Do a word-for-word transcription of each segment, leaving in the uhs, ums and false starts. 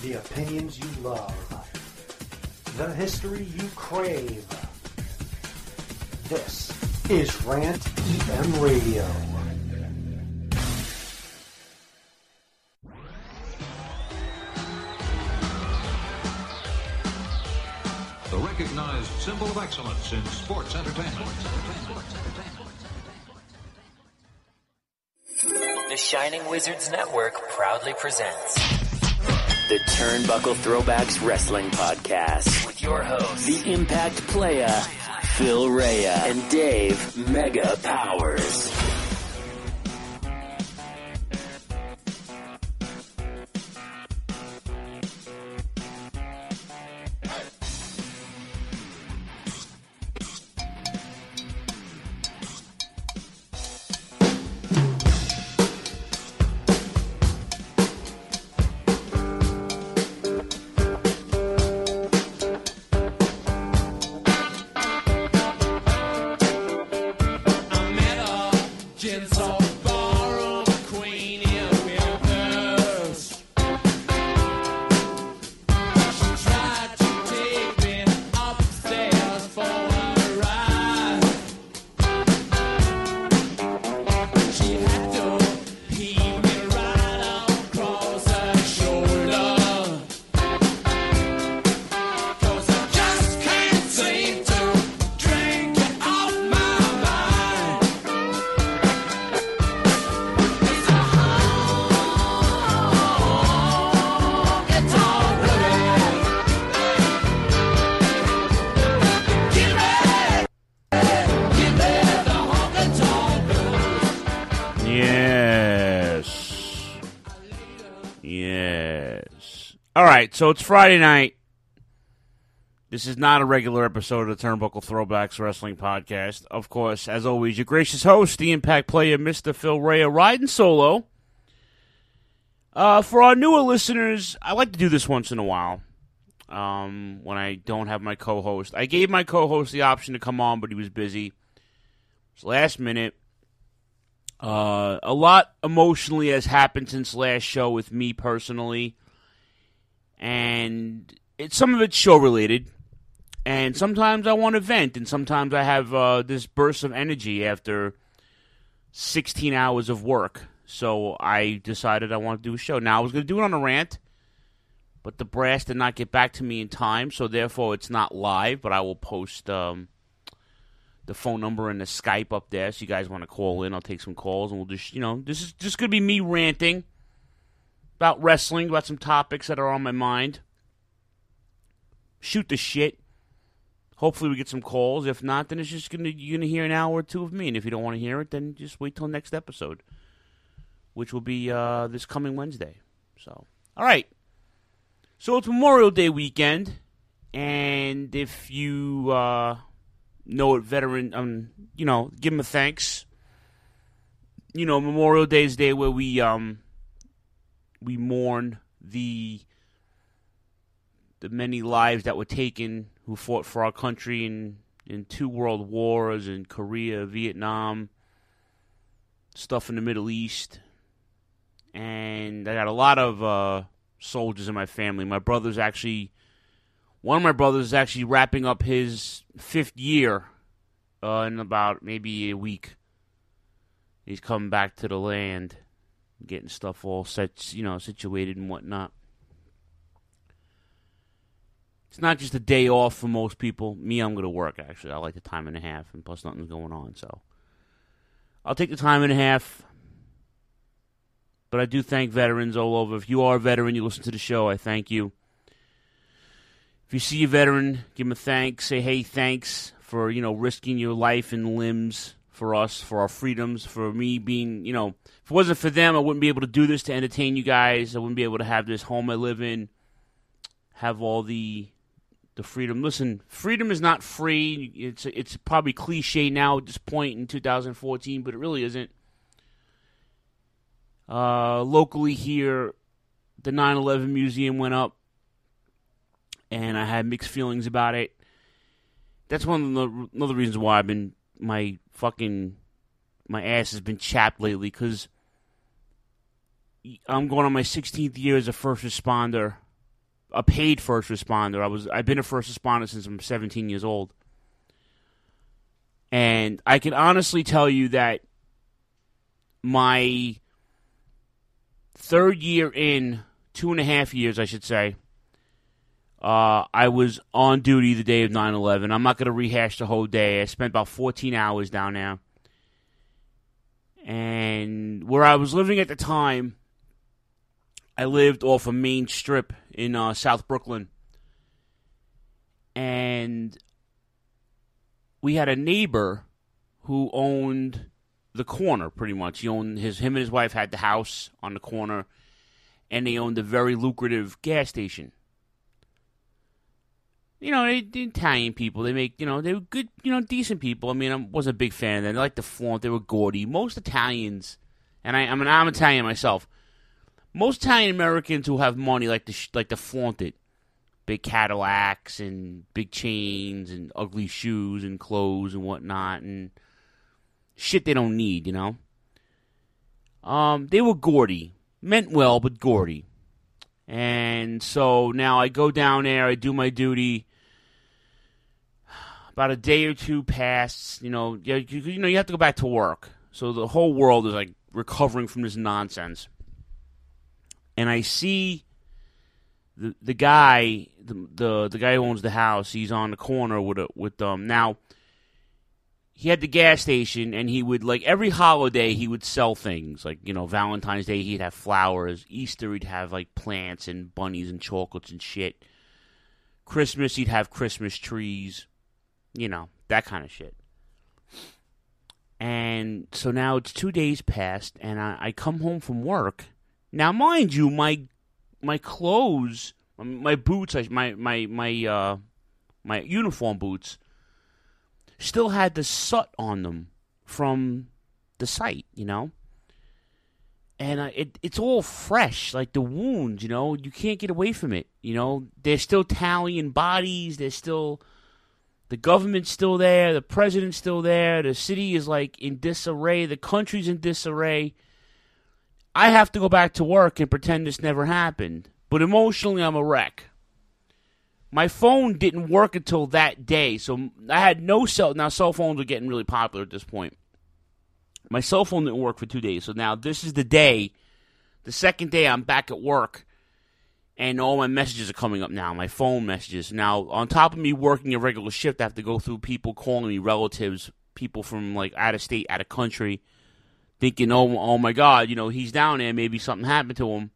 The opinions you love. The history you crave. This is Rant E M Radio. The recognized symbol of excellence in sports entertainment. The Shining Wizards Network proudly presents the Turnbuckle Throwbacks Wrestling Podcast with your hosts, the Impact Playa, Phil Rea, and Dave Mega Powers. All right, so it's Friday night. This is not a regular episode of the Turnbuckle Throwbacks Wrestling Podcast. Of course, as always, your gracious host, the Impact Player, Mister Phil Rea, riding solo. Uh, for our newer listeners, I like to do this once in a while um, when I don't have my co-host. I gave my co-host the option to come on, but he was busy. It's last minute. Uh, a lot emotionally has happened since last show with me personally. And it, some of it's show-related, and sometimes I want to vent, and sometimes I have uh, this burst of energy after sixteen hours of work. So I decided I want to do a show. Now, I was going to do it on a rant, but the brass did not get back to me in time, so therefore it's not live, but I will post um, the phone number and the Skype up there, so you guys want to call in. I'll take some calls, and we'll just, you know, this is just going to be me ranting about wrestling, about some topics that are on my mind. Shoot the shit. Hopefully we get some calls. If not, then it's just gonna you're gonna hear an hour or two of me. And if you don't want to hear it, then just wait till next episode, which will be uh, this coming Wednesday. So, all right. So it's Memorial Day weekend, and if you uh, know a veteran, um, you know, give him a thanks. You know, Memorial Day is the day where we um. We mourn the the many lives that were taken who fought for our country in, in two world wars, in Korea, Vietnam, stuff in the Middle East. And I got a lot of uh, soldiers in my family. My brother's actually, one of my brothers is actually wrapping up his fifth year uh, in about maybe a week. He's coming back to the land. Getting stuff all set, you know, situated and whatnot. It's not just a day off for most people. Me, I'm going to work, actually. I like the time and a half, and plus nothing's going on, so I'll take the time and a half. But I do thank veterans all over. If you are a veteran, you listen to the show, I thank you. If you see a veteran, give him a thanks. Say, hey, thanks for, you know, risking your life and limbs for us, for our freedoms, for me being, you know, if it wasn't for them, I wouldn't be able to do this to entertain you guys. I wouldn't be able to have this home I live in, have all the the freedom. Listen, freedom is not free. It's it's probably cliche now at this point in two thousand fourteen, but it really isn't. Uh, locally here, the nine eleven museum went up, and I had mixed feelings about it. That's one of the one of the reasons why I've been my fucking my ass has been chapped lately, because I'm going on my sixteenth year as a first responder, a paid first responder. I was I've been a first responder since I'm seventeen years old. And I can honestly tell you that my third year in, two and a half years, I should say, uh, I was on duty the day of nine eleven. I'm not going to rehash the whole day. I spent about fourteen hours down there. And where I was living at the time, I lived off a main strip in uh, South Brooklyn. And we had a neighbor who owned the corner, pretty much. He owned his him and his wife had the house on the corner, and they owned a very lucrative gas station. You know, they, the Italian people, they make, you know, they were good, you know, decent people. I mean, I wasn't a big fan of them. They liked to flaunt. They were gaudy. Most Italians, and I, I mean, I'm Italian myself. Most Italian Americans who have money like to sh- like to flaunt it. Big Cadillacs and big chains and ugly shoes and clothes and whatnot and shit they don't need, you know. Um, they were gaudy, meant well, but gaudy. And so now I go down there, I do my duty. About a day or two passes, you know. You, you, you know, you have to go back to work. So the whole world is like recovering from this nonsense. And I see the the guy, the the, the guy who owns the house. He's on the corner with a, with um. Now he had the gas station, and he would, like, every holiday he would sell things. Like, you know, Valentine's Day he'd have flowers. Easter he'd have like plants and bunnies and chocolates and shit. Christmas he'd have Christmas trees. You know, that kind of shit. And so now it's two days past, and I, I come home from work. Now, mind you, my my clothes, my boots, my my my uh, my uniform boots, still had the soot on them from the site, you know. And uh, it it's all fresh, like the wounds, you know. You can't get away from it, you know. They're still tallying bodies. They're still, the government's still there. The president's still there. The city is like in disarray. The country's in disarray. I have to go back to work and pretend this never happened. But emotionally, I'm a wreck. My phone didn't work until that day, so I had no cell. Now, cell phones are getting really popular at this point. My cell phone didn't work for two days, so now this is the day, the second day I'm back at work, and all my messages are coming up now, my phone messages. Now, on top of me working a regular shift, I have to go through people calling me, relatives, people from, like, out of state, out of country, thinking, oh, oh my God, you know, he's down there, maybe something happened to him.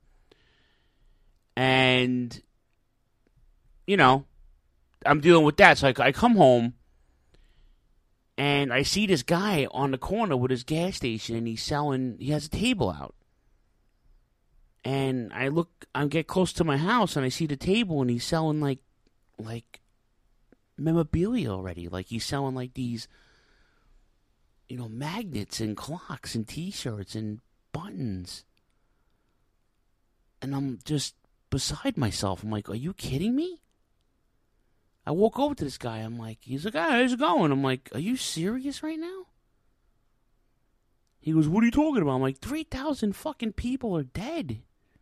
And, you know, I'm dealing with that. So I, I come home, and I see this guy on the corner with his gas station, and he's selling, he has a table out. And I look, I get close to my house, and I see the table, and he's selling, like, like, memorabilia already. Like, he's selling, like, these, you know, magnets and clocks and T-shirts and buttons. And I'm just beside myself. I'm like, are you kidding me? I walk over to this guy. I'm like, he's like, ah, how's it going? I'm like, are you serious right now? He goes, what are you talking about? I'm like, three thousand fucking people are dead.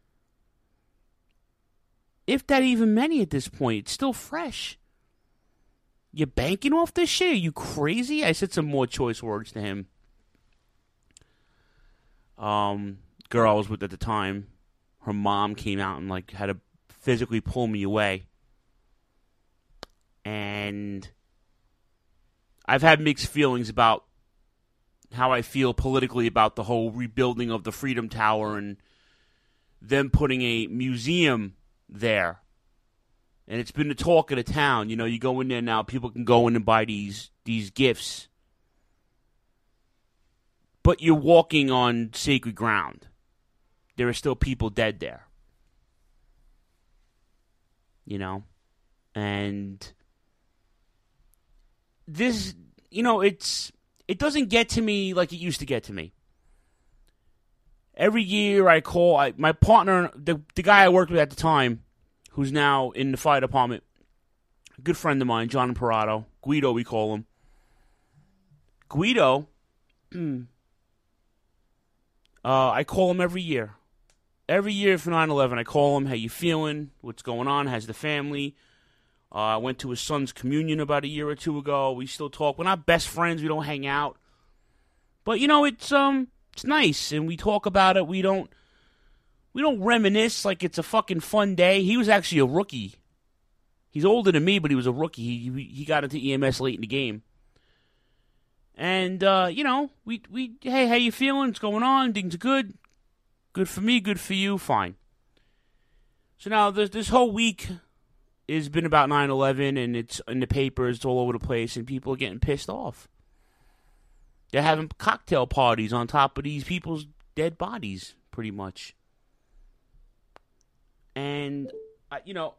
If that even many at this point. It's still fresh. You banking off this shit? Are you crazy? I said some more choice words to him. Um, girl I was with at the time, her mom came out and, like, had to physically pull me away. And I've had mixed feelings about how I feel politically about the whole rebuilding of the Freedom Tower and them putting a museum there. And it's been the talk of the town. You know, you go in there now, people can go in and buy these these gifts. But you're walking on sacred ground. There are still people dead there. You know? And this, you know, it's it doesn't get to me like it used to get to me. Every year I call, I, my partner, the, the guy I worked with at the time, who's now in the fire department, a good friend of mine, John Imperato, Guido we call him. Guido, uh, I call him every year. every year for nine eleven, I call him, how you feeling? What's going on? How's the family? Uh, I went to his son's communion about a year or two ago. We still talk. We're not best friends. We don't hang out. But, you know, it's um, it's nice, and we talk about it. We don't, we don't reminisce like it's a fucking fun day. He was actually a rookie. He's older than me, but he was a rookie. He he got into E M S late in the game. And, uh, you know, we, we hey, how you feeling? What's going on? Things good? Good for me, good for you, fine. So now this, this whole week has been about nine eleven, and it's in the papers, it's all over the place, and people are getting pissed off. They're having cocktail parties on top of these people's dead bodies, pretty much. And, uh, you know,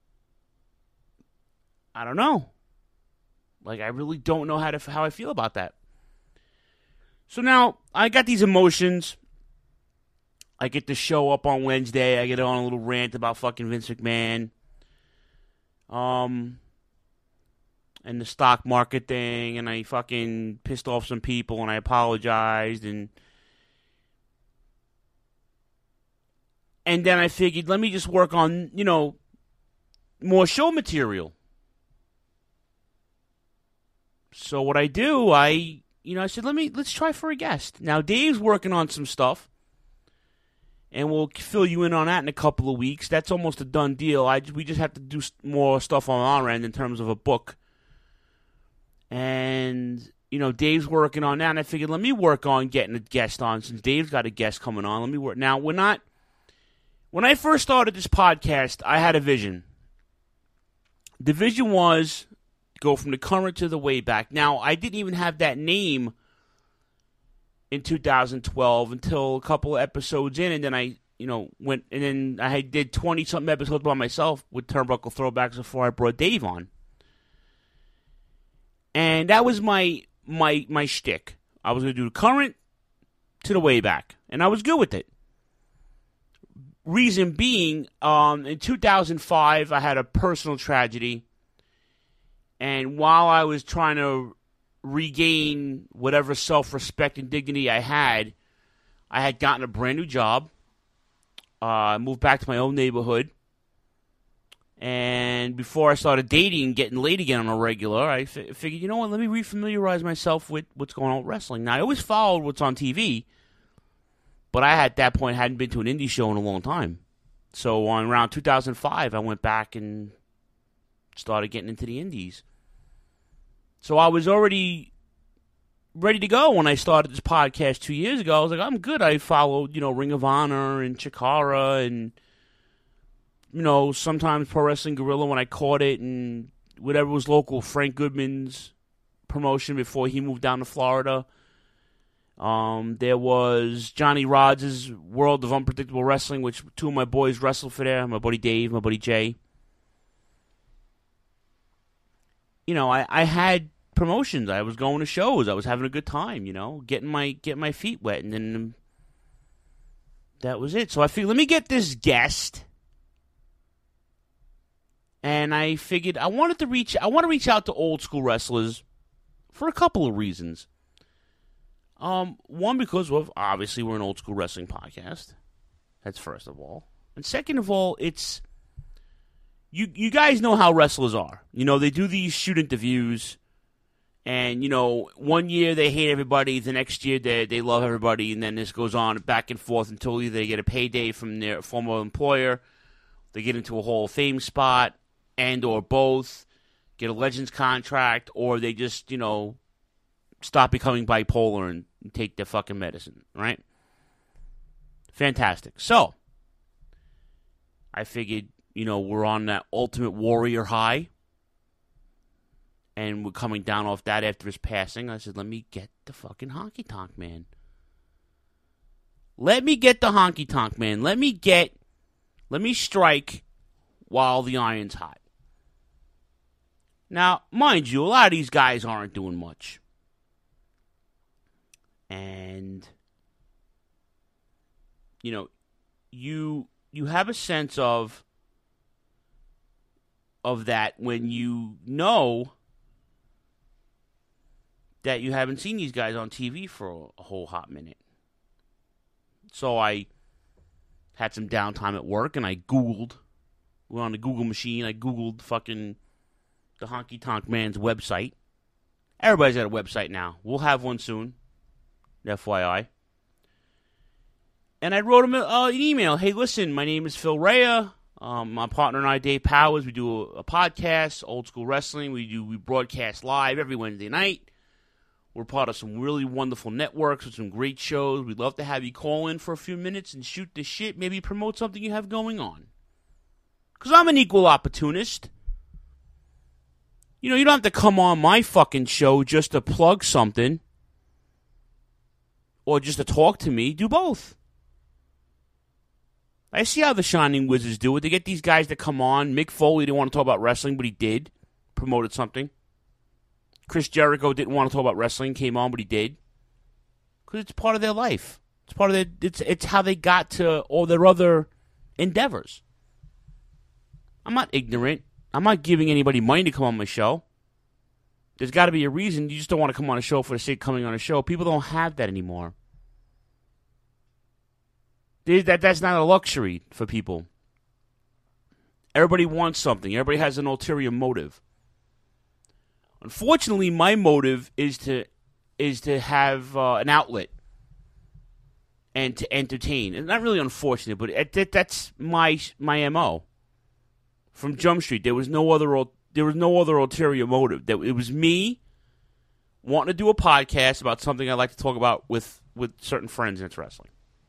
I don't know. Like, I really don't know how to how I feel about that. So now, I got these emotions. I get to show up on Wednesday. I get on a little rant about fucking Vince McMahon. Um... and the stock market thing, and I fucking pissed off some people, and I apologized, and and then I figured, let me just work on, you know, more show material. So what I do, I, you know, I said, let me, let's try for a guest. Now, Dave's working on some stuff, and we'll fill you in on that in a couple of weeks. That's almost a done deal. I, we just have to do more stuff on our end in terms of a book. And, you know, Dave's working on that, and I figured, let me work on getting a guest on, since Dave's got a guest coming on. Let me work. Now, we're not, when I first started this podcast, I had a vision. The vision was go from the current to the way back. Now, I didn't even have that name in two thousand twelve until a couple of episodes in, and then I, you know, went, and then I did twenty-something episodes by myself with Turnbuckle Throwbacks before I brought Dave on. And that was my my my shtick. I was going to do the current to the way back, and I was good with it. Reason being, um, in two thousand five, I had a personal tragedy, and while I was trying to regain whatever self-respect and dignity I had, I had gotten a brand new job. Uh, I moved back to my own neighborhood. And before I started dating and getting laid again on a regular, I f- figured, you know what, let me refamiliarize myself with what's going on with wrestling. Now, I always followed what's on T V, but I, at that point, hadn't been to an indie show in a long time. So, on around two thousand five, I went back and started getting into the indies. So, I was already ready to go when I started this podcast two years ago. I was like, I'm good. I followed, you know, Ring of Honor and Chikara and, you know, sometimes Pro Wrestling Guerrilla when I caught it, and whatever was local, Frank Goodman's promotion before he moved down to Florida. Um, there was Johnny Rods' World of Unpredictable Wrestling, which two of my boys wrestled for there, my buddy Dave, my buddy Jay. You know, I, I had promotions. I was going to shows. I was having a good time, you know, getting my getting my feet wet, and then that was it. So I figured, let me get this guest. And I figured I wanted to reach I want to reach out to old school wrestlers for a couple of reasons. Um, one, because well, obviously we're an old school wrestling podcast. That's first of all. And second of all, it's you you guys know how wrestlers are. You know, they do these shoot interviews, and you know, one year they hate everybody, the next year they they love everybody, and then this goes on back and forth until either they get a payday from their former employer, they get into a Hall of Fame spot, and or both, get a Legends contract, or they just, you know, stop becoming bipolar and, and take their fucking medicine, right? Fantastic. So, I figured, you know, we're on that Ultimate Warrior high, and we're coming down off that after his passing. I said, let me get the fucking Honky Tonk Man. Let me get the Honky Tonk Man. Let me get, let me strike while the iron's hot. Now, mind you, a lot of these guys aren't doing much. And, you know, you you have a sense of of that when you know that you haven't seen these guys on T V for a, a whole hot minute. So I had some downtime at work, and I Googled. We're on the Google machine. I Googled fucking the Honky Tonk Man's website. Everybody's got a website now. We'll have one soon. F Y I. And I wrote him a, uh, an email. Hey, listen, my name is Phil Rea. Um, my partner and I, Dave Powers, we do a, a podcast, Old School Wrestling. We do we broadcast live every Wednesday night. We're part of some really wonderful networks with some great shows. We'd love to have you call in for a few minutes and shoot the shit. Maybe promote something you have going on. Because I'm an equal opportunist. You know, you don't have to come on my fucking show just to plug something. Or just to talk to me. Do both. I see how the Shining Wizards do it. They get these guys to come on. Mick Foley didn't want to talk about wrestling, but he did. Promoted something. Chris Jericho didn't want to talk about wrestling, came on, but he did. Because it's part of their life. It's part of their. It's it's how they got to all their other endeavors. I'm not ignorant. I'm not giving anybody money to come on my show. There's got to be a reason. You just don't want to come on a show for the sake of coming on a show. People don't have that anymore. That that's not a luxury for people. Everybody wants something. Everybody has an ulterior motive. Unfortunately, my motive is to is to have uh, an outlet and to entertain. It's not really unfortunate, but it, it, that's my my M O. From Jump Street, there was no other there was no other ulterior motive. That it was me wanting to do a podcast about something I like to talk about with, with certain friends, and it's wrestling.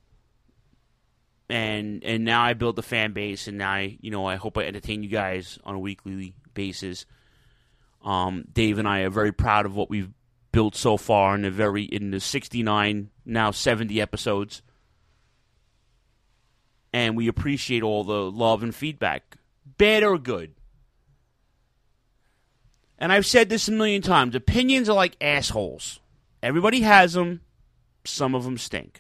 And and now I built a fan base, and now I, you know I hope I entertain you guys on a weekly basis. Um, Dave and I are very proud of what we've built so far in the very in the sixty-nine, now seventy episodes, and we appreciate all the love and feedback, bad or good. And I've said this a million times: opinions are like assholes. Everybody has them. Some of them stink.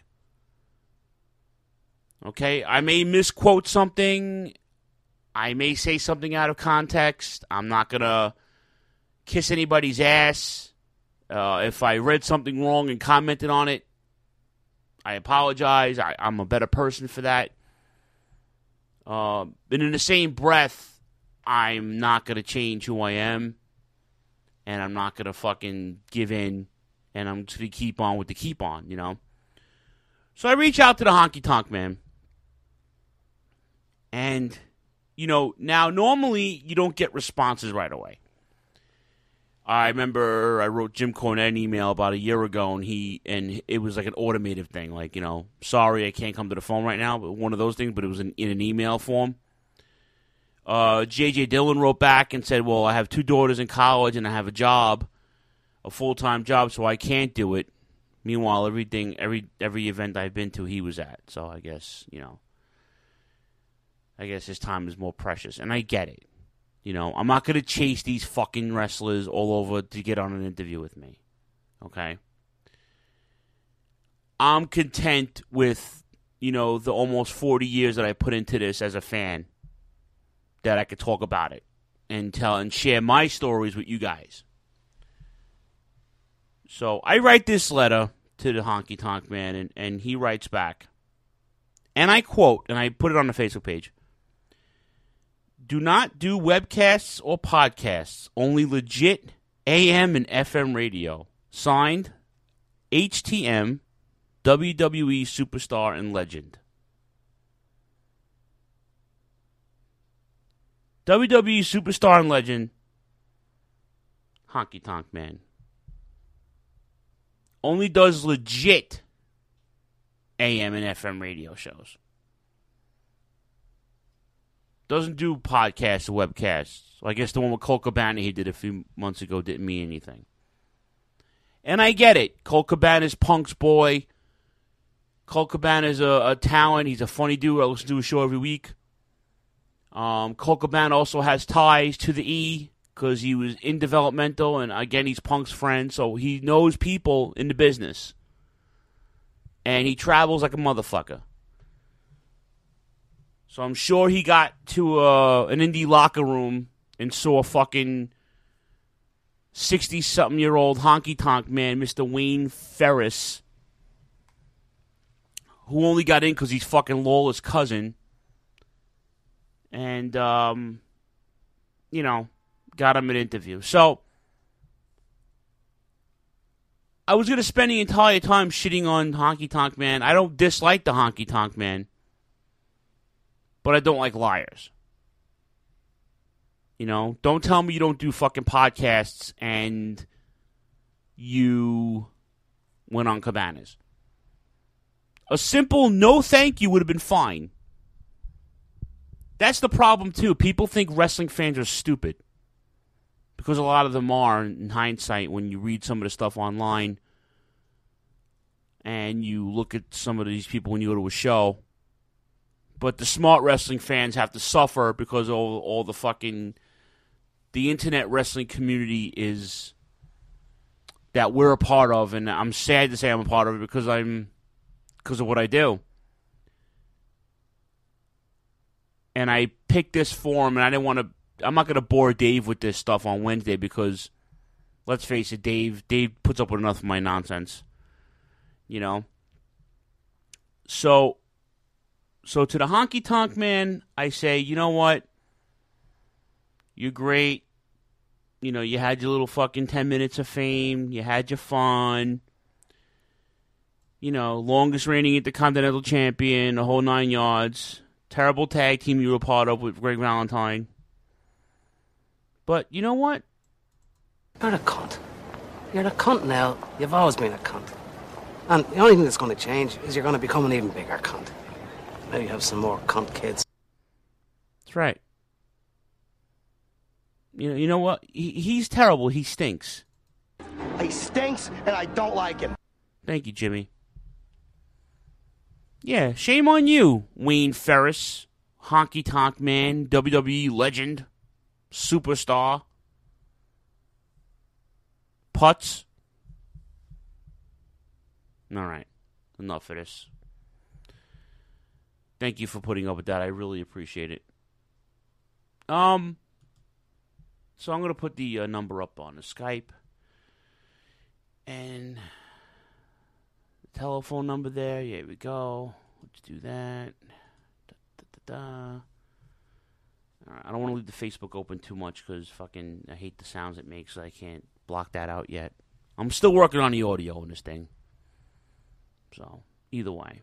Okay, I may misquote something. I may say something out of context. I'm not going to kiss anybody's ass. Uh, if I read something wrong and commented on it, I apologize. I, I'm a better person for that. Uh, but in the same breath, I'm not going to change who I am. And I'm not going to fucking give in. And I'm just going to keep on with the keep on, you know. So I reach out to the Honky Tonk Man. And, you know, now normally you don't get responses right away. I remember I wrote Jim Cornette an email about a year ago, and he and it was like an automated thing, like, you know, sorry I can't come to the phone right now, but one of those things, but it was in, in an email form. Uh, J J Dillon wrote back and said, well, I have two daughters in college and I have a job, a full-time job, so I can't do it. Meanwhile, everything, every every event I've been to, he was at. So I guess, you know, I guess his time is more precious, and I get it. You know, I'm not going to chase these fucking wrestlers all over to get on an interview with me. Okay? I'm content with, you know, the almost forty years that I put into this as a fan, that I could talk about it and tell and share my stories with you guys. So I write this letter to the Honky Tonk Man, and, and he writes back. And I quote, and I put it on the Facebook page. Do not do webcasts or podcasts. Only legit A M and F M radio. Signed, H T M, W W E Superstar and Legend. W W E Superstar and Legend, Honky Tonk Man. Only does legit A M and F M radio shows. Doesn't do podcasts or webcasts. I guess the one with Colt Cabana he did a few months ago didn't mean anything. And I get it. Colt Cabana's Punk's boy. Colt Cabana's a, a talent. He's a funny dude. I listen to his show every week. Um, Colt Cabana also has ties to the E because he was in developmental, and again, he's Punk's friend, so he knows people in the business. And he travels like a motherfucker. So I'm sure he got to uh, an indie locker room and saw a fucking sixty-something-year-old honky-tonk man, Mister Wayne Ferris, who only got in because he's fucking Lawler's cousin. And, um, you know, got him an interview. So, I was going to spend the entire time shitting on Honky Tonk Man. I don't dislike the Honky Tonk Man. But I don't like liars. You know, don't tell me you don't do fucking podcasts and you went on Cabanas. A simple no thank you would have been fine. That's the problem, too. People think wrestling fans are stupid. Because a lot of them are, in hindsight, when you read some of the stuff online and you look at some of these people when you go to a show. But the smart wrestling fans have to suffer because all, all the fucking... The internet wrestling community is... that we're a part of, and I'm sad to say I'm a part of it because I'm... because of what I do. And I picked this forum, and I didn't want to... I'm not going to bore Dave with this stuff on Wednesday because, let's face it, Dave Dave puts up with enough of my nonsense. You know? So, so to the Honky Tonk Man, I say, you know what? You're great. You know, you had your little fucking ten minutes of fame. You had your fun. You know, longest reigning Intercontinental Champion, the whole nine yards. Terrible tag team you were part of with Greg Valentine. But you know what? You're a cunt. You're a cunt now. You've always been a cunt. And the only thing that's going to change is you're going to become an even bigger cunt. Maybe have some more cunt kids. That's right. You know, you know what? He, he's terrible. He stinks. He stinks, and I don't like him. Thank you, Jimmy. Yeah, shame on you, Wayne Ferris, Honky Tonk Man, W W E legend, superstar, Putz. All right, enough of this. Thank you for putting up with that. I really appreciate it. Um, so I'm going to put the uh, number up on the Skype. And the telephone number there. Yeah, here we go. Let's do that. Da, da, da, da. All right, I don't want to leave the Facebook open too much because fucking I hate the sounds it makes. So I can't block that out yet. I'm still working on the audio in this thing. So, either way.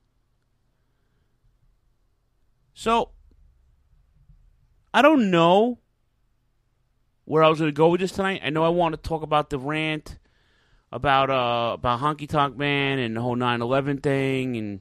So, I don't know where I was going to go with this tonight. I know I want to talk about the rant about uh about Honky Tonk Man and the whole nine eleven thing, and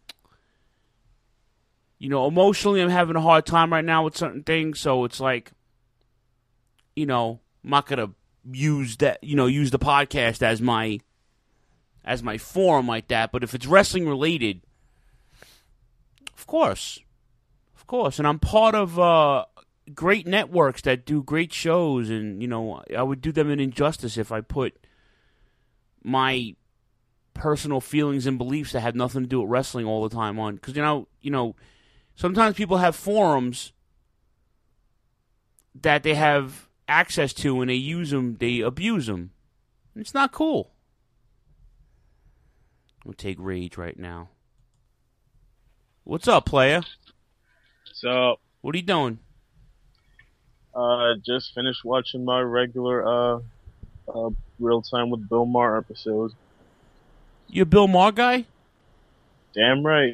you know, emotionally I'm having a hard time right now with certain things, so it's like, you know, I'm not going to use that, you know, use the podcast as my as my forum like that, but if it's wrestling related, of course. Of course, and I'm part of uh, great networks that do great shows, and, you know, I would do them an injustice if I put my personal feelings and beliefs that have nothing to do with wrestling all the time on. Because, you know, you know, sometimes people have forums that they have access to, and they use them, they abuse them. It's not cool. I'll take rage right now. What's up, player? So, what are you doing? Uh, just finished watching my regular, uh, uh, Real Time with Bill Maher episodes. You a Bill Maher guy? Damn right.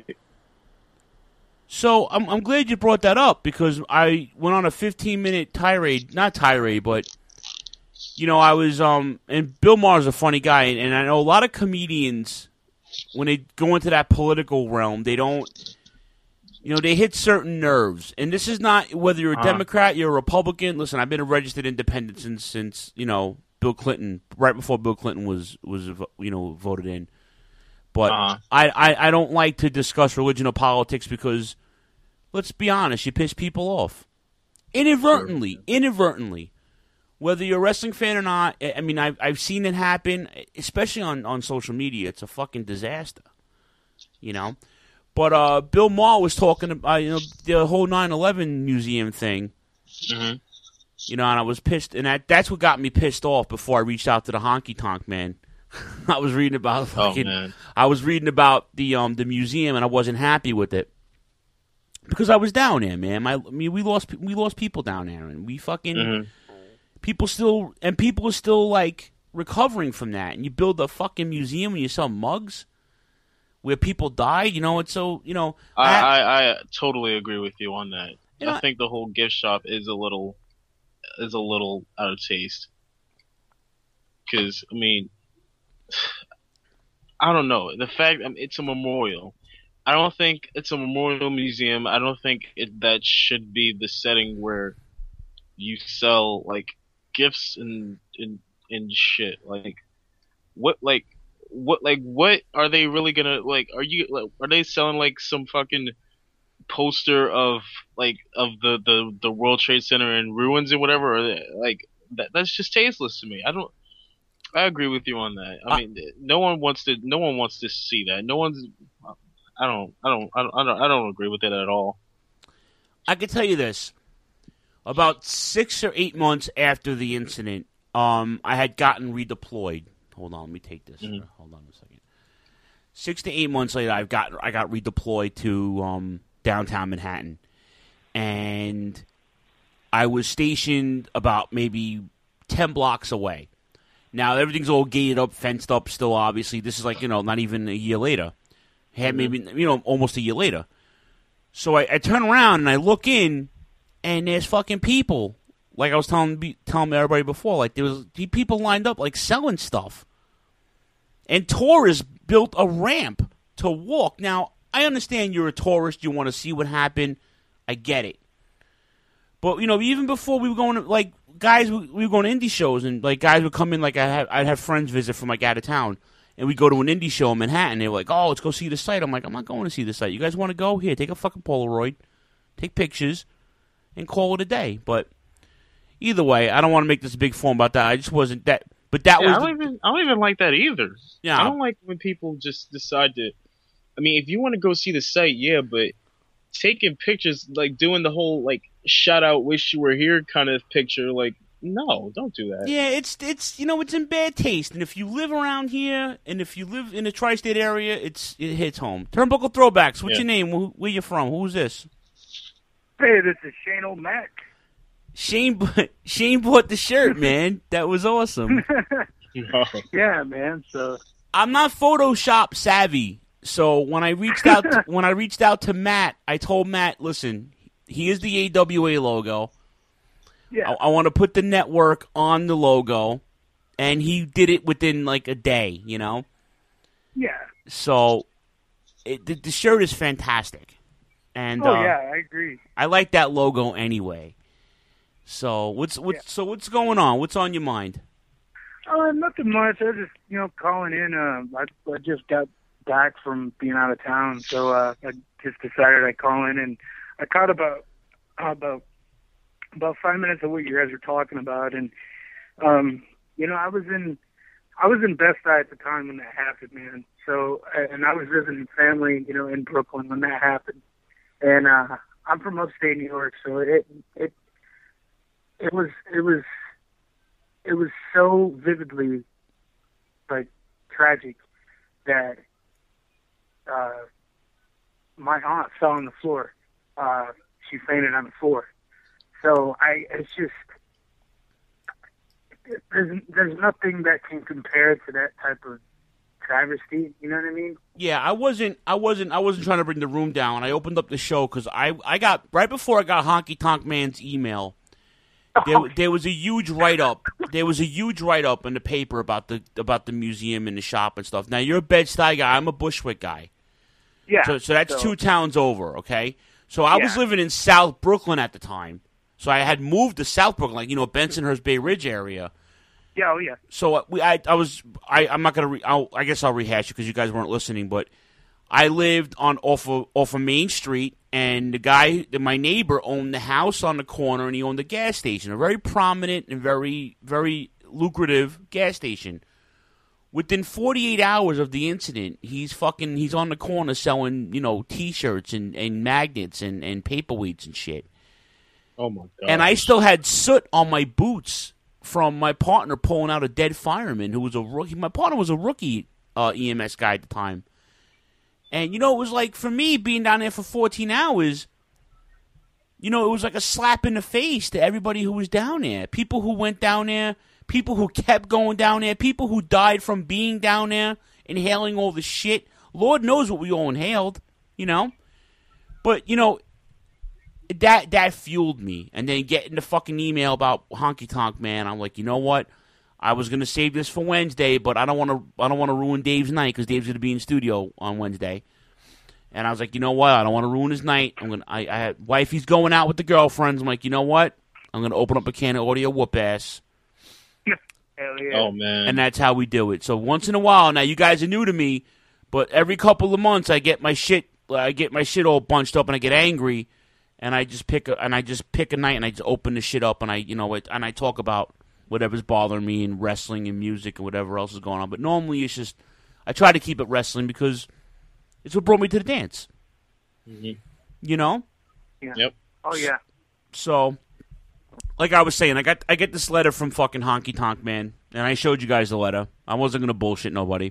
So, I'm I'm glad you brought that up, because I went on a fifteen minute tirade, not tirade, but, you know, I was, um, and Bill Maher's a funny guy, and, and I know a lot of comedians, when they go into that political realm, they don't, you know, they hit certain nerves. And this is not whether you're a uh-huh. Democrat, you're a Republican. Listen, I've been a registered independent since, since you know, Bill Clinton, right before Bill Clinton was, was you know, voted in. But uh-huh. I, I, I don't like to discuss religion or politics because, let's be honest, you piss people off. Inadvertently, sure. inadvertently. Whether you're a wrestling fan or not, I mean, I've, I've seen it happen, especially on, on social media. It's a fucking disaster, you know? But uh, Bill Maher was talking about, you know, the whole nine eleven museum thing. Mm-hmm. You know, and I was pissed. And that, that's what got me pissed off before I reached out to the Honky Tonk Man. I was reading about fucking. Oh, man. I was reading about the um the museum, and I wasn't happy with it because I was down there, man. My, I mean, we lost we lost people down there, and we fucking Mm-hmm. people still and people are still like recovering from that. And you build a fucking museum and you sell mugs where people died. You know, it's so you know. I, I, I, I totally agree with you on that. You know, I think the whole gift shop is a little is a little out of taste. Because I mean, I don't know. The fact I mean, it's a memorial. I don't think it's a memorial museum. I don't think it, that should be the setting where you sell like gifts and and and shit. Like what like what like what are they really gonna like? Are you like, are they selling like some fucking poster of like of the, the, the World Trade Center in ruins and whatever? Or they, like that that's just tasteless to me. I don't. I agree with you on that. I mean, no one wants to. No one wants to see that. No one's. I don't. I don't. I don't. I don't, I don't agree with it at all. I can tell you this: about six or eight months after the incident, um, I had gotten redeployed. Hold on, let me take this. Mm-hmm. Hold on a second. Six to eight months later, I've got I got redeployed to um, downtown Manhattan, and I was stationed about maybe ten blocks away. Now, everything's all gated up, fenced up still, obviously. This is like, you know, not even a year later. Had maybe, you know, almost a year later. So I, I turn around and I look in, and there's fucking people. Like I was telling telling everybody before, like there was people lined up, like selling stuff. And tourists built a ramp to walk. Now, I understand you're a tourist, you want to see what happened. I get it. But, you know, even before we were going to, like, guys, we were going to indie shows, and, like, guys would come in, like, I'd have, I'd have friends visit from, like, out of town, and we'd go to an indie show in Manhattan. They were like, oh, let's go see the site. I'm like, I'm not going to see the site. You guys want to go? Here, take a fucking Polaroid, take pictures, and call it a day. But either way, I don't want to make this a big form about that. I just wasn't that. But that yeah, was. I don't, the, even, I don't even like that either. Yeah. I don't like when people just decide to. I mean, if you want to go see the site, yeah, but taking pictures, like doing the whole, like, shout out, wish you were here kind of picture, like, no, don't do that. Yeah, it's, it's you know, it's in bad taste. And if you live around here, and if you live in the tri-state area, it's it hits home. Turnbuckle Throwbacks, what's Yeah. your name? Where, where you from? Who's this? Hey, this is Shane O'Mac. Shane, Shane bought the shirt, man. That was awesome. No. Yeah, man, so... I'm not Photoshop savvy, so when I reached out, to, when I reached out to Matt, I told Matt, listen, he is the A W A logo. Yeah. I, I want to put the network on the logo, and he did it within like a day, you know. Yeah. So, it, the, the shirt is fantastic, and Oh, uh, yeah, I agree. I like that logo anyway. So what's what's Yeah. so what's going on? What's on your mind? Uh, nothing much. I was just, you know, calling in. Uh, I, I just got back from being out of town, so uh, I just decided I'd call in, and I caught about uh, about about five minutes of what you guys were talking about, and um, you know, I was in I was in Best Buy at the time when that happened, man. So, and I was visiting family, you know, in Brooklyn when that happened, and uh, I'm from upstate New York, so it it it was it was. It was so vividly, like, tragic that uh, my aunt fell on the floor. Uh, she fainted on the floor. So I, it's just, there's, there's nothing that can compare to that type of travesty. You know what I mean? Yeah, I wasn't, I wasn't, I wasn't trying to bring the room down. I opened up the show because I, I got right before I got Honky Tonk Man's email. There, there was a huge write-up. There was a huge write-up in the paper about the about the museum and the shop and stuff. Now, you're a Bed-Stuy guy. I'm a Bushwick guy. Yeah. So, so that's so, two towns over, okay? So I was Yeah. living in South Brooklyn at the time. So I had moved to South Brooklyn, like, you know, Bensonhurst Bay Ridge area. Yeah, oh, yeah. So we, I, I was, I, I'm not gonna, re, I'll, I guess I'll rehash it because you guys weren't listening. But I lived on off of off of Main Street, and the guy, my neighbor, owned the house on the corner, and he owned the gas station, a very prominent and very, very lucrative gas station. Within forty-eight hours of the incident, he's fucking, he's on the corner selling, you know, T-shirts and, and magnets and, and paperweights and shit. Oh my god! And I still had soot on my boots from my partner pulling out a dead fireman who was a rookie. My partner was a rookie uh, E M S guy at the time. And, you know, it was like, for me, being down there for fourteen hours, you know, it was like a slap in the face to everybody who was down there. People who went down there, people who kept going down there, people who died from being down there, inhaling all the shit. Lord knows what we all inhaled, you know? But, you know, that that fueled me. And then getting the fucking email about Honky Tonk Man, I'm like, you know what? I was gonna save this for Wednesday, but I don't want to. I don't want to ruin Dave's night because Dave's gonna be in studio on Wednesday. And I was like, you know what? I don't want to ruin his night. I'm gonna. I, I had wifey's going out with the girlfriends. I'm like, you know what? I'm gonna open up a can of audio whoop ass. Hell yeah. Oh man! And that's how we do it. So once in a while, now you guys are new to me, but every couple of months I get my shit. I get my shit all bunched up and I get angry, and I just pick a and I just pick a night and I just open the shit up and I you know it, and I talk about whatever's bothering me in wrestling and music and whatever else is going on. But normally it's just, I try to keep it wrestling because it's what brought me to the dance. Mm-hmm. You know? Yeah. Yep. Oh, yeah. So, like I was saying, I got I get this letter from fucking Honky Tonk Man, and I showed you guys the letter. I wasn't going to bullshit nobody.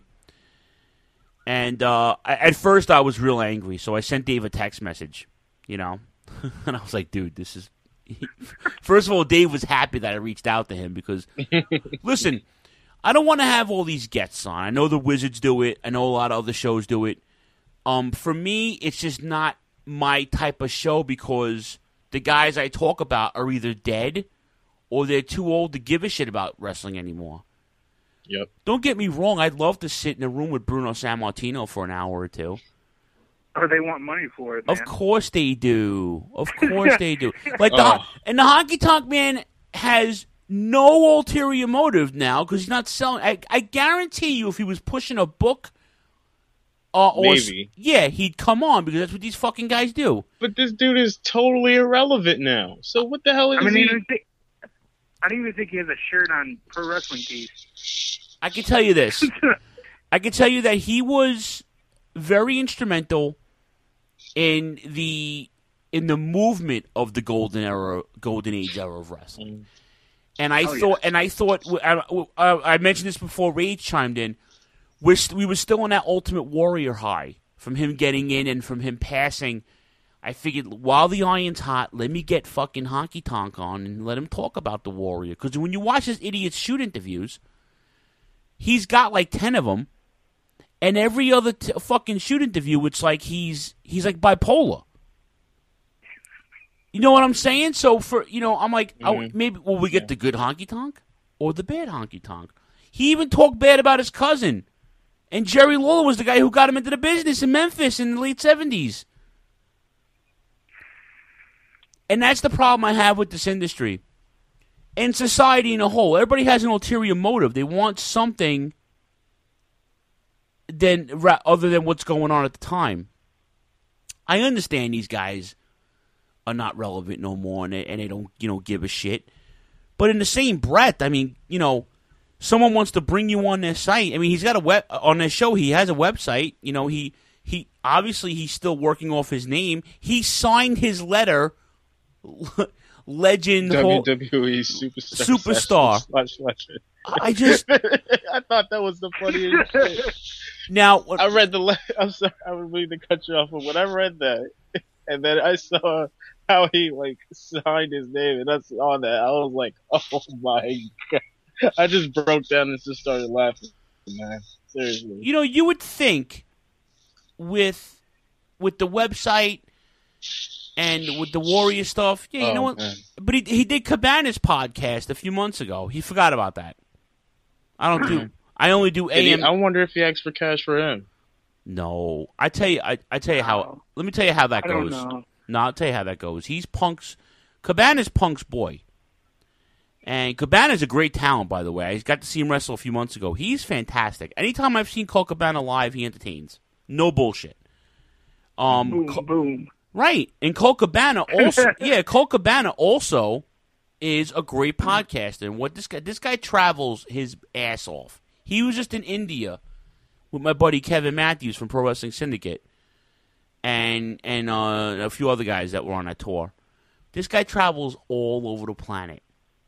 And uh, I, at first I was real angry, so I sent Dave a text message, you know? And I was like, dude, this is... First of all, Dave was happy that I reached out to him because, listen, I don't want to have all these guests on. I know the Wizards do it. I know a lot of other shows do it. Um, for me, it's just not my type of show because the guys I talk about are either dead or they're too old to give a shit about wrestling anymore. Yep. Don't get me wrong. I'd love to sit in a room with Bruno Sammartino for an hour or two. Or they want money for it, man. Of course they do. Of course they do. Like the Oh. and the Honky Tonk Man has no ulterior motive now because he's not selling. I, I guarantee you, if he was pushing a book, uh, or Maybe. yeah, he'd come on because that's what these fucking guys do. But this dude is totally irrelevant now. So what the hell is I mean, he? even think, I don't even think he has a shirt on Pro Wrestling Tees. I can tell you this. I can tell you that he was very instrumental in the in the movement of the golden era, golden age era of wrestling. And I Oh, thought, and I thought, I, I, I mentioned this before. Rage chimed in. We're st- we were still on that Ultimate Warrior high from him getting in and from him passing. I figured while the iron's hot, let me get fucking Honky Tonk on and let him talk about the Warrior. Because when you watch this idiot's shoot interviews, he's got like ten of them. And every other t- fucking shoot interview, it's like he's he's like bipolar. You know what I'm saying? So for you know, I'm like, Mm-hmm. oh, maybe will we get yeah. the good Honky Tonk or the bad Honky Tonk? He even talked bad about his cousin, and Jerry Lawler was the guy who got him into the business in Memphis in the late seventies. And that's the problem I have with this industry and society in a whole. Everybody has an ulterior motive. They want something. Than other than what's going on at the time. I understand these guys are not relevant no more, and they, and they don't, you know, give a shit. But in the same breath, I mean, you know, someone wants to bring you on their site. I mean, he's got a web on their show. He has a website. You know, he he obviously he's still working off his name. He signed his letter. Legend W W E superstar. Superstar. Slash legend. I just I thought that was the funniest shit. Now what, I read the le- I'm sorry, I was meaning to cut you off, but when I read that, and then I saw how he like signed his name, and that's on that, I was like, oh my god! I just broke down and just started laughing, man. Seriously. You know, you would think with with the website and with the Warrior stuff, yeah, you oh, know what? Man. But he he did Cabana's podcast a few months ago. He forgot about that. I don't do. I only do A M. I wonder if he asked for cash for him. No, I tell you, I, I tell you how. Let me tell you how that I don't goes. know. No, I'll tell you how that goes. He's Punk's. Cabana's Punk's boy, and Cabana's a great talent, by the way. I got to see him wrestle a few months ago. He's fantastic. Anytime I've seen Colt Cabana live, he entertains. No bullshit. Um, boom, Col- boom. Right, and Colt Cabana also. yeah, Colt Cabana also is a great podcaster. And what this guy, this guy travels his ass off. He was just in India with my buddy Kevin Matthews from Pro Wrestling Syndicate, and and uh, a few other guys that were on that tour. This guy travels all over the planet,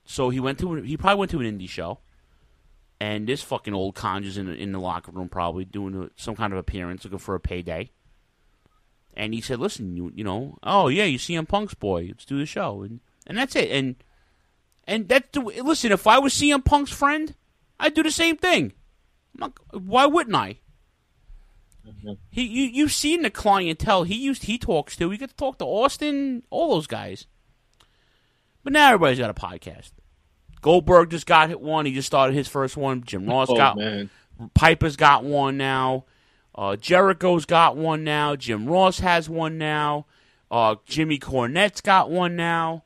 so he went to he probably went to an indie show, and this fucking old conj's in in the locker room probably doing a, some kind of appearance, looking for a payday. And he said, "Listen, you you know, oh yeah, you C M Punk's boy. Let's do the show." And and that's it. And and that's the listen. If I was C M Punk's friend, I'd do the same thing. I'm not, why wouldn't I? Mm-hmm. He you you've seen the clientele he used he talks to. You get to talk to Austin, all those guys. But now everybody's got a podcast. Goldberg just got hit one. He just started his first one. Jim Ross oh, got man. Piper's got one now. Uh, Jericho's got one now. Jim Ross has one now. Uh, Jimmy Cornette's got one now.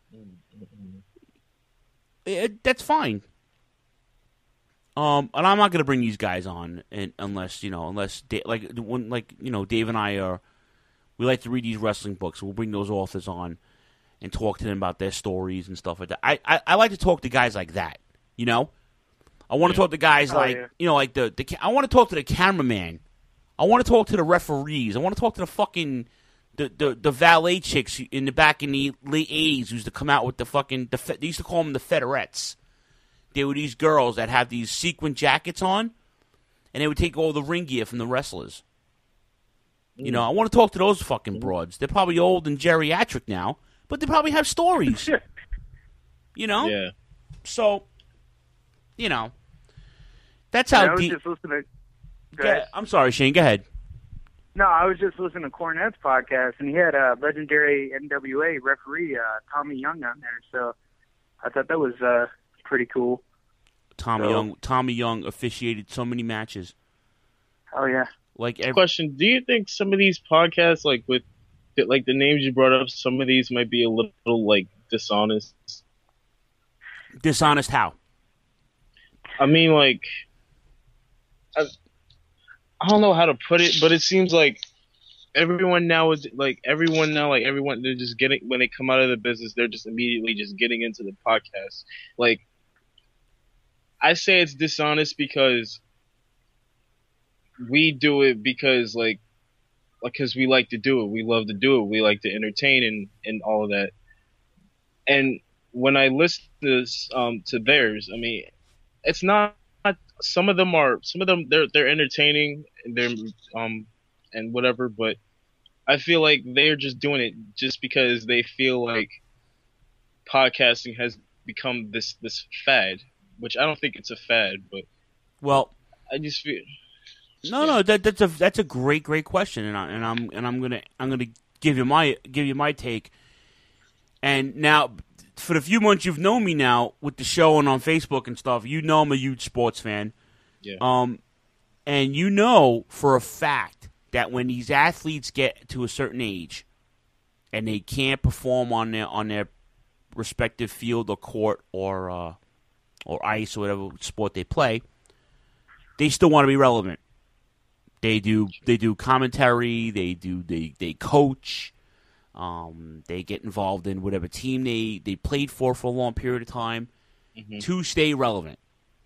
It, that's fine. Um, and I'm not going to bring these guys on and, unless you know, unless Dave, like when like you know, Dave and I are. We like to read these wrestling books. We'll bring those authors on and talk to them about their stories and stuff like that. I I, I like to talk to guys like that. You know, I want to yeah. talk to guys oh, like yeah. you know, like the, the I want to talk to the cameraman. I want to talk to the referees. I want to talk to the fucking the, the, the valet chicks in the back in the late eighties who used to come out with the fucking the, they used to call them the Federettes. They were these girls that had these sequin jackets on, and they would take all the ring gear from the wrestlers. Mm. You know, I want to talk to those fucking broads. They're probably old and geriatric now, but they probably have stories. You know? Yeah. So, you know, that's how yeah, I was deep. just listening. Go ahead. I'm sorry, Shane. Go ahead. No, I was just listening to Cornette's podcast, and he had a legendary N W A referee, uh, Tommy Young, on there. So I thought that was uh, pretty cool. Tommy so, Young. Tommy Young officiated so many matches. Oh yeah. Like every, question: do you think some of these podcasts, like with, like the names you brought up, some of these might be a little like dishonest? Dishonest how? I mean, like, I, I don't know how to put it, but it seems like everyone now is like everyone now, like everyone, they're just getting when they come out of the business, they're just immediately just getting into the podcast. Like, I say it's dishonest because we do it because like, because we like to do it, we love to do it, we like to entertain and and all of that. And when I listen to this, um to theirs, I mean, it's not. Some of them are. Some of them they're they're entertaining and they're um and whatever. But I feel like they're just doing it just because they feel like podcasting has become this this fad, which I don't think it's a fad. But well, I just feel. No, no, that that's a that's a great great question, and I, and I'm and I'm gonna I'm gonna give you my give you my take. And now, for the few months you've known me now with the show and on Facebook and stuff, you know I'm a huge sports fan. Yeah. Um, and you know for a fact that when these athletes get to a certain age and they can't perform on their on their respective field or court or uh, or ice or whatever sport they play, they still want to be relevant. They do they do commentary, they do they they coach. Um, they get involved in whatever team they, they played for for a long period of time mm-hmm. to stay relevant.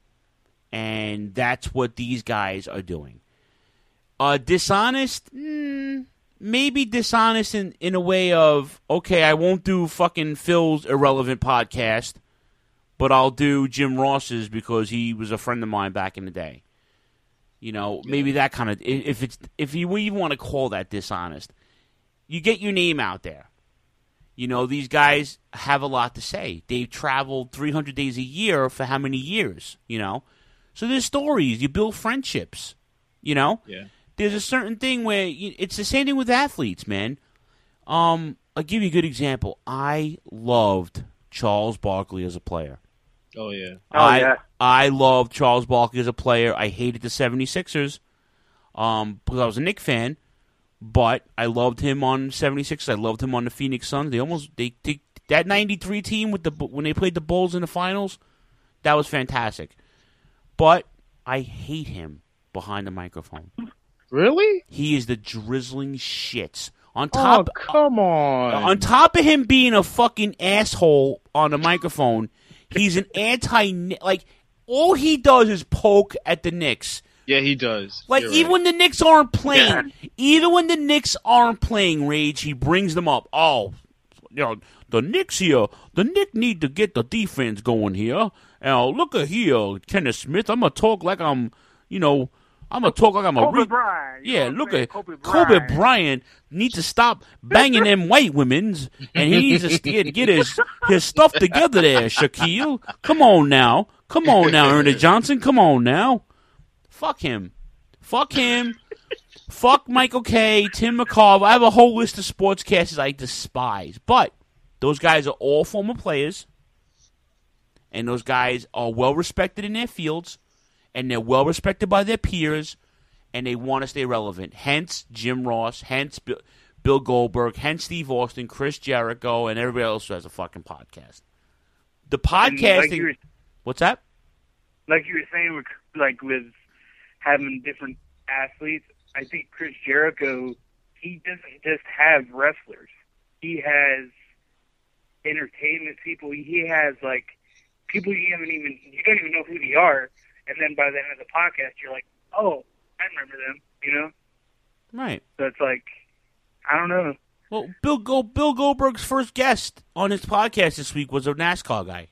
And that's what these guys are doing. Uh, dishonest? Mm, maybe dishonest in, in a way of, okay, I won't do fucking Phil's irrelevant podcast, but I'll do Jim Ross's because he was a friend of mine back in the day. You know, yeah. maybe that kind of, if it's if you even want to call that dishonest. You get your name out there. You know, these guys have a lot to say. They've traveled three hundred days a year for how many years, you know? So there's stories. You build friendships, you know? Yeah. There's a certain thing where you, it's the same thing with athletes, man. Um, I'll give you a good example. I loved Charles Barkley as a player. Oh, yeah. Oh, I, yeah. I loved Charles Barkley as a player. I hated the seventy-sixers um, because I was a Knicks fan. But I loved him on seventy-six. I loved him on the Phoenix Suns. They almost they, they that ninety-three team with the when they played the Bulls in the finals, that was fantastic. But I hate him behind the microphone. Really? He is the drizzling shits. On top, oh, come on. On top of him being a fucking asshole on the microphone, he's an anti like all he does is poke at the Knicks. Yeah, he does. Like, You're even right. when the Knicks aren't playing, yeah. even when the Knicks aren't playing, Rage, he brings them up. Oh, you know, the Knicks here, the Knicks need to get the defense going here. Now, look at here, Kenneth Smith. I'm going to talk like I'm, you know, I'm going to talk like I'm a... Kobe re- Bryant. You Yeah, know what look I'm saying? at Kobe Kobe Bryant. Bryant needs to stop banging them white women's, and he needs to get, get his, his stuff together there, Shaquille. Come on now. Come on now, Ernest Johnson. Come on now. Fuck him. Fuck him. Fuck Michael Kay, Tim McCarver. I have a whole list of sportscasters I despise. But those guys are all former players, and those guys are well-respected in their fields, and they're well-respected by their peers, and they want to stay relevant. Hence Jim Ross, hence Bill, Bill Goldberg, hence Steve Austin, Chris Jericho, and everybody else who has a fucking podcast. The podcasting... Like you were, what's that? like you were saying, with, like with having different athletes, I think Chris Jericho, he doesn't just have wrestlers. He has entertainment people. He has, like, people you haven't even, you don't even know who they are. And then by the end of the podcast, you're like, oh, I remember them, you know? Right. So it's like, I don't know. Well, Bill Go- Bill Goldberg's first guest on his podcast this week was a NASCAR guy.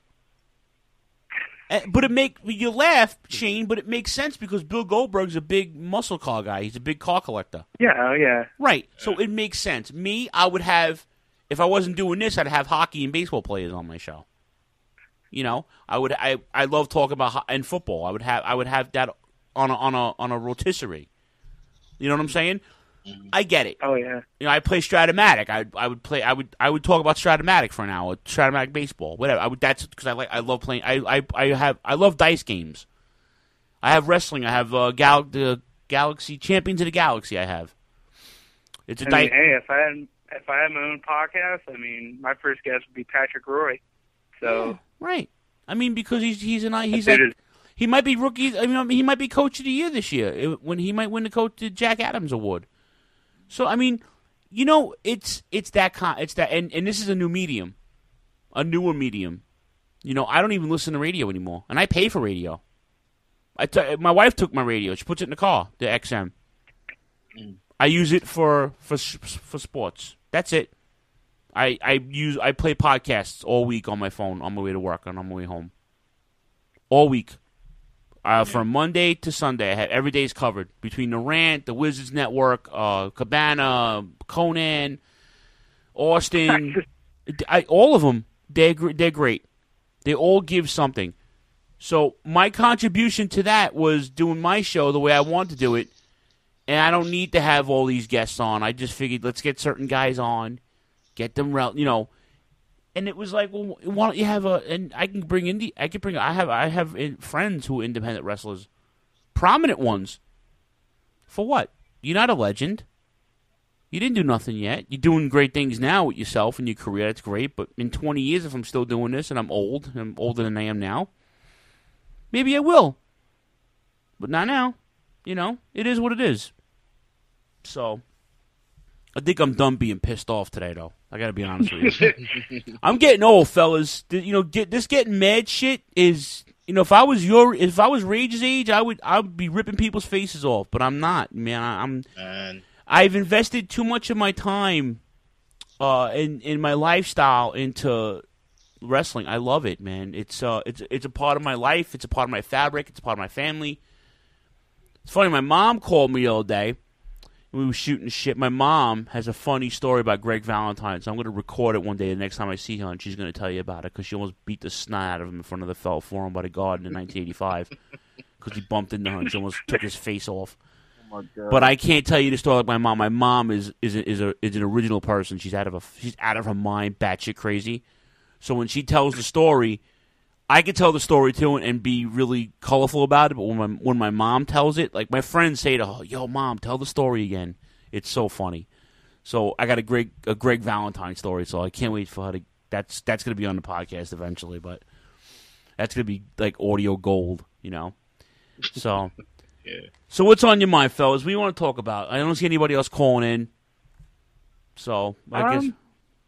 Uh, But it make you laugh, Shane. But it makes sense because Bill Goldberg's a big muscle car guy. He's a big car collector. Yeah, oh, yeah. Right. So it makes sense. Me, I would have, if I wasn't doing this, I'd have hockey and baseball players on my show. You know, I would. I, I love talking about ho- and football. I would have. I would have that on a on a on a rotisserie. You know what I'm saying? I get it. Oh yeah. You know, I play Stratomatic. I I would play. I would I would talk about Stratomatic for an hour. Stratomatic baseball, whatever. I would. That's because I like. I love playing. I, I I have. I love dice games. I have wrestling. I have uh, Gal the Galaxy Champions of the Galaxy. I have. It's a I dice. mean, hey, if I had if I had my own podcast, I mean, my first guest would be Patrick Roy. So Right. I mean, because he's he's an he's Dude like is- he might be rookie. I mean, he might be coach of the year this year it- when he might win the coach the Jack Adams Award. So I mean, you know, it's it's that con- it's that and, and this is a new medium, a newer medium. You know, I don't even listen to radio anymore, and I pay for radio. I t- my wife took my radio. She puts it in the car, the X M. I use it for for for sports. That's it. I, I use I play podcasts all week on my phone on my way to work and on my way home. All week. Uh, from Monday to Sunday, I had every day's covered. Between the Rant, the Wizards Network, uh, Cabana, Conan, Austin, I, all of them, they're, gr- they're great. They all give something. So my contribution to that was doing my show the way I want to do it, and I don't need to have all these guests on. I just figured let's get certain guys on, get them, rel- you know. And it was like, well, why don't you have a? And I can bring indie. I can bring. I have. I have in- friends who are independent wrestlers, prominent ones. For what? You're not a legend. You didn't do nothing yet. You're doing great things now with yourself and your career. That's great. But in twenty years, if I'm still doing this and I'm old, I'm older than I am now, maybe I will. But not now. You know, it is what it is. So, I think I'm done being pissed off today, though. I gotta be honest with you. I'm getting old, fellas. Th- You know, get this getting mad shit is. You know, if I was your, if I was Rage's age, I would, I would be ripping people's faces off. But I'm not, man. I, I'm. Man. I've invested too much of my time, uh, in in my lifestyle into wrestling. I love it, man. It's uh, it's it's a part of my life. It's a part of my fabric. It's a part of my family. It's funny. My mom called me the other day. We were shooting shit. My mom has a funny story about Greg Valentine, so I'm going to record it one day the next time I see her, and she's going to tell you about it because she almost beat the snot out of him in front of the Felt Forum by the Garden in nineteen eighty-five because he bumped into her and she almost took his face off. Oh my God. But I can't tell you the story like my mom. My mom is is a, is a, is an original person. She's out of a she's out of her mind, batshit crazy. So when she tells the story, I can tell the story too and, and be really colorful about it. But when my when my mom tells it, like my friends say to her, "Yo, mom, tell the story again." It's so funny. So I got a Greg a Greg Valentine story. So I can't wait for her to. That's that's gonna be on the podcast eventually, but that's gonna be like audio gold, you know. So. Yeah. So what's on your mind, fellas? What do you want to talk about? I don't see anybody else calling in. So I Um, guess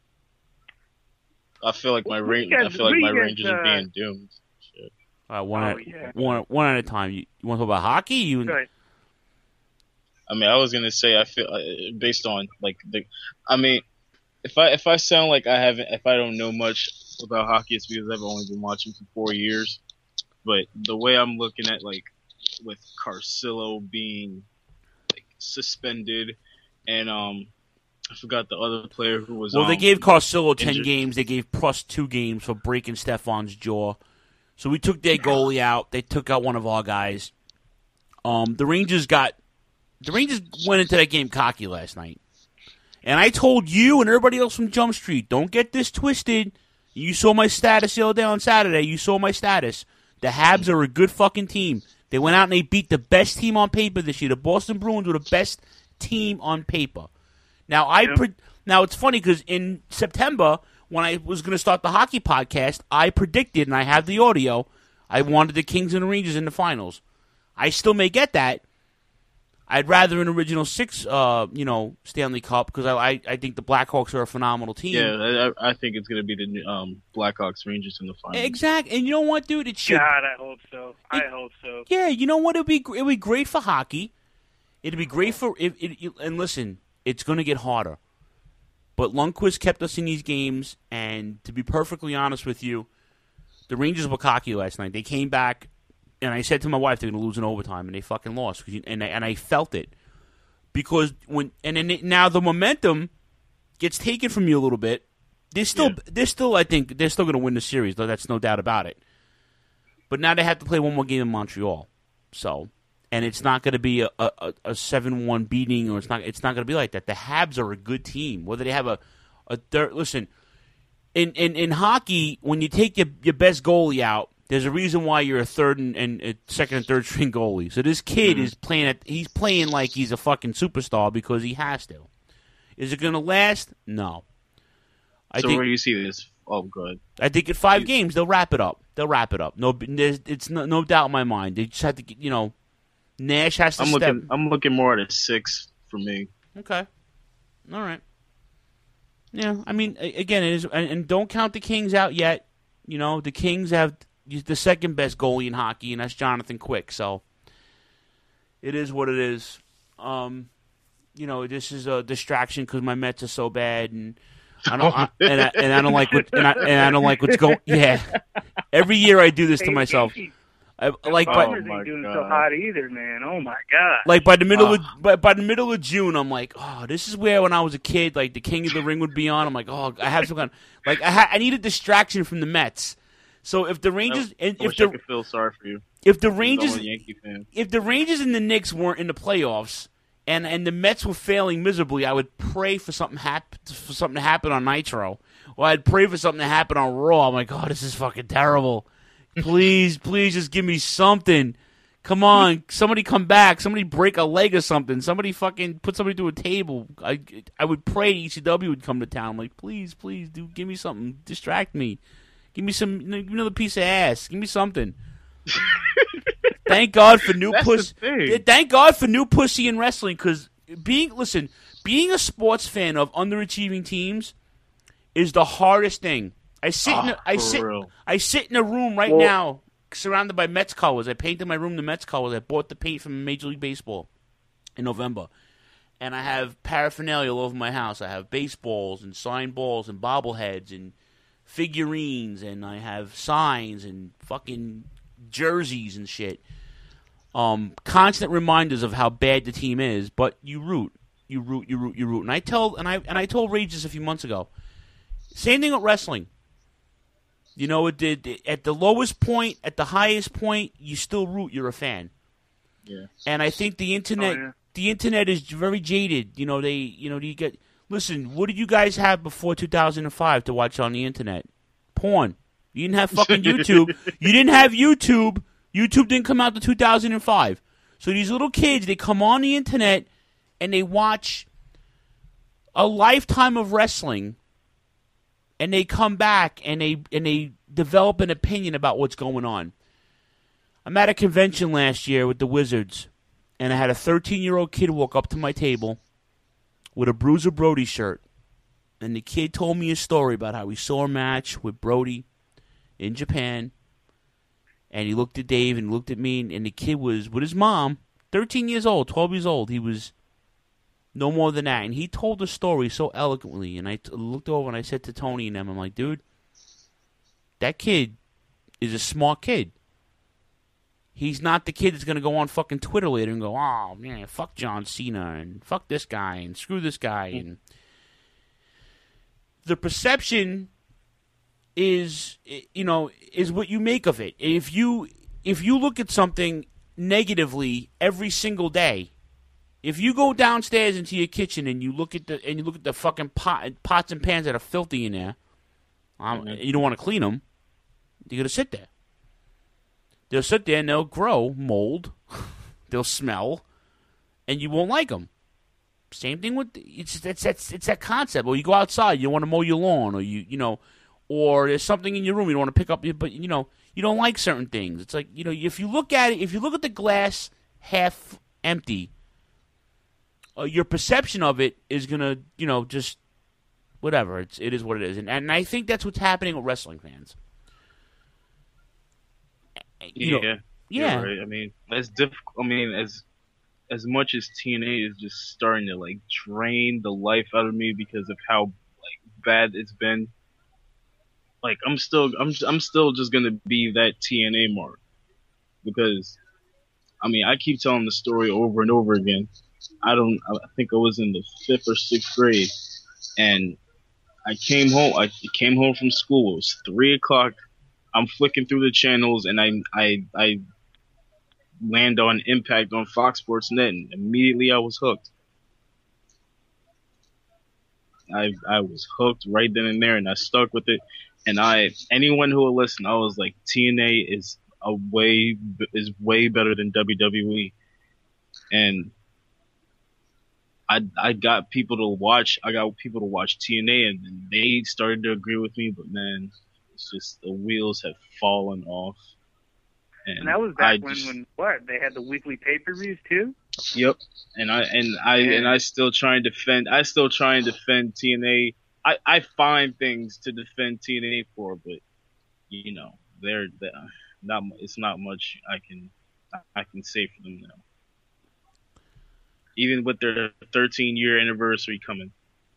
I feel like my What do you range. guys- I feel what like do my you guys, Rangers are uh, being doomed. Shit. uh, one, Oh, at, yeah. one one at a time. You, you want to talk about hockey? You Good. I mean, I was gonna say I feel uh, based on like the. I mean, if I if I sound like I haven't, if I don't know much about hockey, it's because I've only been watching for four years. But the way I'm looking at, like, with Carcillo being like suspended, and um, I forgot the other player who was. Well, um, they gave Carcillo ten injured. games. They gave Pruss two games for breaking Stefan's jaw. So we took their goalie out. They took out one of our guys. Um, the Rangers got the Rangers went into that game cocky last night, and I told you and everybody else from Jump Street, don't get this twisted. You saw my status the other day on Saturday. You saw my status. The Habs are a good fucking team. They went out and they beat the best team on paper this year. The Boston Bruins were the best team on paper. Now I Yeah. pre- now it's funny because in September when I was going to start the hockey podcast, I predicted and I have the audio. I wanted the Kings and the Rangers in the finals. I still may get that. I'd rather an original six, uh, you know, Stanley Cup because I, I I think the Blackhawks are a phenomenal team. Yeah, I, I think it's going to be the um, Blackhawks Rangers in the finals. Exactly, and you know what, dude? It should. God, I hope so. I hope so. Yeah, you know what? It'd be it'd be great for hockey. It'd be great for it, it, it- and listen, it's going to get harder. But Lundqvist kept us in these games, and to be perfectly honest with you, the Rangers were cocky last night. They came back, and I said to my wife they're going to lose in overtime, and they fucking lost. 'Cause you- And I, and I felt it because when and then it, now the momentum gets taken from you a little bit. They're still, Yeah. they're still, I think they're still going to win the series. Though that's no doubt about it. But now they have to play one more game in Montreal, so and it's not going to be a a, a seven one beating, or it's not it's not going to be like that. The Habs are a good team. Whether they have a a third, listen, in, in in hockey, when you take your your best goalie out, there's a reason why you're a third and, and a second and third string goalie. So this kid Mm-hmm. is playing at he's playing like he's a fucking superstar because he has to. Is it going to last? No. I so think where do you see this? Oh, good. I think in five games they'll wrap it up. They'll wrap it up. No, there's, it's no, no doubt in my mind. They just have to, get, you know, Nash has to I'm step. looking. I'm looking more at a six for me. Okay, all right. Yeah, I mean, a- again, it is, and, and don't count the Kings out yet. You know, the Kings have the second best goalie in hockey, and that's Jonathan Quick. So it is what it is. Um, you know, this is a distraction because my Mets are so bad, and I don't, I, and, I, and I don't like what, and I, and I don't like what's going. Yeah, every year I do this to myself. I, like by, Farmers my ain't doing God. so hot either, man. Oh my god. Like by the middle Ah. of by, by the middle of June, I'm like, oh, this is where when I was a kid, like the King of the Ring would be on. I'm like, oh, I have some kind of, like I ha- I need a distraction from the Mets. So if the Rangers and I if wish I the could feel sorry for you. if the I'm Rangers a Yankee fan. if the Rangers and the Knicks weren't in the playoffs and, and the Mets were failing miserably, I would pray for something hap- for something to happen on Nitro, or I'd pray for something to happen on Raw. I'm like, oh, this is fucking terrible. Please, please, just give me something. Come on, somebody come back. Somebody break a leg or something. Somebody fucking put somebody to a table. I I would pray E C W would come to town. I'm like, please, please, dude, give me something. Distract me. Give me some. Give me another piece of ass. Give me something. Thank God for new That's pussy. the thing. Thank God for new pussy in wrestling. Because being listen, being a sports fan of underachieving teams is the hardest thing. I sit in a, Ah, I for sit real. I sit in a room right Well- now surrounded by Mets colors. I painted my room the Mets colors. I bought the paint from Major League Baseball in November. And I have paraphernalia all over my house. I have baseballs and signed balls and bobbleheads and figurines, and I have signs and fucking jerseys and shit. Um, constant reminders of how bad the team is, but you root, you root, you root, you root. And I tell, and I and I told Rage this a few months ago. Same thing with wrestling. You know, it did at the lowest point, at the highest point, you still root. You're a fan. Yeah. And I think the internet, Oh, yeah. the internet is very jaded. You know, they, you know, you get. Listen, what did you guys have before two thousand five to watch on the internet? Porn. You didn't have fucking YouTube. You didn't have YouTube. YouTube didn't come out to two thousand five. So these little kids, they come on the internet and they watch a lifetime of wrestling, and they come back and they and they develop an opinion about what's going on. I'm at a convention last year with the Wizards, and I had a thirteen-year-old kid walk up to my table with a Bruiser Brody shirt. And the kid told me a story about how he saw a match with Brody in Japan. And he looked at Dave and looked at me, and the kid was with his mom, thirteen years old, twelve years old. He was No more than that. And he told the story so eloquently. And I t- looked over and I said to Tony and them, I'm like, dude, that kid is a smart kid. He's not the kid that's going to go on fucking Twitter later and go, oh, man, fuck John Cena and fuck this guy and screw this guy. And the perception is, you know, is what you make of it. If you if you look at something negatively every single day, if you go downstairs into your kitchen and you look at the and you look at the fucking pot, pots and pans that are filthy in there, um, mm-hmm. you don't want to clean them, you're gonna sit there. They'll sit there and they'll grow mold, they'll smell, and you won't like them. Same thing with it's it's it's, it's that concept. Or you go outside, you want to mow your lawn, or you you know, or there's something in your room you don't want to pick up, but you know you don't like certain things. It's like, you know, if you look at it, if you look at the glass half empty, uh, your perception of it is gonna, you know, just whatever. It's it is what it is, and and I think that's what's happening with wrestling fans. You yeah, know, yeah. Right. I mean, that's difficult. I mean, as as much as T N A is just starting to like drain the life out of me because of how like bad it's been. Like I'm still, I'm, I'm still just gonna be that T N A mark because, I mean, I keep telling the story over and over again. I don't, I think I was in the fifth or sixth grade, and I came home. I came home from school. It was three o'clock. I'm flicking through the channels, and I, I, I land on Impact on Fox Sports Net, and immediately I was hooked. I, I was hooked right then and there, and I stuck with it. And I, anyone who will listen, I was like, T N A is a way, is way better than W W E. And I, I got people to watch, I got people to watch T N A, and they started to agree with me, but man, it's just the wheels have fallen off. And, and that was back I when, just, when what they had the weekly pay-per-views too. Yep, and I and I yeah. and I still try and defend. I still try and defend T N A. I, I find things to defend T N A for, but you know, they're, they're not. It's not much I can I can say for them now. Even with their thirteen year anniversary coming.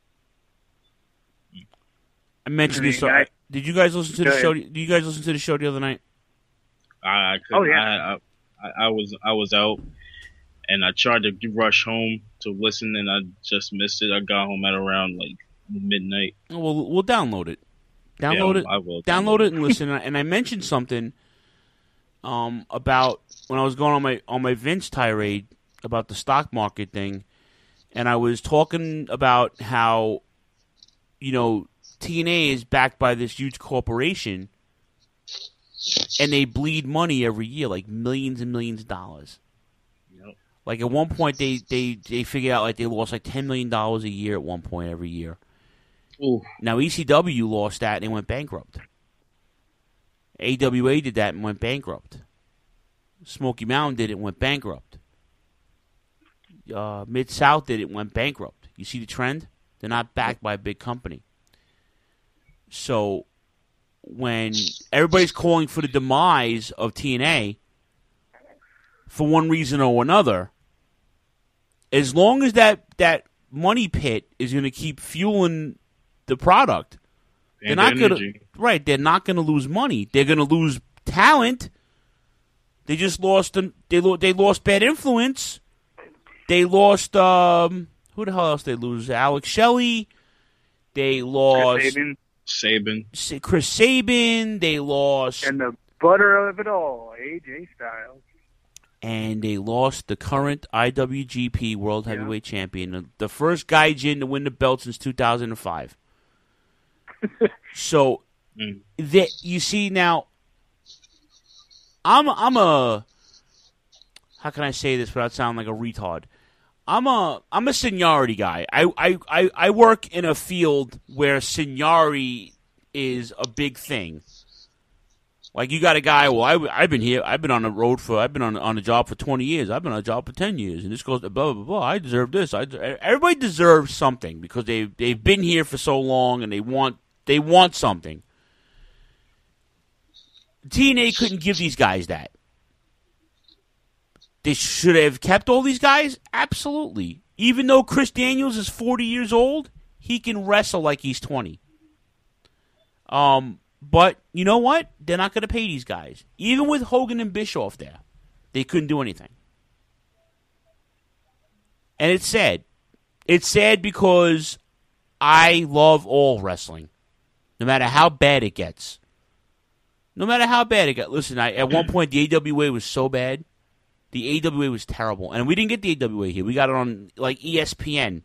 I mentioned this. So, did you guys listen to the show? Did you guys listen to the show the other night? I, I couldn't. Oh yeah. I, I, I was I was out, and I tried to rush home to listen, and I just missed it. I got home at around like midnight. Oh, well, we'll download it. Download yeah, it. I will. Download it and listen. And I mentioned something um, about when I was going on my on my Vince tirade about the stock market thing, and I was talking about how, you know, T N A is backed by this huge corporation, and they bleed money every year, like millions and millions of dollars. Yep. Like at one point, they, they, they figured out like they lost like ten million dollars a year at one point every year. Ooh. Now E C W lost that and they went bankrupt. A W A did that and went bankrupt. Smoky Mountain did it and went bankrupt. Uh, Mid-South did it and went bankrupt. You see the trend? They're not backed by a big company. So when everybody's calling for the demise of T N A for one reason or another, as long as that, that money pit is going to keep fueling the product, and they're not going to right. They're not going to lose money. They're going to lose talent. They just lost. They they lost Bad Influence. They lost. Um, who the hell else they lose? Alex Shelley. They lost. Chris Sabin. Sabin. Chris Sabin. They lost. And the butter of it all, A J Styles. And they lost the current I W G P World Heavyweight yeah. Champion, the first Gaijin to win the belt since two thousand five. So, mm. that you see now, I'm I'm a how can I say this without sounding like a retard? I'm a I'm a seniority guy. I, I, I, I work in a field where seniority is a big thing. Like you got a guy. Well, I I've been here. I've been on the road for. I've been on on a job for twenty years. I've been on a job for ten years, and this goes to blah blah blah. I deserve this. I everybody deserves something because they they've been here for so long, and they want they want something. T N A couldn't give these guys that. They should have kept all these guys? Absolutely. Even though Chris Daniels is forty years old, he can wrestle like he's twenty. Um, but you know what? They're not going to pay these guys. Even with Hogan and Bischoff there, they couldn't do anything. And it's sad. It's sad because I love all wrestling, no matter how bad it gets. No matter how bad it got. Listen, I, at one point, the A W A was so bad. The A W A was terrible. And we didn't get the A W A here. We got it on, like, E S P N.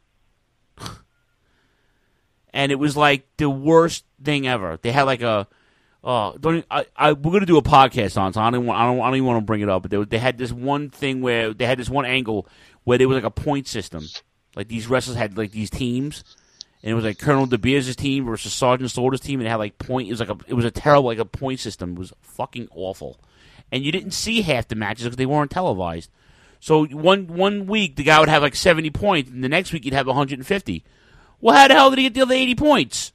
And it was, like, the worst thing ever. They had, like, a... Oh, don't even, I, I, we're going to do a podcast on it, so I don't, want, I, don't, I don't even want to bring it up. But they, they had this one thing where... They had this one angle where there was, like, a point system. Like, these wrestlers had, like, these teams. And it was, like, Colonel De Beers' team versus Sergeant Slaughter's team. And it had, like, point... It was, like, a, it was a terrible, like, a point system. It was fucking awful. And you didn't see half the matches because they weren't televised. So one one week, the guy would have like seventy points, and the next week he'd have one hundred fifty. Well, how the hell did he get the other eighty points?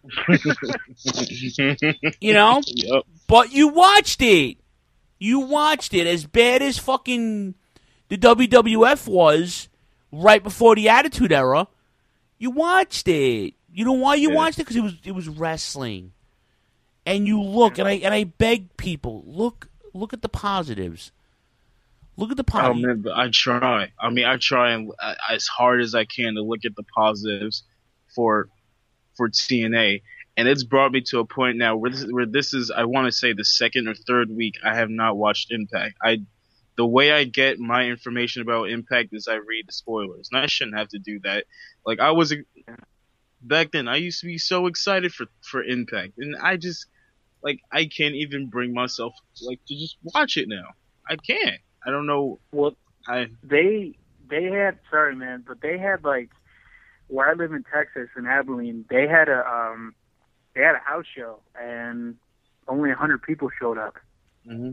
You know? Yep. But you watched it. You watched it. As bad as fucking the W W F was right before the Attitude Era, you watched it. You know why you Yeah. watched it? Because it was, it was wrestling. And you look, and I and I beg people, look... Look at the positives. Look at the Oh positives. man, but I try. I mean, I try and uh, as hard as I can to look at the positives for for T N A, and it's brought me to a point now where this, where this is. I want to say the second or third week I have not watched Impact. I the way I get my information about Impact is I read the spoilers, and I shouldn't have to do that. Like I was back then, I used to be so excited for for Impact, and I just. Like, I can't even bring myself, like, to just watch it now. I can't. I don't know. Well, I they they had sorry man, but they had like where I live in Texas in Abilene, they had a um they had a house show and only a hundred people showed up. Mm-hmm.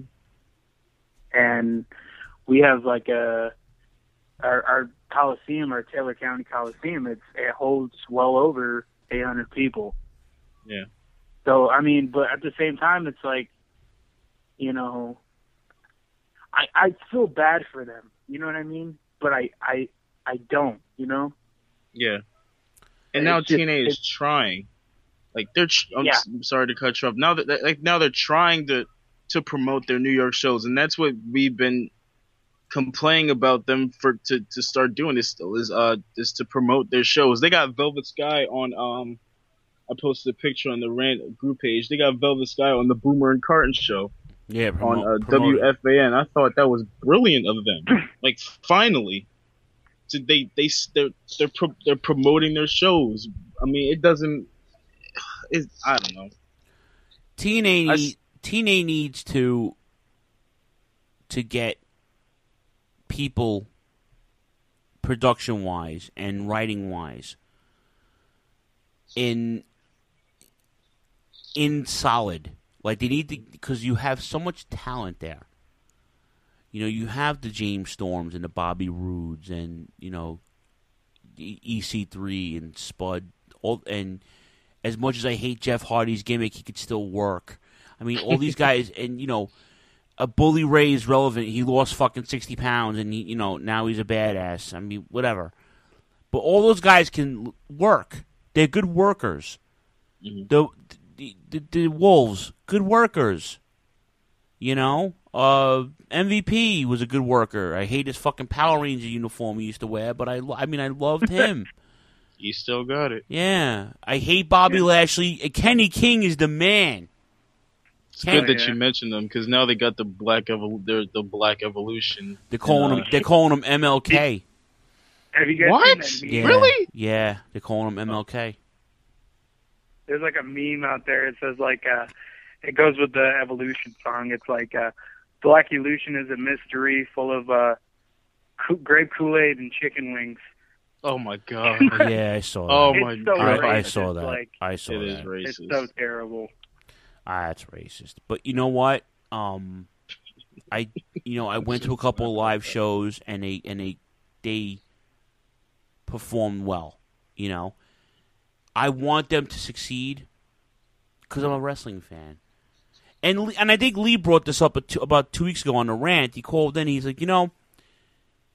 And we have like a our our Coliseum, our Taylor County Coliseum. It's it holds well over eight hundred people. Yeah. So, I mean, but at the same time, it's like, you know, I I feel bad for them. You know what I mean? But I I, I don't, you know? Yeah. And now It's just- T N A is it's- trying. Like, they're, tr- I'm, Yeah. s- I'm sorry to cut you off. Now that, that- like, now they're trying to, to promote their New York shows. And that's what we've been complaining about them for, to, to start doing this still is, uh, is to promote their shows. They got Velvet Sky on, um, I posted a picture on the Rant group page. They got Velvet Sky on the Boomer and Carton show Yeah, on promote, uh, promote it. W F A N. I thought that was brilliant of them. Like finally, so they they they're they're, pro- they're promoting their shows. I mean, it doesn't. It, I don't know. T N A I need, s- T N A needs to to get people production wise and writing wise in in solid. Like they need to, because you have so much talent there. You know, you have the James Storms and the Bobby Roods and, you know, E C three and Spud. All, and as much as I hate Jeff Hardy's gimmick, he could still work. I mean, all these guys, and, you know, a Bully Ray is relevant. He lost fucking sixty pounds, and, he, you know, now he's a badass. I mean, whatever. But all those guys can work. They're good workers. Mm-hmm. The, the, the, the Wolves, good workers. You know? Uh, M V P was a good worker. I hate his fucking Power Ranger uniform he used to wear, but I, lo- I mean, I loved him. You still got it. Yeah. I hate Bobby Yeah. Lashley. Kenny King is the man. It's Ken- good that you mentioned them because now they got the black evol- they're the Black Evolution. They're calling And, him. uh, They're calling him M L K. Have you guys What? seen that meme? Yeah. Really? Yeah. They're calling him M L K. There's like a meme out there. It says like, uh, it goes with the Evolution song. It's like, uh, Black Evolution is a mystery full of uh, co- grape Kool-Aid and chicken wings. Oh my god. Yeah, I saw that. Oh It's my so god. I, I racist. saw It's that. like- I saw It is that. racist. It's so terrible. Ah, that's racist. But you know what? Um, I you know I went to a couple of live shows and they and they they performed well. You know, I want them to succeed because I'm a wrestling fan. And Lee- and I think Lee brought this up a two, about two weeks ago on the rant. He called in. He's like, you know,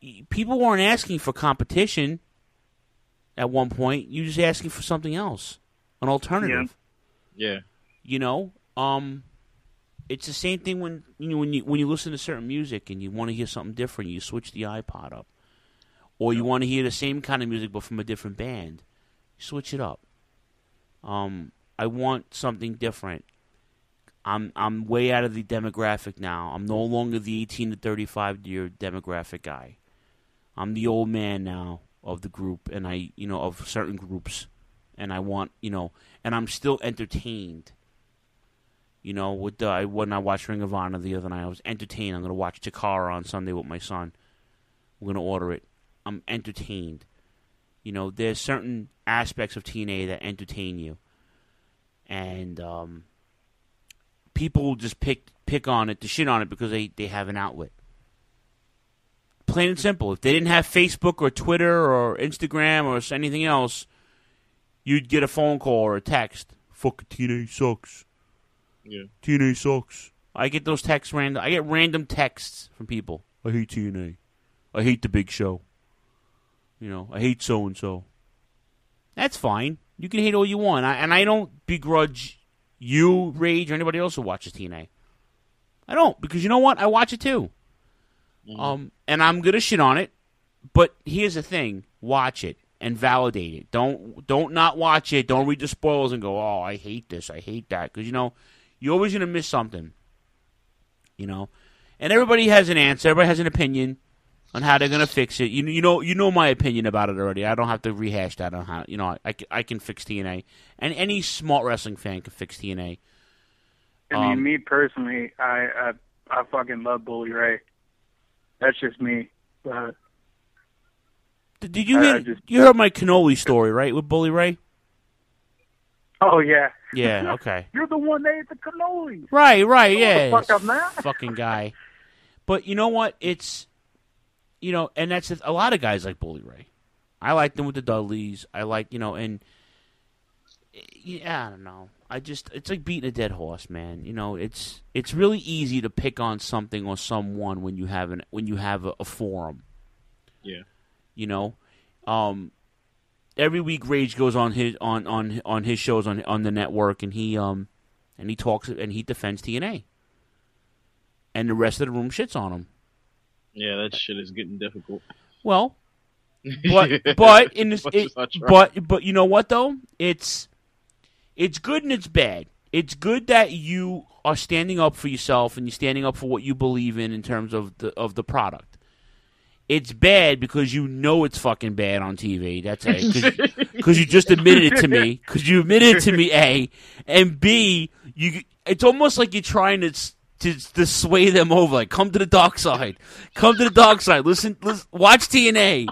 people weren't asking for competition at one point. You were just asking for something else, an alternative. Yeah. yeah. You know, um, it's the same thing when you know when you when you listen to certain music and you want to hear something different. You switch the iPod up, or you want to hear the same kind of music but from a different band. You switch it up. Um, I want something different. I'm I'm way out of the demographic now. I'm no longer the eighteen to thirty-five year demographic guy. I'm the old man now of the group, and I you know of certain groups, and I want you know, and I'm still entertained. You know, with the, I, when I watched Ring of Honor the other night, I was entertained. I'm going to watch Chikara on Sunday with my son. We're going to order it. I'm entertained. You know, there's certain aspects of T N A that entertain you. And um, people just pick pick on it, to shit on it, because they, they have an outlet. Plain and simple. If they didn't have Facebook or Twitter or Instagram or anything else, you'd get a phone call or a text. Fucking T N A sucks. Yeah. T N A sucks. I get those texts random. I get random texts from people. I hate T N A. I hate the Big Show. You know, I hate so and so. That's fine. You can hate all you want, I, and I don't begrudge you, Rage, or anybody else who watches T N A. I don't, because you know what? I watch it too. Mm-hmm. Um, and I'm gonna shit on it. But here's the thing: watch it and validate it. Don't don't not watch it. Don't read the spoilers and go, "Oh, I hate this. I hate that," because you know. You're always going to miss something, you know. And everybody has an answer. Everybody has an opinion on how they're going to fix it. You, you know, you know my opinion about it already. I don't have to rehash that on how. You know, I, I can fix T N A, and any smart wrestling fan can fix T N A. I mean, Um, me personally, I, I I fucking love Bully Ray. That's just me. But did you I- hear? I just- you heard my cannoli story, right, with Bully Ray? Oh yeah. Yeah. Okay. You're the one that ate the cannoli. Right, right, yeah. What the fuck I'm that? Fucking guy. But you know what? It's, you know, and that's a lot of guys like Bully Ray. I like them with the Dudleys. I like, you know, and yeah, I don't know. I just, it's like beating a dead horse, man. You know, it's it's really easy to pick on something or someone when you have an when you have a, a forum. Yeah. You know, um, every week Rage goes on his on, on, on his shows on on the network, and he um and he talks and he defends T N A, and the rest of the room shits on him. Yeah, that shit is getting difficult. Well, but but in this, Much it, as I try. but but you know what though? It's it's good and it's bad. It's good that you are standing up for yourself and you're standing up for what you believe in in terms of the of the product. It's bad because you know it's fucking bad on T V. That's A. Because you just admitted it to me. Because you admitted it to me, A. And B, you. It's almost like you're trying to, to to sway them over. Like, come to the dark side. Come to the dark side. Listen, listen watch T N A.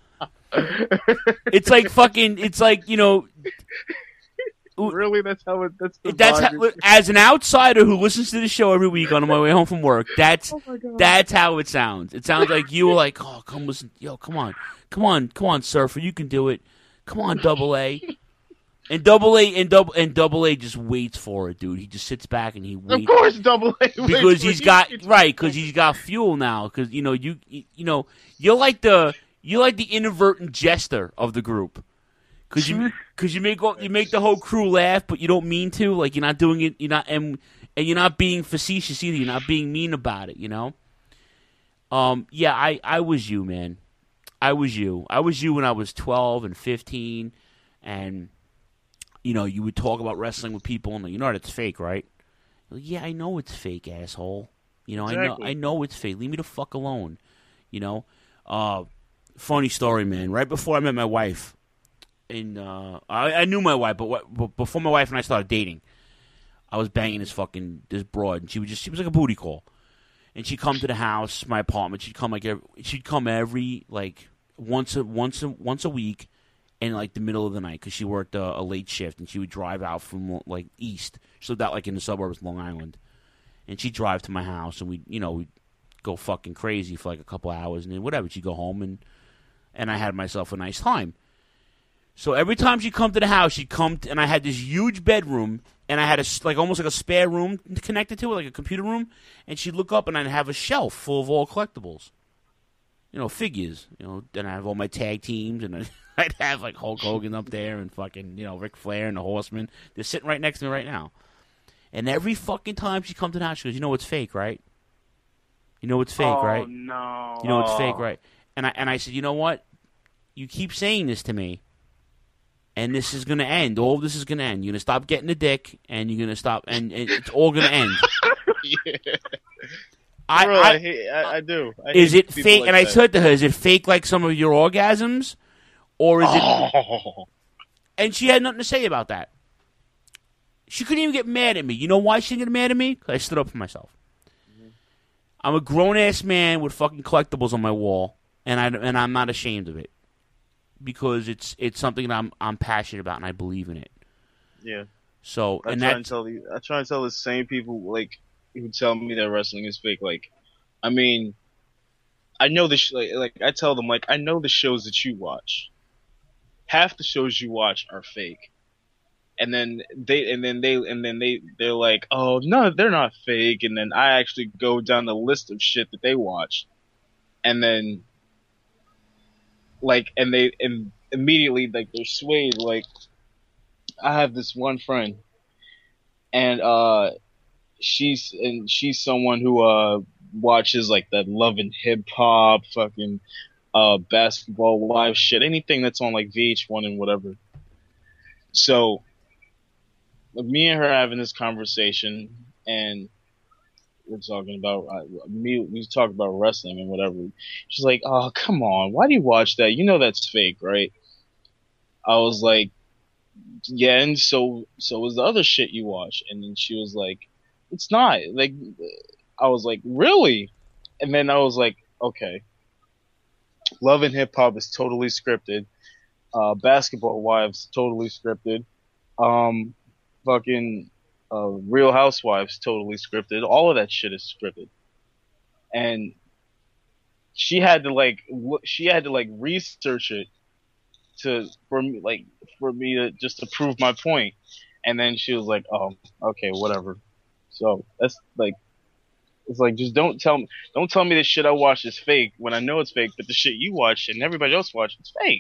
It's like fucking, it's like, you know. Really? That's how it, that's the That's vibe. how, as an outsider who listens to the show every week on my way home from work, that's Oh my God. that's how it sounds. It sounds like you were like, oh, come listen, yo, come on, come on, come on, Surfer, you can do it. Come on, Double A, and Double A and double and Double A just waits for it, dude. He just sits back and he waits. Of course, Double A. because he's got right, because he's got fuel now. Because you know you you know you're like the you're like the inadvertent jester of the group. Because you, cause you make all, you make the whole crew laugh, but you don't mean to. Like, you're not doing it. You're not, and and you're not being facetious either. You're not being mean about it. You know. Um. Yeah. I, I was you, man. I was you. I was you when I was twelve and fifteen, and you know you would talk about wrestling with people, and you know it's fake, right? Like, yeah, I know it's fake, asshole. You know, Exactly. I know, I know it's fake. Leave me the fuck alone. You know. Uh, funny story, man. Right before I met my wife. In uh, I, I knew my wife, but, what, but before my wife and I started dating, I was banging this fucking this broad, and she was just she was like a booty call, and she'd come to the house, my apartment. She'd come like every, she'd come every like once a once a once a week, in like the middle of the night because she worked a, a late shift, and she would drive out from like east. She lived out like in the suburbs of Long Island, and she'd drive to my house, and we you know we'd go fucking crazy for like a couple hours, and then whatever. She'd go home, and and I had myself a nice time. So every time she'd come to the house, she'd come, to, and I had this huge bedroom, and I had a, like almost like a spare room connected to it, like a computer room, and she'd look up, and I'd have a shelf full of all collectibles. you know, figures. You know, then I have all my tag teams, and then I'd have like Hulk Hogan up there and fucking, you know, Ric Flair and the Horsemen. They're sitting right next to me right now. And every fucking time she comes to the house, she goes, "You know it's fake, right? You know it's fake, oh, right? no. You know it's Oh. fake, right?" And I and I said, "You know what? You keep saying this to me, and this is going to end. All of this is going to end. You're going to stop getting the dick, and you're going to stop, and, and it's all going to end." yeah. I, Bro, I, I, hate, I, I do. I is hate it people fake? like and I that. said to her, "Is it fake like some of your orgasms, or is it?" Oh. And she had nothing to say about that. She couldn't even get mad at me. You know why she didn't get mad at me? Because I stood up for myself. Mm-hmm. I'm a grown ass man with fucking collectibles on my wall, and I and I'm not ashamed of it because it's it's something that I'm I'm passionate about and I believe in it. Yeah. So I and try that and tell you, I try and tell the same people like who tell me that wrestling is fake. Like, I mean, I know the sh- like, like I tell them like I know the shows that you watch. Half the shows you watch are fake. And then they, and then they, and then they, they're like, "Oh no, they're not fake." And then I actually go down the list of shit that they watch, and then, like, and they, and immediately, like, they're swayed. Like, I have this one friend, and uh, she's, and she's someone who uh watches like that Love and Hip Hop, fucking, uh, Basketball Wives shit, anything that's on like V H one and whatever. So. Me and her having this conversation, and we're talking about uh, me. We talk about wrestling and whatever. She's like, "Oh, come on! Why do you watch that? You know that's fake, right?" I was like, "Yeah, and so so is the other shit you watch." And then she was like, "It's not." Like, I was like, "Really?" And then I was like, "Okay, Love and Hip Hop is totally scripted. Uh, Basketball Wives totally scripted. Um." Fucking uh, Real Housewives totally scripted. All of that shit is scripted, and she had to like look, she had to like research it to for me like for me to just to prove my point. And then she was like, "Oh, okay, whatever." So that's like, it's like just don't tell me don't tell me the shit I watch is fake when I know it's fake, but the shit you watch and everybody else watch is fake.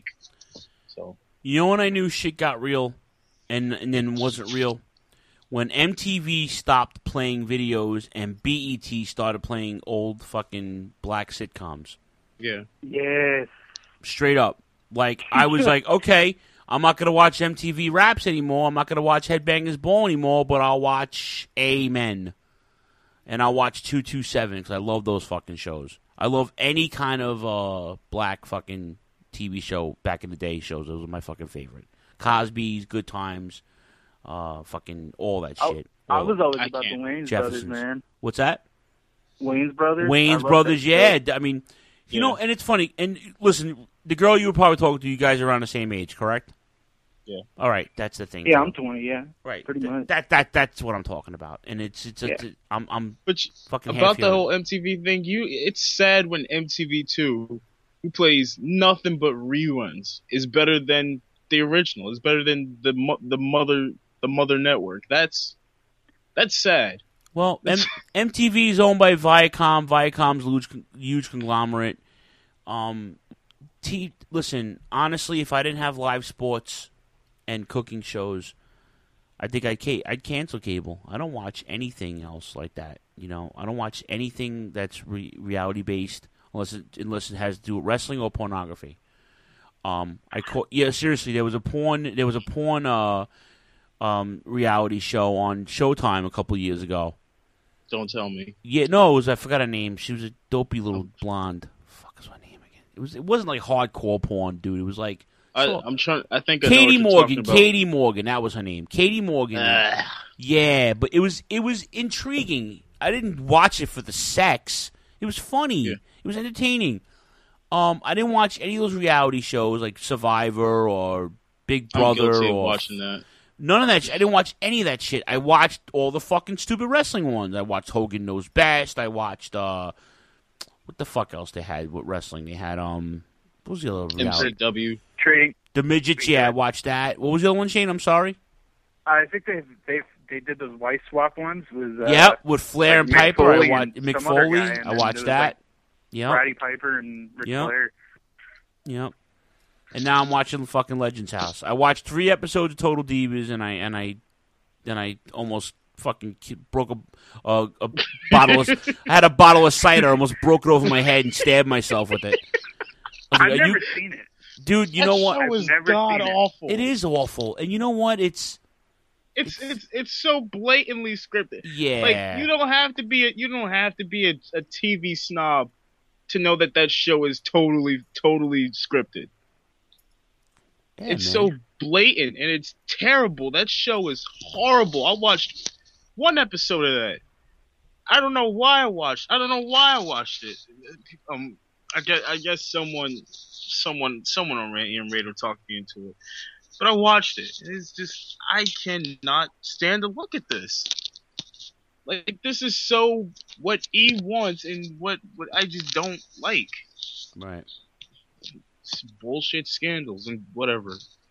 So you know when I knew shit got real. And, and then wasn't real? When M T V stopped playing videos and B E T started playing old fucking black sitcoms. Yeah. Yes. Straight up. Like, I was like, okay, I'm not going to watch M T V Raps anymore. I'm not going to watch Headbangers Ball anymore, but I'll watch Amen. And I'll watch two two seven because I love those fucking shows. I love any kind of uh, black fucking T V show, back in the day shows. Those are my fucking favorite. Cosby's, Good Times, uh, fucking all that shit. I, I All- was always I about the can't. Wayne's Jeffersons. brothers, man. What's that? Wayne's brothers. Wayne's I love Brothers, that yeah. show. I mean, you Yeah. know, and it's funny. And listen, the girl you were probably talking to, you guys are around the same age, correct? Yeah. All right, that's the thing. Yeah, too. I'm twenty. Yeah. right. pretty Th- much. That that that's what I'm talking about, and it's it's, it's Yeah. I'm I'm But fucking about half the young. whole M T V thing, you it's sad when M T V two, who plays nothing but reruns, is better than the original. Is better than the mo- the mother the mother network. That's that's sad. Well, M- M T V is owned by Viacom. Viacom's a huge, huge conglomerate. Um, T- listen, honestly, if I didn't have live sports and cooking shows, I think I'd, ca- I'd cancel cable. I don't watch anything else like that. You know, I don't watch anything that's re- reality based unless it, unless it has to do with wrestling or pornography. Um, I call, yeah, seriously, there was a porn there was a porn uh, um, reality show on Showtime a couple years ago. Don't tell me. Yeah, no, it was I forgot her name. She was a dopey little blonde. Fuck is her name again? It was it wasn't like hardcore porn, dude. It was like I, so- I'm trying. I think I know Katie what you're Morgan. talking about. Katie Morgan, that was her name. Katie Morgan. Ugh. Yeah, but it was it was intriguing. I didn't watch it for the sex. It was funny. Yeah. It was entertaining. Um, I didn't watch any of those reality shows like Survivor or Big I'm Brother guilty of or watching that. none of that shit. I didn't watch any of that shit. I watched all the fucking stupid wrestling ones. I watched Hogan Knows Best. I watched uh, what the fuck else they had with wrestling? They had um, what was the other M reality? C W. Trading. The midgets. Yeah, I watched that. What was the other one, Shane? I'm sorry. I think they they they did those wife swap ones with. Uh, Yep, with Flair like and Mick Piper. I Foley watched and Mick some other Foley. guy, and I then watched there was, that. like, Yep. Roddy Piper and Ric Yep. Flair. Yep. And now I'm watching fucking Legends House. I watched three episodes of Total Divas, and I and I and I almost fucking ki- broke a a, a bottle. Of, I had a bottle of cider, almost broke it over my head, and stabbed myself with it. I was I've like, "Are never you-" seen it. Dude, you that know what? show I've is never god seen it. awful. It is awful, and you know what? It's It's it's it's so blatantly scripted. yeah. Like you don't have to be a you don't have to be a, a T V snob to know that that show is totally totally scripted. Yeah, it's man. so blatant and it's terrible. That show is horrible. I watched one episode of that. I don't know why I watched. I don't know why I watched it. Um, I guess I guess someone someone someone on Ian Radio talked me into it. But I watched it. It's just I cannot stand to look at this. Like this is so what E wants and what, what I just don't like. Right. It's bullshit scandals and whatever.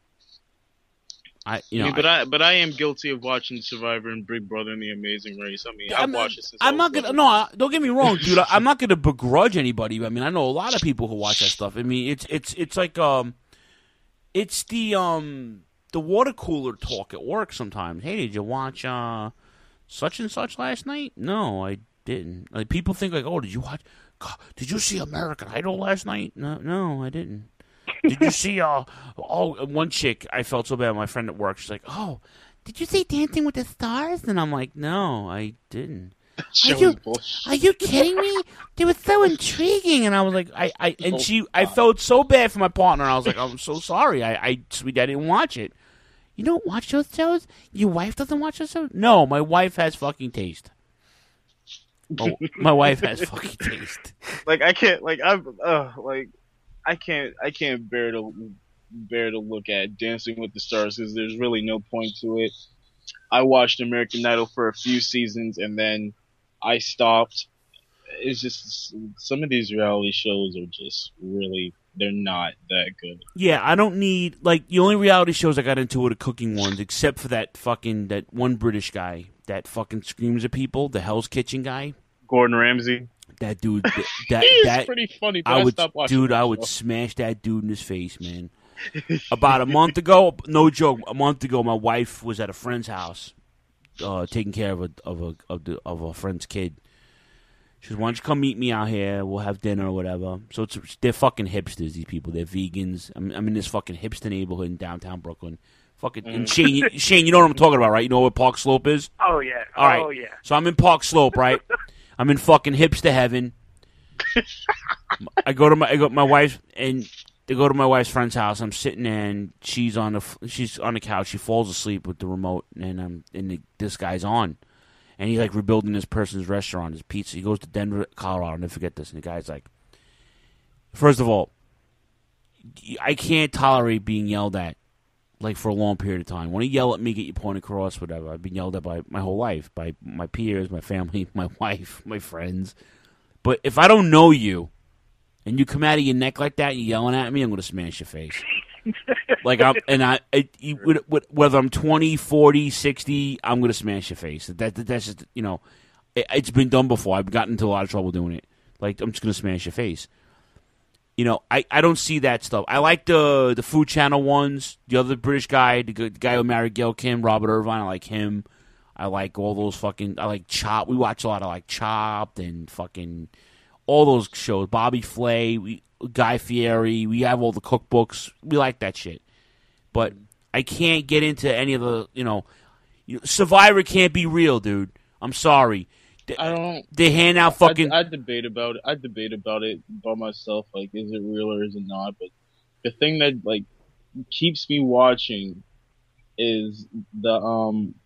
I you I know, mean, but I, I but I am guilty of watching Survivor and Big Brother and The Amazing Race. I mean, I've I'm, watched it since I I'm was not gonna. little. No, I- don't get me wrong, dude. I, I'm not gonna begrudge anybody. I mean, I know a lot of people who watch that stuff. I mean, it's it's it's like um, it's the um the water cooler talk at work sometimes. Hey, did you watch uh such and such last night? No, I didn't. Like people think like, oh, did you watch? God, did you see American Idol last night? No, no, I didn't. Did you see uh oh one chick? I felt so bad. My friend at work. She's like, oh, did you see Dancing with the Stars? And I'm like, no, I didn't. Show Are you, is bullshit. are you kidding me? It was so intriguing, and I was like, I, I, and she, I felt so bad for my partner. And I was like, I'm so sorry. I, I, sweet, I didn't watch it. You don't watch those shows? Your wife doesn't watch those shows? No, my wife has fucking taste. Oh, my wife has fucking taste. Like I can't like I'm uh like I can't I can't bear to bear to look at Dancing with the Stars because there's really no point to it. I watched American Idol for a few seasons and then I stopped. It's just some of these reality shows are just really they're not that good. Yeah, I don't need like the only reality shows I got into were the cooking ones, except for that fucking that one British guy that fucking screams at people, the Hell's Kitchen guy. Gordon Ramsay. That dude, that that, He is that pretty funny, but I I would, stopped watching dude, that I would show. smash that dude in his face, man. About a month ago, no joke, a month ago, my wife was at a friend's house, uh, taking care of a of a of, the, of a friend's kid. She says, "Why don't you come meet me out here? We'll have dinner or whatever." So it's they're fucking hipsters. These people, they're vegans. I'm, I'm in this fucking hipster neighborhood in downtown Brooklyn. Fucking and Shane, you, Shane, you know what I'm talking about, right? You know what Park Slope is? Oh yeah. All right. Oh yeah. So I'm in Park Slope, right? I'm in fucking hipster heaven. I go to my I go my wife and they go to my wife's friend's house. I'm sitting there and she's on the she's on the couch. She falls asleep with the remote and um and the, this guy's on, and he's like rebuilding this person's restaurant, his pizza. He goes to Denver, Colorado. I'll never forget this. And the guy's like, first of all, I can't tolerate being yelled at like for a long period of time. When you yell at me, get your point across, whatever. I've been yelled at by my whole life, by my peers, my family, my wife, my friends. But if I don't know you, and you come out of your neck like that, and you're yelling at me, I'm going to smash your face. Like I'm, and I, I you, whether I'm twenty, forty, sixty, I'm going to smash your face. That, that that's just, you know, it, it's been done before. I've gotten into a lot of trouble doing it. Like I'm just going to smash your face. You know, I, I don't see that stuff. I like the the Food Channel ones. The other British guy, the, the guy who married Gail Kim, Robert Irvine. I like him. I like all those fucking. I like Chop. We watch a lot of like Chopped and fucking all those shows. Bobby Flay, we, Guy Fieri. We have all the cookbooks. We like that shit. But I can't get into any of the. You know, you know Survivor can't be real, dude. I'm sorry. I don't. They hand out fucking. I, I debate about it. I debate about it by myself. Like, is it real or is it not? But the thing that like keeps me watching is the um.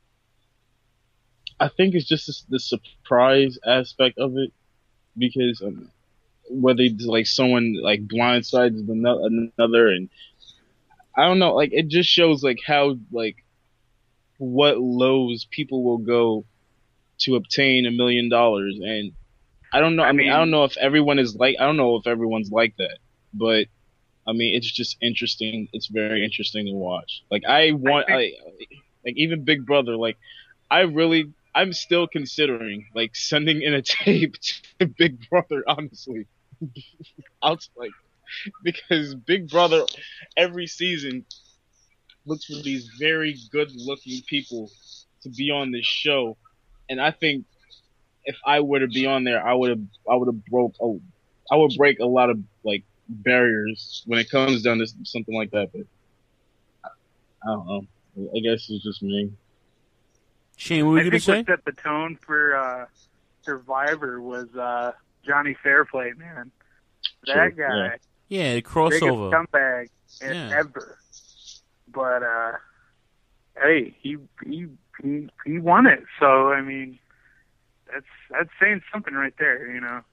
I think it's just the surprise aspect of it, because um, whether it's like someone like blindsides another, and I don't know, like it just shows like how like what lows people will go to obtain a million dollars. And I don't know. I, I mean, mean, I don't know if everyone is like. I don't know if everyone's like that, but I mean, it's just interesting. It's very interesting to watch. Like I want, I, like even Big Brother. Like I really, I'm still considering like sending in a tape to Big Brother. Honestly, Out like because Big Brother every season looks for these very good-looking people to be on this show, and I think if I were to be on there, I would have I would have broke a, I would break a lot of like barriers when it comes down to something like that. But I, I don't know. I guess it's just me. Shane, what were I you going to think say? what set the tone for uh, Survivor was uh, Johnny Fairplay, man. That Sure, guy, Yeah, the biggest crossover. scumbag Yeah. ever. But uh, hey, he he he he won it. So I mean, that's that's saying something right there, you know.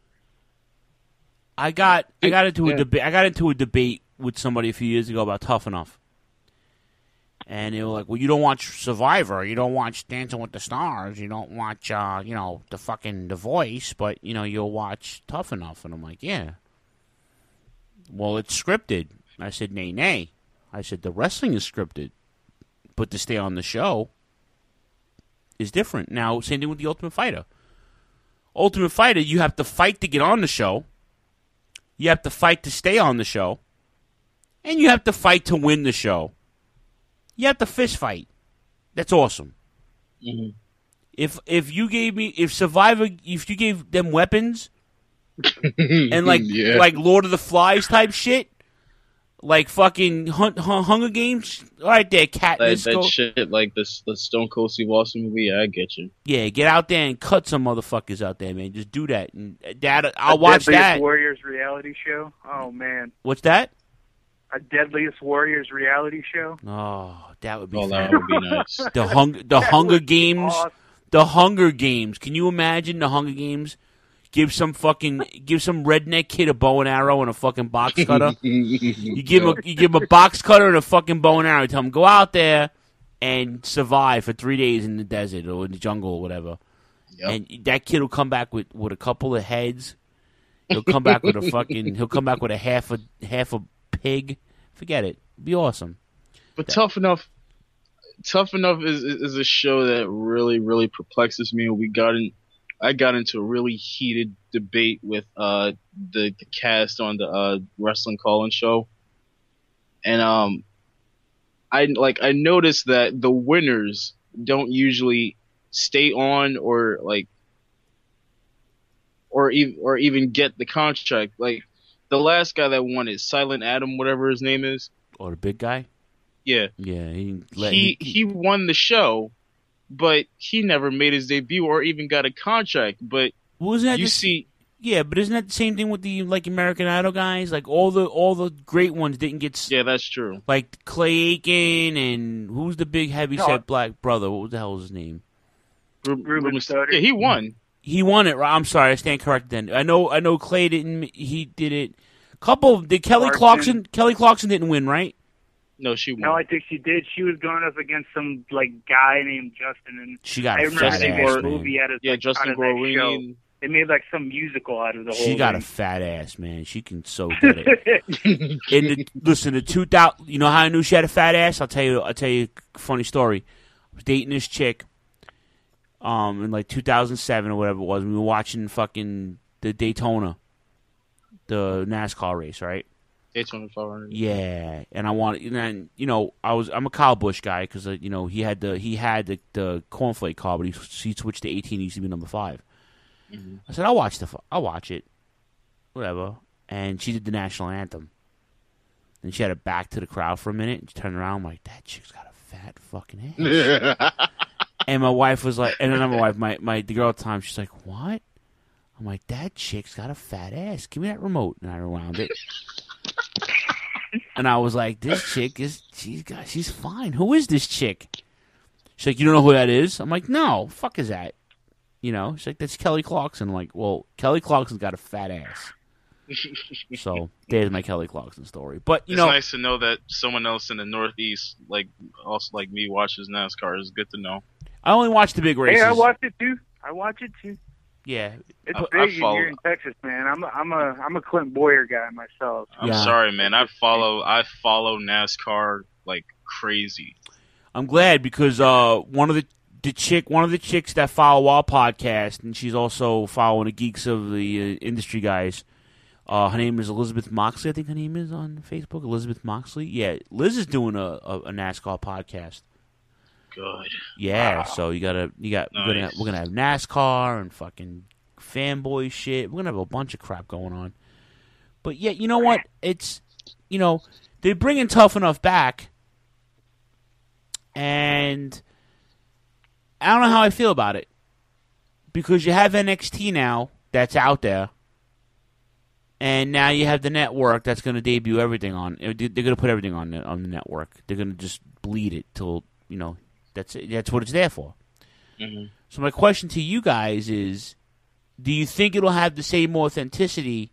I got I got into a Yeah. debate. I got into a debate with somebody a few years ago about Tough Enough, and they were like, "Well, you don't watch Survivor, you don't watch Dancing with the Stars, you don't watch, uh, you know, the fucking The Voice, but you know, you'll watch Tough Enough." And I'm like, "Yeah." Well, it's scripted. I said, "Nay, nay." I said, "The wrestling is scripted, but to stay on the show is different." Now, same thing with the Ultimate Fighter. Ultimate Fighter, you have to fight to get on the show. You have to fight to stay on the show. And you have to fight to win the show. You have to fist fight. That's awesome. Mm-hmm. If if you gave me if Survivor if you gave them weapons and like Yeah. like Lord of the Flies type shit, like fucking hun- hun- Hunger Games, all right there, That, Katniss, that go, shit like the the Stone Cold Steve Austin movie. Yeah, I get you. yeah, get out there and cut some motherfuckers out there, man. Just do that, and that I'll watch Deadliest that. Warriors reality show. Oh man, What's that? a Deadliest Warriors reality show. Oh, that would be Oh, fun. that would be nice. The hung the Hunger would be Games, awesome. the Hunger Games. Can you imagine the Hunger Games? Give some fucking give some redneck kid a bow and arrow and a fucking box cutter. You give him a, you give him a box cutter and a fucking bow and arrow. Tell him go out there and survive for three days in the desert or in the jungle or whatever. Yep. And that kid will come back with, with a couple of heads. He'll come back with a fucking. He'll come back with a half a half a pig. Forget it. Be awesome. But Tough Enough, Tough Enough is is a show that really really perplexes me. We got in, I got into a really heated debate with uh the, the cast on the uh wrestling call-in show, and um, I like I noticed that the winners don't usually stay on or like or even or even get the contract. Like the last guy that won is Silent Adam, whatever his name is. Or the big guy. Yeah. Yeah. He let, he he won the show, but he never made his debut or even got a contract. But wasn't that you the- see, Yeah, but isn't that the same thing with the like American Idol guys? Like all the all the great ones didn't get. s- yeah, that's true. Like Clay Aiken and who's the big heavyset No. black brother? What the hell was his name? Ru- Ruben Ruben- Studdard. Yeah, he won. He won it. Right? I'm sorry, I stand corrected. Then I know I know Clay didn't. He did it. Couple did Kelly Clarkson. Clarkson. Kelly Clarkson didn't win, right? No, she won. No, I think she did. She was going up against some like guy named Justin, and She got I a remember fat seeing ass, this man. movie out of yeah, like, Justin out of that Guarini. show. and- They made like some musical out of the whole She got a thing. fat ass, man. She can so get it. In the, listen, the two thousand. You know how I knew she had a fat ass? I'll tell you. I'll tell you a funny story. I was dating this chick, um, in like two thousand seven or whatever it was. We were watching fucking the Daytona, the NASCAR race, right? Daytona five hundred. Yeah, and I wanted, and then you know, I was I'm a Kyle Busch guy because uh, you know he had the he had the, the cornflake car, but he he switched to eighteen. He used to be number five. Mm-hmm. I said, I'll watch the, I'll watch it, whatever. And she did the national anthem. And she had her back to the crowd for a minute, and she turned around. I'm like, that chick's got a fat fucking ass. And my wife was like, and then my wife, my, my the girl at the time, she's like, what? I'm like, that chick's got a fat ass. Give me that remote. And I rewound it. And I was like, this chick is, she's got, she's fine. Who is this chick? She's like, you don't know who that is? I'm like, no, fuck is that? You know, she's like, that's Kelly Clarkson. I'm like, well, Kelly Clarkson's got a fat ass. So there's my Kelly Clarkson story. But you it's know, nice to know that someone else in the Northeast, like also like me, watches NASCAR. It's good to know. I only watch the big races. Hey, I watch it too. I watch it too. Yeah, It's I- big I follow- here in Texas, man. I'm a, I'm a I'm a Clint Boyer guy myself. I'm Yeah. sorry, man. I follow I follow NASCAR like crazy. I'm glad because uh, one of the the chick, one of the chicks that follow our podcast, and she's also following the Geeks of the uh, Industry guys. Uh, her name is Elizabeth Moxley. I think her name is on Facebook. Elizabeth Moxley. Yeah, Liz is doing a, a, a NASCAR podcast. Good. Yeah, Wow. so you gotta, you got, Nice. we're gonna, we're gonna have NASCAR and fucking fanboy shit. We're gonna have a bunch of crap going on. But yeah, you know what? It's, you know, they're bringing Tough Enough back, and I don't know how I feel about it because you have N X T now that's out there. And now you have the network that's going to debut everything on. They're going to put everything on the, on the network. They're going to just bleed it till, you know, that's it. That's what it's there for. Mm-hmm. So my question to you guys is, do you think it'll have the same authenticity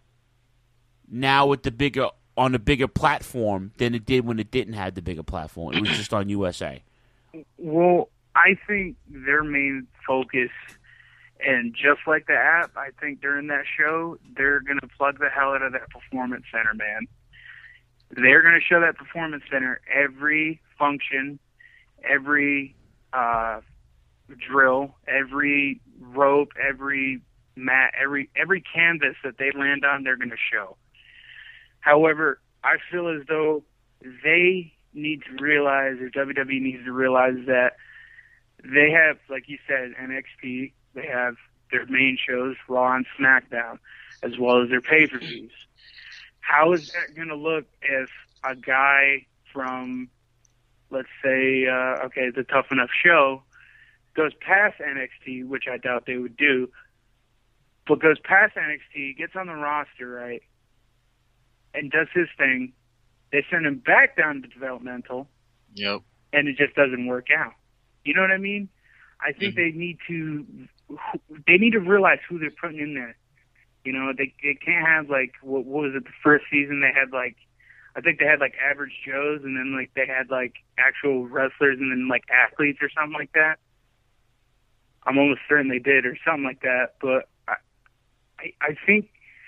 now with the bigger on the bigger platform than it did when it didn't have the bigger platform? It was just on U S A. Well, I think their main focus, and just like the app, I think during that show, they're going to plug the hell out of that performance center, man. They're going to show that performance center every function, every uh, drill, every rope, every mat, every every canvas that they land on, they're going to show. However, I feel as though they need to realize, or W W E needs to realize, that they have, like you said, N X T. They have their main shows, Raw and SmackDown, as well as their pay-per-views. How is that going to look if a guy from, let's say, uh, okay, the Tough Enough show, goes past N X T, which I doubt they would do, but goes past N X T, gets on the roster, right, and does his thing. They send him back down to developmental, Yep. and it just doesn't work out. You know what I mean? I think Mm-hmm. they need to they need to realize who they're putting in there. You know, they they can't have like what, what was it the first season they had like I think they had like average Joes, and then like they had like actual wrestlers, and then like athletes or something like that. I'm almost certain they did or something like that, but I I, I think.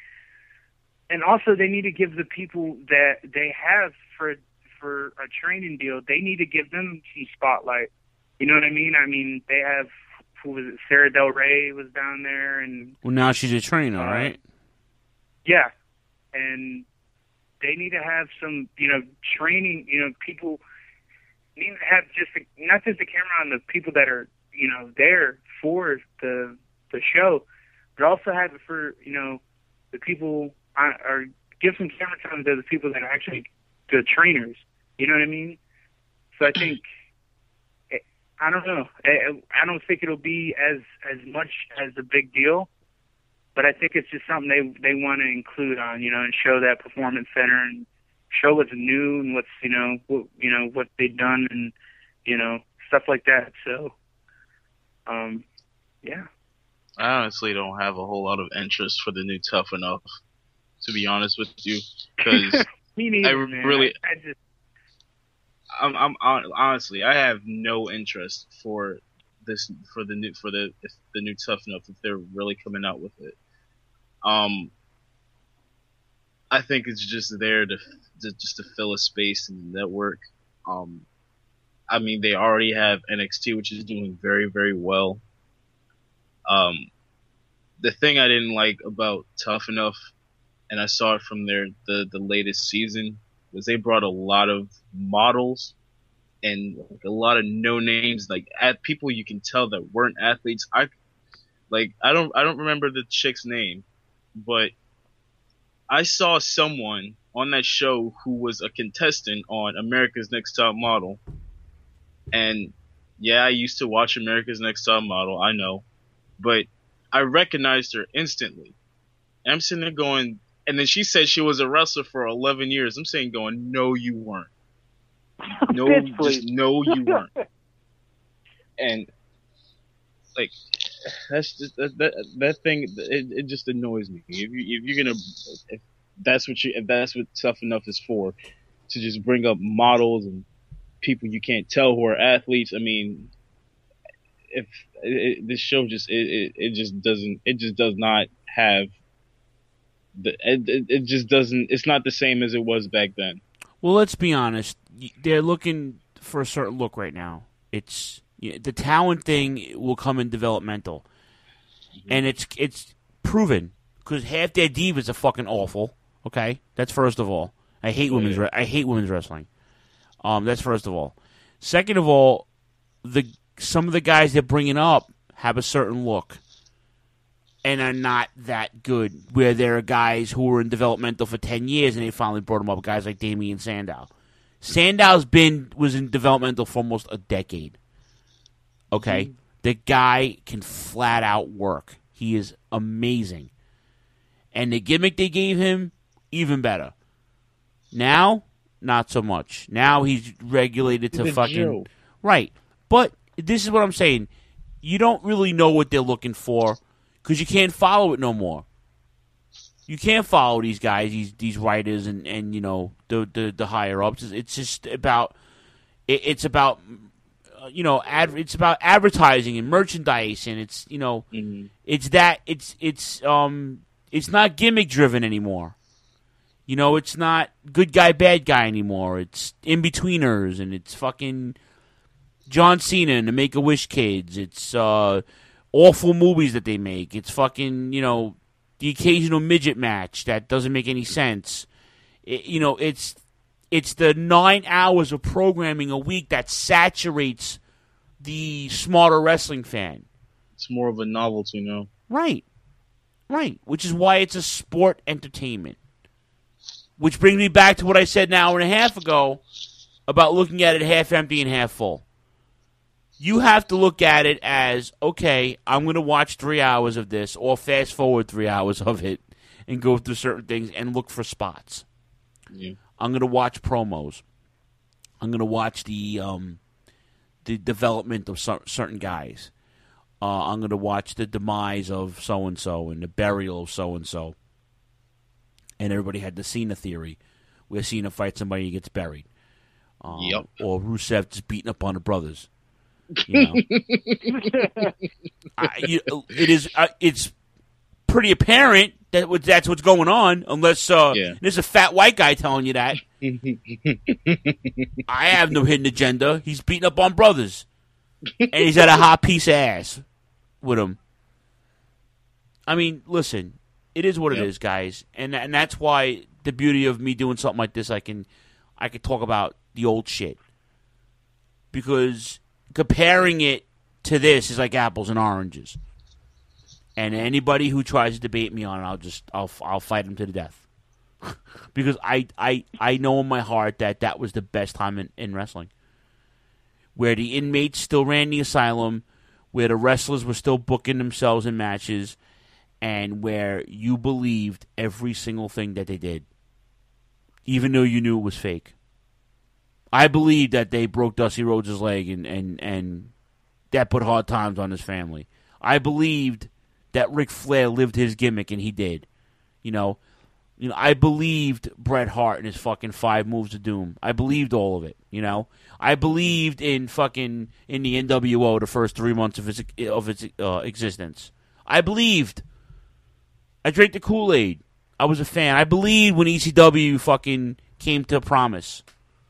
And also, they need to give the people that they have for for a training deal, they need to give them some spotlight. You know what I mean? I mean, they have, who was it, Sarah Del Rey was down there, and Well, now she's a trainer, Uh, right? yeah, and they need to have some, you know, training. You know, people need to have just a, not just a camera on the people that are, you know, there for the the show, but also have it for, you know, the people. Or give some camera time to the people that are actually the trainers. You know what I mean? So I think, I don't know. I don't think it'll be as as much as a big deal, but I think it's just something they they want to include on, you know, and show that performance center and show what's new and what's, you know, what, you know, what they've done and, you know, stuff like that. So, um, yeah. I honestly don't have a whole lot of interest for the new Tough Enough, to be honest with you, because Me neither, I man. really, I, I just, I'm, I'm hon- honestly, I have no interest for this, for the new, for the, if the new Tough Enough, if they're really coming out with it. Um, I think it's just there to, to just to fill a space in the network. Um, I mean, they already have N X T, which is doing very, very well. Um, the thing I didn't like about Tough Enough, and I saw it from their the, the latest season, was they brought a lot of models and like a lot of no names, like at people you can tell that weren't athletes. I like I don't I don't remember the chick's name, but I saw someone on that show who was a contestant on America's Next Top Model, and yeah, I used to watch America's Next Top Model, I know, but I recognized her instantly. And I'm sitting there going, and then she said she was a wrestler for eleven years. I'm saying going, no, you weren't. No, Bitch, just please. no, you weren't. And like, that's just, that, that, that thing, it, it just annoys me. If, you, if you're gonna, if that's what you, if that's what Tough Enough is for, to just bring up models and people you can't tell who are athletes. I mean, if it, it, this show just, it, it, it just doesn't, it just does not have the, it, it just doesn't, it's not the same as it was back then. Well, let's be honest. They're looking for a certain look right now. It's the talent thing will come in developmental, mm-hmm. and it's it's proven because half their divas are fucking awful. Okay, that's first of all. I hate women's. Re- I hate women's wrestling. Um, that's first of all. Second of all, the some of the guys they're bringing up have a certain look, and are not that good. Where there are guys who were in developmental for ten years, and they finally brought them up. Guys like Damian Sandow. Sandow's been was in developmental for almost a decade. Okay, mm-hmm. The guy can flat out work. He is amazing, and the gimmick they gave him, even better. Now, not so much. Now he's regulated to He's a fucking Joe. Right. But this is what I'm saying. You don't really know what they're looking for because you can't follow it no more. You can't follow these guys, these these writers, and, and you know the the, the higher ups. It's just about it, it's about uh, you know ad, it's about advertising and merchandise, and it's you know mm-hmm. it's that it's it's um it's not gimmick driven anymore. You know, it's not good guy, bad guy anymore. It's in-betweeners, and it's fucking John Cena and the Make-A-Wish kids. It's uh, awful movies that they make. It's fucking, you know, the occasional midget match that doesn't make any sense. It, you know, it's it's the nine hours of programming a week that saturates the smarter wrestling fan. It's more of a novelty now. Right. Right. Which is why it's a sport entertainment. Which brings me back to what I said an hour and a half ago about looking at it half empty and half full. You have to look at it as, okay, I'm going to watch three hours of this or fast forward three hours of it and go through certain things and look for spots. Yeah. I'm going to watch promos. I'm going to watch the um, the development of so- certain guys. Uh, I'm going to watch the demise of so-and-so and the burial of so-and-so. And everybody had the Cena theory, where Cena fights somebody and he gets buried. Um, yep. Or Rusev just beating up on the brothers. You know? I, you, it is. Uh, it's pretty apparent that that's what's going on, unless uh, yeah. there's a fat white guy telling you that. I have no hidden agenda. He's beating up on brothers, and he's had a hot piece of ass with him. I mean, listen. It is what yep. it is, guys, and and that's why the beauty of me doing something like this, I can, I can talk about the old shit, because comparing it to this is like apples and oranges, and anybody who tries to debate me on it, I'll just I'll I'll fight him to the death, because I I I know in my heart that that was the best time in, in wrestling, where the inmates still ran the asylum, where the wrestlers were still booking themselves in matches. And where you believed every single thing that they did, even though you knew it was fake. I believed that they broke Dusty Rhodes' leg and, and, and that put hard times on his family. I believed that Ric Flair lived his gimmick, and he did. You know, you know, I believed Bret Hart and his fucking five moves of doom. I believed all of it. You know, I believed in fucking in the N W O the first three months of its of its uh, existence. I believed. I drank the Kool-Aid. I was a fan. I believed when E C W fucking came to Promise.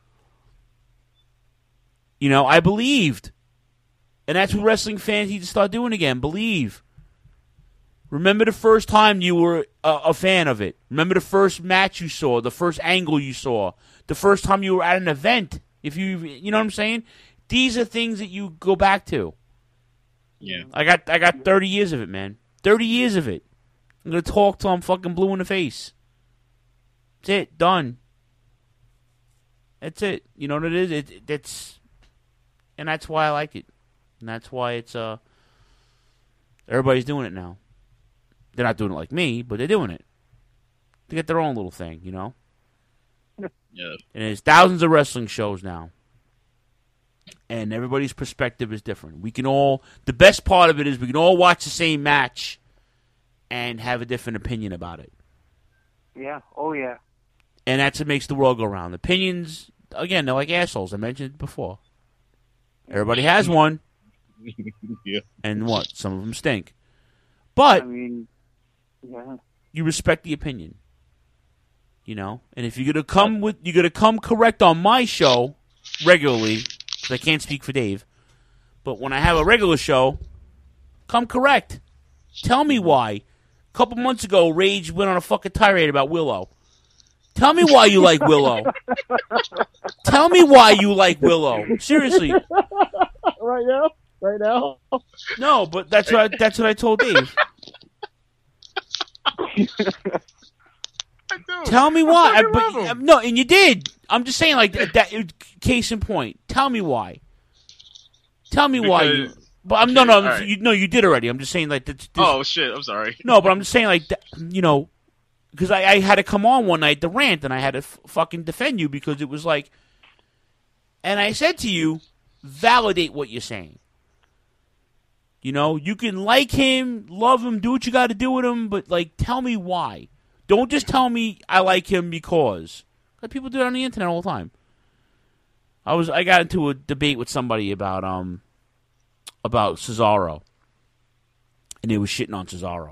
You know, I believed. And that's what wrestling fans need to start doing again. Believe. Remember the first time you were a, a fan of it. Remember the first match you saw, the first angle you saw, the first time you were at an event. If you, you know what I'm saying? These are things that you go back to. Yeah. I got, I got thirty years of it, man. thirty years of it. I'm going to talk till I'm fucking blue in the face. That's it. Done. That's it. You know what it is? It, it, it's, and that's why I like it. And that's why it's, uh, everybody's doing it now. They're not doing it like me, but they're doing it. They get their own little thing, you know? Yeah. And there's thousands of wrestling shows now. And everybody's perspective is different. We can all, the best part of it is we can all watch the same match and have a different opinion about it. Yeah. Oh, yeah. And that's what makes the world go round. Opinions, again, they're like assholes. I mentioned it before. Everybody has one. Yeah. And what? Some of them stink. But I mean, yeah. You respect the opinion. You know? And if you're gonna come with you're gonna come correct on my show regularly, because I can't speak for Dave, but when I have a regular show, come correct. Tell me why. couple months ago, Rage went on a fucking tirade about Willow. Tell me why you like Willow. Tell me why you like Willow. Seriously. Right now? Right now? No, but that's what I, that's what I told Dave. Tell me why. I, but, um, no, and you did. I'm just saying, like that, that. Case in point. Tell me why. Tell me Because, why you. But I'm okay, no, no. right. You, no, you did already. I'm just saying, like. This, this, Oh shit! I'm sorry. No, but I'm just saying, like, that, you know, because I, I had to come on one night to rant, and I had to f- fucking defend you because it was like. And I said to you, validate what you're saying. You know, you can like him, love him, do what you got to do with him, but like, tell me why. Don't just tell me I like him because. Like, people do it on the internet all the time. I was I got into a debate with somebody about um about Cesaro, and they was shitting on Cesaro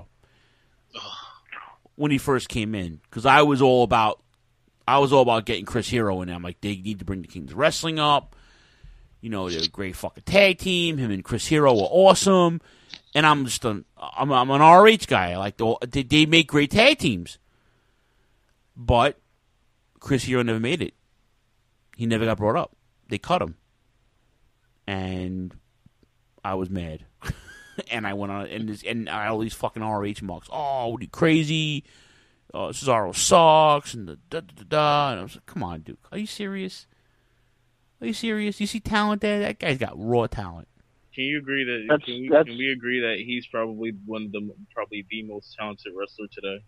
when he first came in because I was all about I was all about getting Chris Hero in there. I'm like, they need to bring the King's Wrestling up. You know, they're a great fucking tag team. Him and Chris Hero were awesome. And I'm just an I'm, I'm an R H guy. I like the, they, they make great tag teams. But Chris Hero never made it. He never got brought up. They cut him. And I was mad. And I went on and this, and all these fucking R H marks. Oh, what are you crazy? Uh, Cesaro sucks and the da da da da. And I was like, come on, Duke. Are you serious? Are you serious? You see talent there? That guy's got raw talent. Can you agree that That's- can, we, that's- can we agree that he's probably one of the probably the most talented wrestler today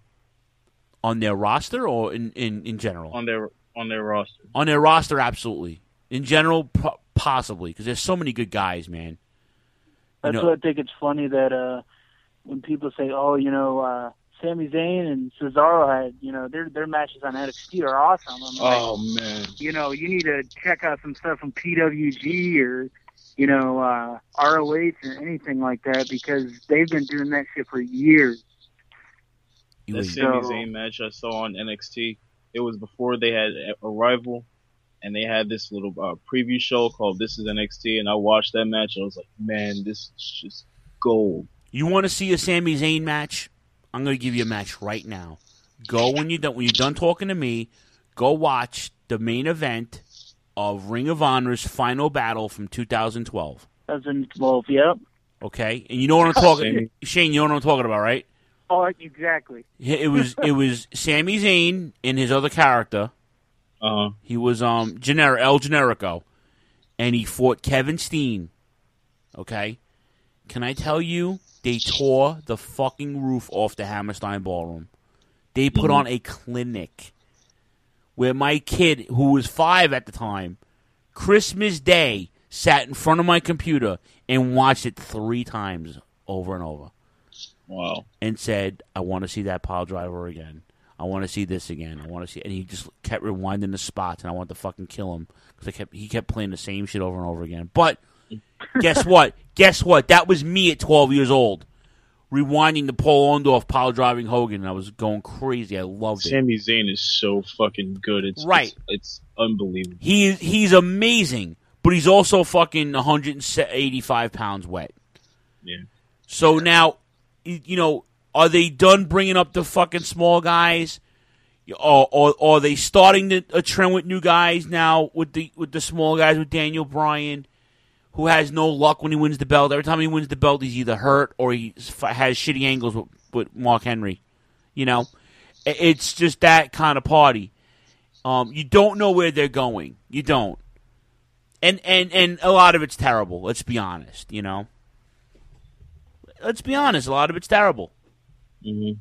On their roster or in, in, in general? on their on their roster? On their roster, absolutely. In general, po- possibly, because there's so many good guys, man. You That's know- why I think it's funny that uh, when people say, "Oh, you know, uh, Sami Zayn and Cesaro had, you know, their their matches on N X T are awesome." I'm like, Oh man, you know, you need to check out some stuff from P W G or, you know, uh, R O H or anything like that because they've been doing that shit for years. that So- Sami Zayn match I saw on N X T, it was before they had Arrival, and they had this little uh, preview show called "This Is N X T," and I watched that match. And I was like, man, this is just gold. You want to see a Sami Zayn match? I'm going to give you a match right now. Go when you're done. When you're done talking to me, go watch the main event of Ring of Honor's Final Battle from two thousand twelve. "That's in twelve, yep." Okay, and you know what I'm talking. Shane, you know what I'm talking about, right? Oh, exactly. It was it was Sami Zayn and his other character. Uh huh. He was um Gener- El Generico, and he fought Kevin Steen. Okay, can I tell you? They tore the fucking roof off the Hammerstein Ballroom. They put on a clinic where my kid, who was five at the time, Christmas Day, sat in front of my computer and watched it three times over and over. Wow. And said, I want to see that pile driver again. I want to see this again. I want to see, and he just kept rewinding the spots, and I wanted to fucking kill him because I kept he kept playing the same shit over and over again. But guess what? Guess what? That was me at twelve years old, rewinding the Paul Orndorff pile driving Hogan, and I was going crazy. I loved it. Sami Zayn is so fucking good. It's Right. It's, it's unbelievable. He he's amazing, but he's also fucking one hundred eighty-five pounds wet. Yeah. So now, you know, are they done bringing up the fucking small guys? Or, or, or are they starting to, a trend with new guys now with the with the small guys with Daniel Bryan, who has no luck when he wins the belt? Every time he wins the belt, he's either hurt or he has shitty angles with, with Mark Henry. You know, it's just that kind of party. Um, you don't know where they're going. You don't, and and and a lot of it's terrible. Let's be honest. You know, let's be honest. A lot of it's terrible. Mm-hmm.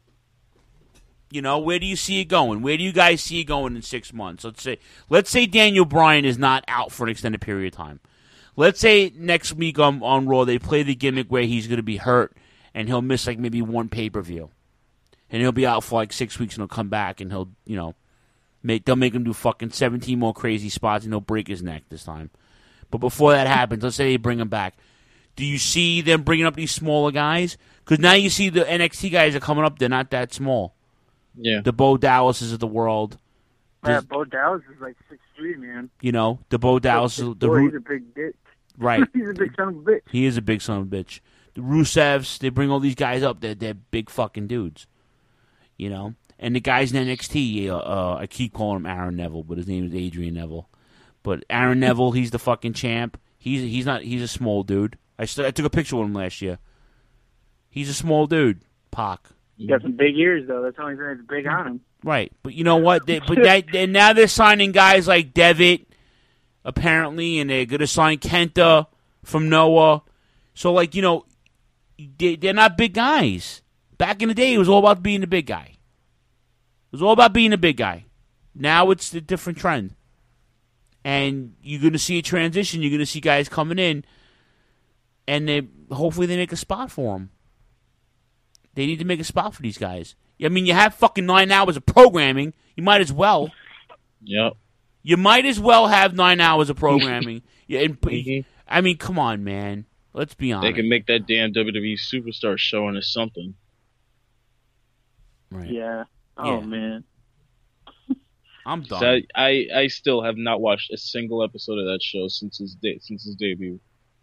You know, where do you see it going? Where do you guys see it going in six months? Let's say, let's say Daniel Bryan is not out for an extended period of time. Let's say next week on, on Raw they play the gimmick where he's going to be hurt and he'll miss like maybe one pay per view, and he'll be out for like six weeks and he'll come back and he'll you know make they'll make him do fucking seventeen more crazy spots and he'll break his neck this time. But before that happens, let's say they bring him back. Do you see them bringing up these smaller guys? Because now you see the N X T guys are coming up. They're not that small. Yeah. The Bo Dallases of the world. Yeah, Bo Dallas is like six three, man. You know, the Bo Dallas. The Boy, root, he's a big bitch. right. He's a big son of a bitch. He is a big son of a bitch. the Rusevs, they bring all these guys up. They're, they're big fucking dudes, you know. And the guys in N X T, uh, uh, I keep calling him Aaron Neville, but his name is Adrian Neville. But Aaron Neville, he's the fucking champ. He's he's not. He's a small dude. I st- I took a picture with him last year. He's a small dude, Pac. He got some big ears though. That's the only thing that's big on him. Right, but you know what? They, but that and now they're signing guys like Devitt, apparently, and they're gonna sign Kenta from Noah. So like you know, they, they're not big guys. Back in the day, it was all about being the big guy. It was all about being a big guy. Now it's a different trend. And you're going to see a transition. You're going to see guys coming in, and they hopefully they make a spot for them. They need to make a spot for these guys. I mean, you have fucking nine hours of programming. You might as well. Yep. You might as well have nine hours of programming. yeah, and, Mhm. I mean, come on, man. Let's be honest. They can make that damn W W E Superstar showing us something. Right. Yeah. Oh Yeah. man. I'm done. So I, I I still have not watched a single episode of that show since his de- since his debut.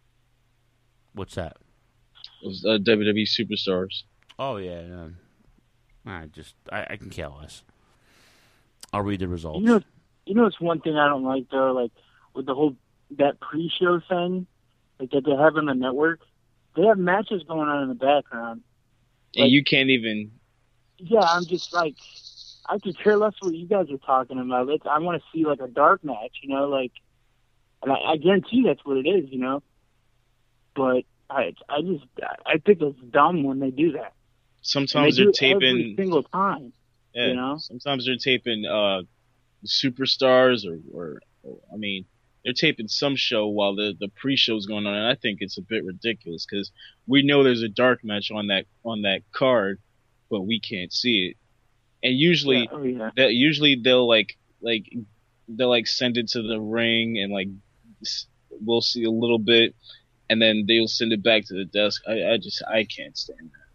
What's that? It was uh, W W E Superstars. Oh yeah, no. I just I, I can care less. I'll read the results. You know, you know, it's one thing I don't like though. Like with the whole that pre-show thing, like that they have on the network, they have matches going on in the background. And Like- you can't even. Yeah, I'm just like, I could care less what you guys are talking about. It's, I want to see like a dark match, you know, like, and I, I guarantee that's what it is, you know. But I, I just, I think it's dumb when they do that. Sometimes and they're they do it every taping. single time. Yeah, you know? Sometimes they're taping uh, Superstars, or, or, or I mean, they're taping some show while the the pre-show's going on, and I think it's a bit ridiculous because we know there's a dark match on that on that card, but we can't see it. And usually, Yeah, oh, yeah. that usually they'll like like they'll like send it to the ring and like s- we'll see a little bit, and then they'll send it back to the desk. I, I just I can't stand that.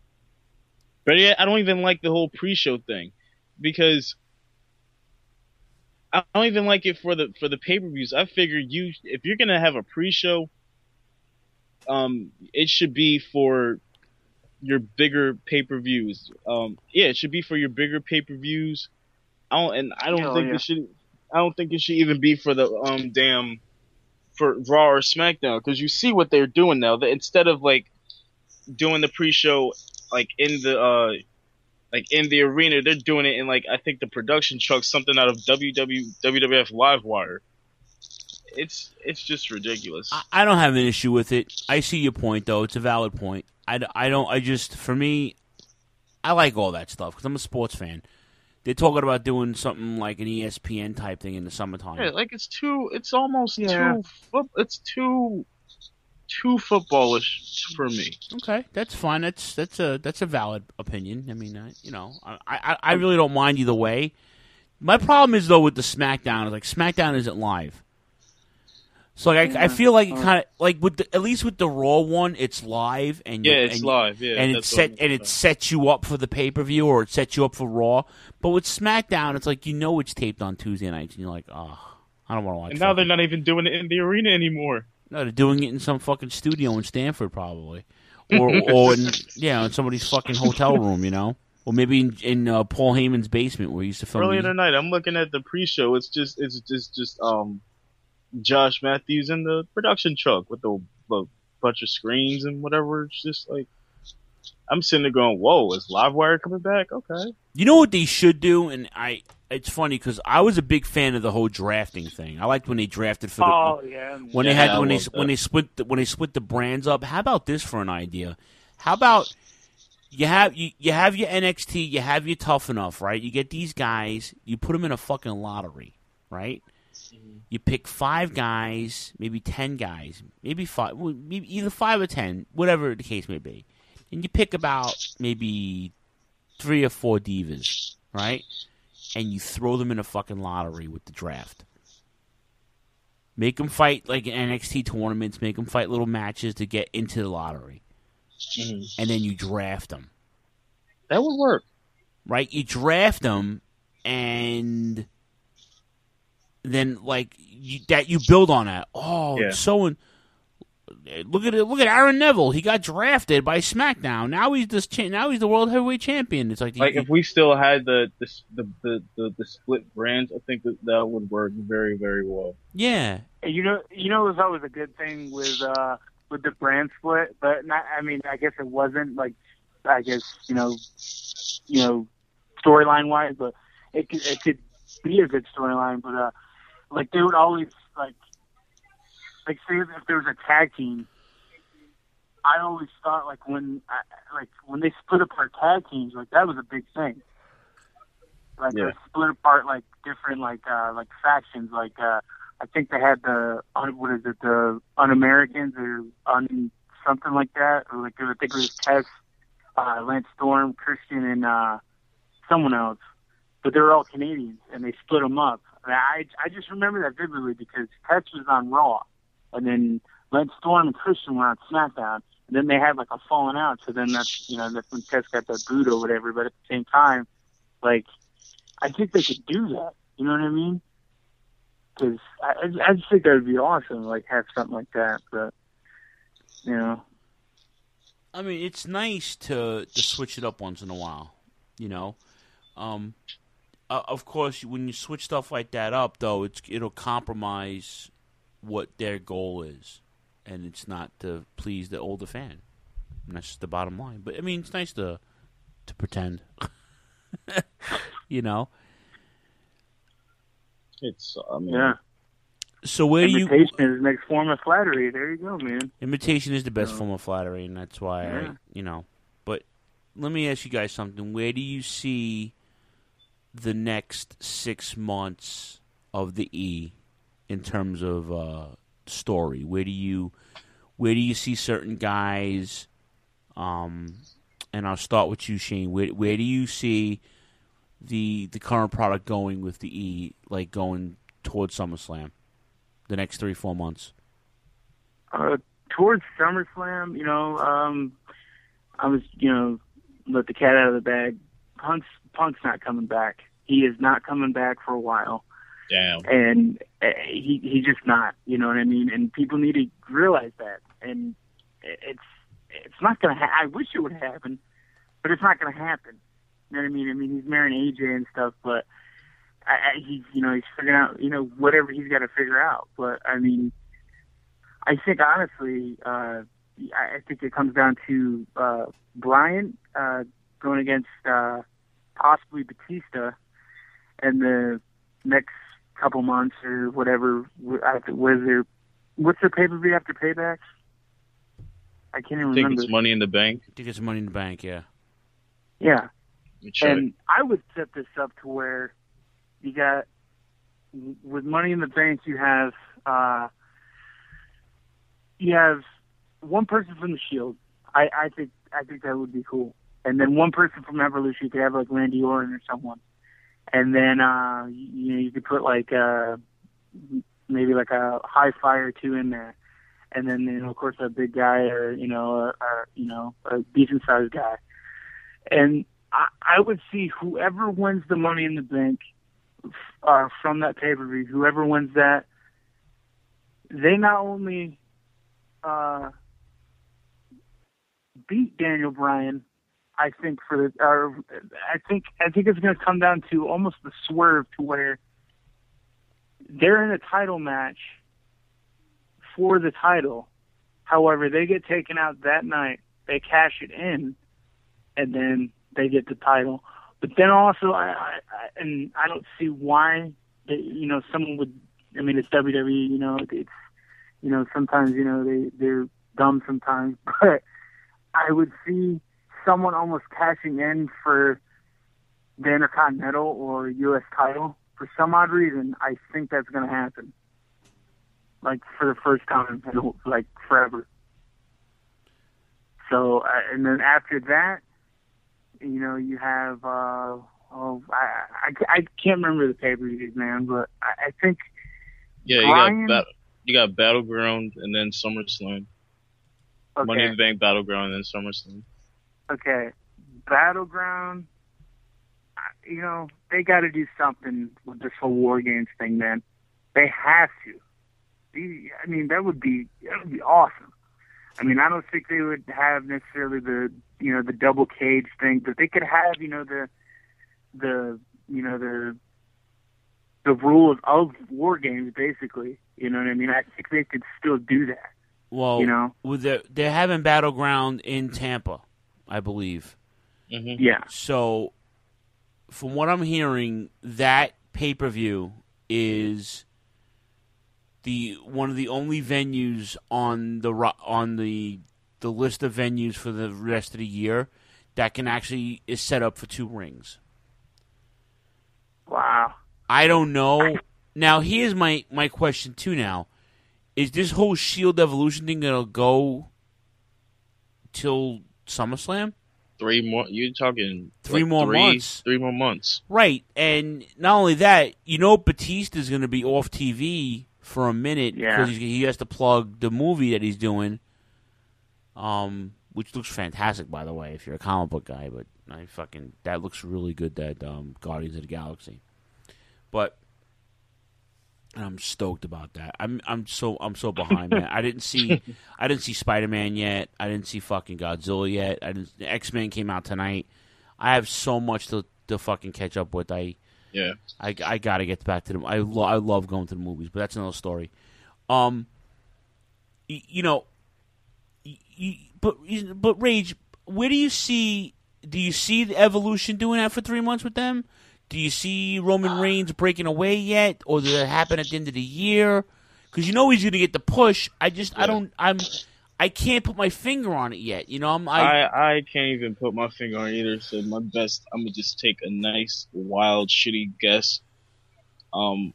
But yeah, I don't even like the whole pre-show thing because I don't even like it for the for the pay-per-views. I figure you if you're gonna have a pre-show, um, it should be for your bigger pay-per-views. Um, yeah, it should be for your bigger pay-per-views. I don't, and I don't Oh, think yeah. it should. I don't think it should even be for the um damn for Raw or SmackDown because you see what they're doing now. That instead of like doing the pre-show like in the uh like in the arena, they're doing it in like I think the production truck, something out of W W W W F Livewire. It's it's just ridiculous. I, I don't have an issue with it. I see your point, though. It's a valid point. I, d- I don't. I just for me, I like all that stuff because I'm a sports fan. They're talking about doing something like an E S P N type thing in the summertime. Yeah, like it's too. It's almost Yeah. too. Foot, it's too. Too footballish for me. Okay, that's fine. That's that's a that's a valid opinion. I mean, I, you know, I, I I really don't mind either way. My problem is though with the SmackDown is like SmackDown isn't live. So like I, I feel like it kind of like with the, at least with the Raw one, it's live and you- Yeah, it's and, live. Yeah, and it that's set what and it sets you up for the pay per view or it sets you up for Raw. But with SmackDown, it's like you know it's taped on Tuesday nights and you're like, oh, I don't want to watch. And now they're fucking- not even doing it in the arena anymore. No, they're doing it in some fucking studio in Stanford, probably, or or in, yeah, in somebody's fucking hotel room, you know, or maybe in, in uh, Paul Heyman's basement where he used to film. Earlier these- tonight, I'm looking at the pre-show. It's just, it's just, just um, Josh Matthews in the production truck with the, the bunch of screens and whatever. It's just like, I'm sitting there going, "Whoa, is Livewire coming back?" Okay. You know what they should do, and I. It's funny because I was a big fan of the whole drafting thing. I liked when they drafted for the Oh yeah. when Yeah, they had I when they love that. when they split the, when they split the brands up. How about this for an idea? How about you have you, you have your N X T, you have your Tough Enough, right? You get these guys, you put them in a fucking lottery, right? You pick five guys, maybe ten guys, maybe five, well, maybe either five or ten, whatever the case may be, and you pick about maybe three or four divas, right? And you throw them in a fucking lottery with the draft. Make them fight like N X T tournaments. Make them fight little matches to get into the lottery. Mhm. And then you draft them. That would work. Right? You draft them and then like you, that you build on that. Oh, Yeah. so and look at it. Look at Aaron Neville. He got drafted by SmackDown. Now he's this. Cha- now he's the world heavyweight champion. It's like, Like he, if we still had the the the the, the, the split brands, I think that that would work very very well. yeah, You know, you know, it was always a good thing with uh, with the brand split, but not. I mean, I guess it wasn't like, I guess you know, you know, storyline wise, but it could it could be a good storyline. But uh, like they would always like, like say if there was a tag team, I always thought like when I, like when they split apart tag teams, like that was a big thing. Like Yeah. they split apart like different like uh, like factions, like. Uh, I think they had the un- what is it, the Un-Americans or un something like that, or like I think it was Tess, uh, Lance Storm, Christian, and uh, someone else, but they were all Canadians, and they split them up. And I I just remember that vividly because Tess was on Raw, and then Lance Storm and Christian were on SmackDown, and then they had like a falling out. So then that's you know that's when Tess got that boot or whatever. But at the same time, like I think they could do that. You know what I mean? Because I, I just think that would be awesome, like have something like that. But you know, I mean, it's nice to to switch it up once in a while. You know, um, uh, of course, when you switch stuff like that up, though, it's it'll compromise what their goal is, and it's not to please the older fan. And that's just the bottom line. But I mean, it's nice to to pretend. You know. It's I mean, yeah. So where do you? Imitation is the next form of flattery. There you go, man. Imitation is the best No. form of flattery, and that's why I, Yeah. you know. But let me ask you guys something. Where do you see the next six months of the E in terms of uh, story? Where do you, where do you see certain guys? Um, and I'll start with you, Shane. Where where do you see the the current product going with the E, like going towards SummerSlam, the next three four months? Uh, towards SummerSlam, you know, um, I was, you know, let the cat out of the bag. Punk's Punk's not coming back. He is not coming back for a while. Damn. And uh, he he's just not. You know what I mean? And people need to realize that. And it's it's not gonna. Ha- I wish it would happen, but it's not gonna happen. You know what I mean? I mean, he's marrying A J and stuff, but I, I, he's, you know, he's figuring out, you know, whatever he's got to figure out. But I mean, I think honestly, uh, I think it comes down to uh, Bryan uh, going against uh, possibly Batista in the next couple months or whatever. Was there? What's the pay per view after Payback? I can't even I think remember. it's Money in the Bank. I think it's Money in the Bank. Yeah. Yeah. Check. And I would set this up to where you got, with Money in the Bank, you have uh, you have one person from the Shield. I, I think I think that would be cool. And then one person from Evolution. You could have like Randy Orton or someone. And then uh, you, you know you could put like uh, maybe like a high flyer or two in there. And then you know of course a big guy or you know a, a you know a decent sized guy. And I, I would see whoever wins the Money in the Bank uh, from that pay-per-view, whoever wins that, they not only uh, beat Daniel Bryan, I think for the, or I think I think it's going to come down to almost the swerve to where they're in a title match for the title. However, they get taken out that night, they cash it in, and then they get the title. But then also, I, I, I and I don't see why, they, you know, someone would. I mean, it's W W E. You know, it's you know sometimes you know they they're dumb sometimes, but I would see someone almost cashing in for the Intercontinental or U S title for some odd reason. I think that's going to happen, like for the first time in like forever. So, uh, and then after that, you know, you have, uh, oh, I, I, I can't remember the pay-per-views, man, but I, I think Yeah, Bryan, you got bat- you got Battleground and then SummerSlam. okay, Money in the Bank, Battleground, and then SummerSlam. okay, Battleground, I- you know, they got to do something with this whole War Games thing, man. They have to. These- I mean, that would be that would be awesome. I mean, I don't think they would have necessarily the, you know, the double cage thing, but they could have, you know, the, the, you know, the, the rules of war games, basically. You know what I mean? I think they could still do that. Well, you know, with the, they're having Battleground in Tampa, I believe. Mm-hmm. Yeah. So, from what I'm hearing, that pay-per-view is the one of the only venues on the on the the list of venues for the rest of the year that can actually is set up for two rings. Wow. I don't know. Now, here's my, my question, too, now. Is this whole Shield Evolution thing going to go till SummerSlam? Three more. You're talking three like more three, months. Three more months. Right, and not only that, you know, Batista's going to be off T V for a minute Yeah. because he has to plug the movie that he's doing, um, which looks fantastic, by the way, if you're a comic book guy. But I fucking that looks really good. That um, Guardians of the Galaxy, but. And I'm stoked about that. I'm I'm so I'm so behind, man. I didn't see I didn't see Spider-Man yet. I didn't see fucking Godzilla yet. I didn't, X-Men came out tonight. I have so much to to fucking catch up with. I yeah. I, I got to get back to them. I lo- I love going to the movies, but that's another story. Um, y- you know, y- y- but but Rage, where do you see? Do you see the Evolution doing that for three months with them? Do you see Roman Reigns breaking away yet, or did it happen at the end of the year? Because you know he's going to get the push. I just, yeah. I don't, I'm, I can't put my finger on it yet. You know, I'm, I, I, I can't even put my finger on it either. So my best, I'm gonna just take a nice, wild, shitty guess. Um,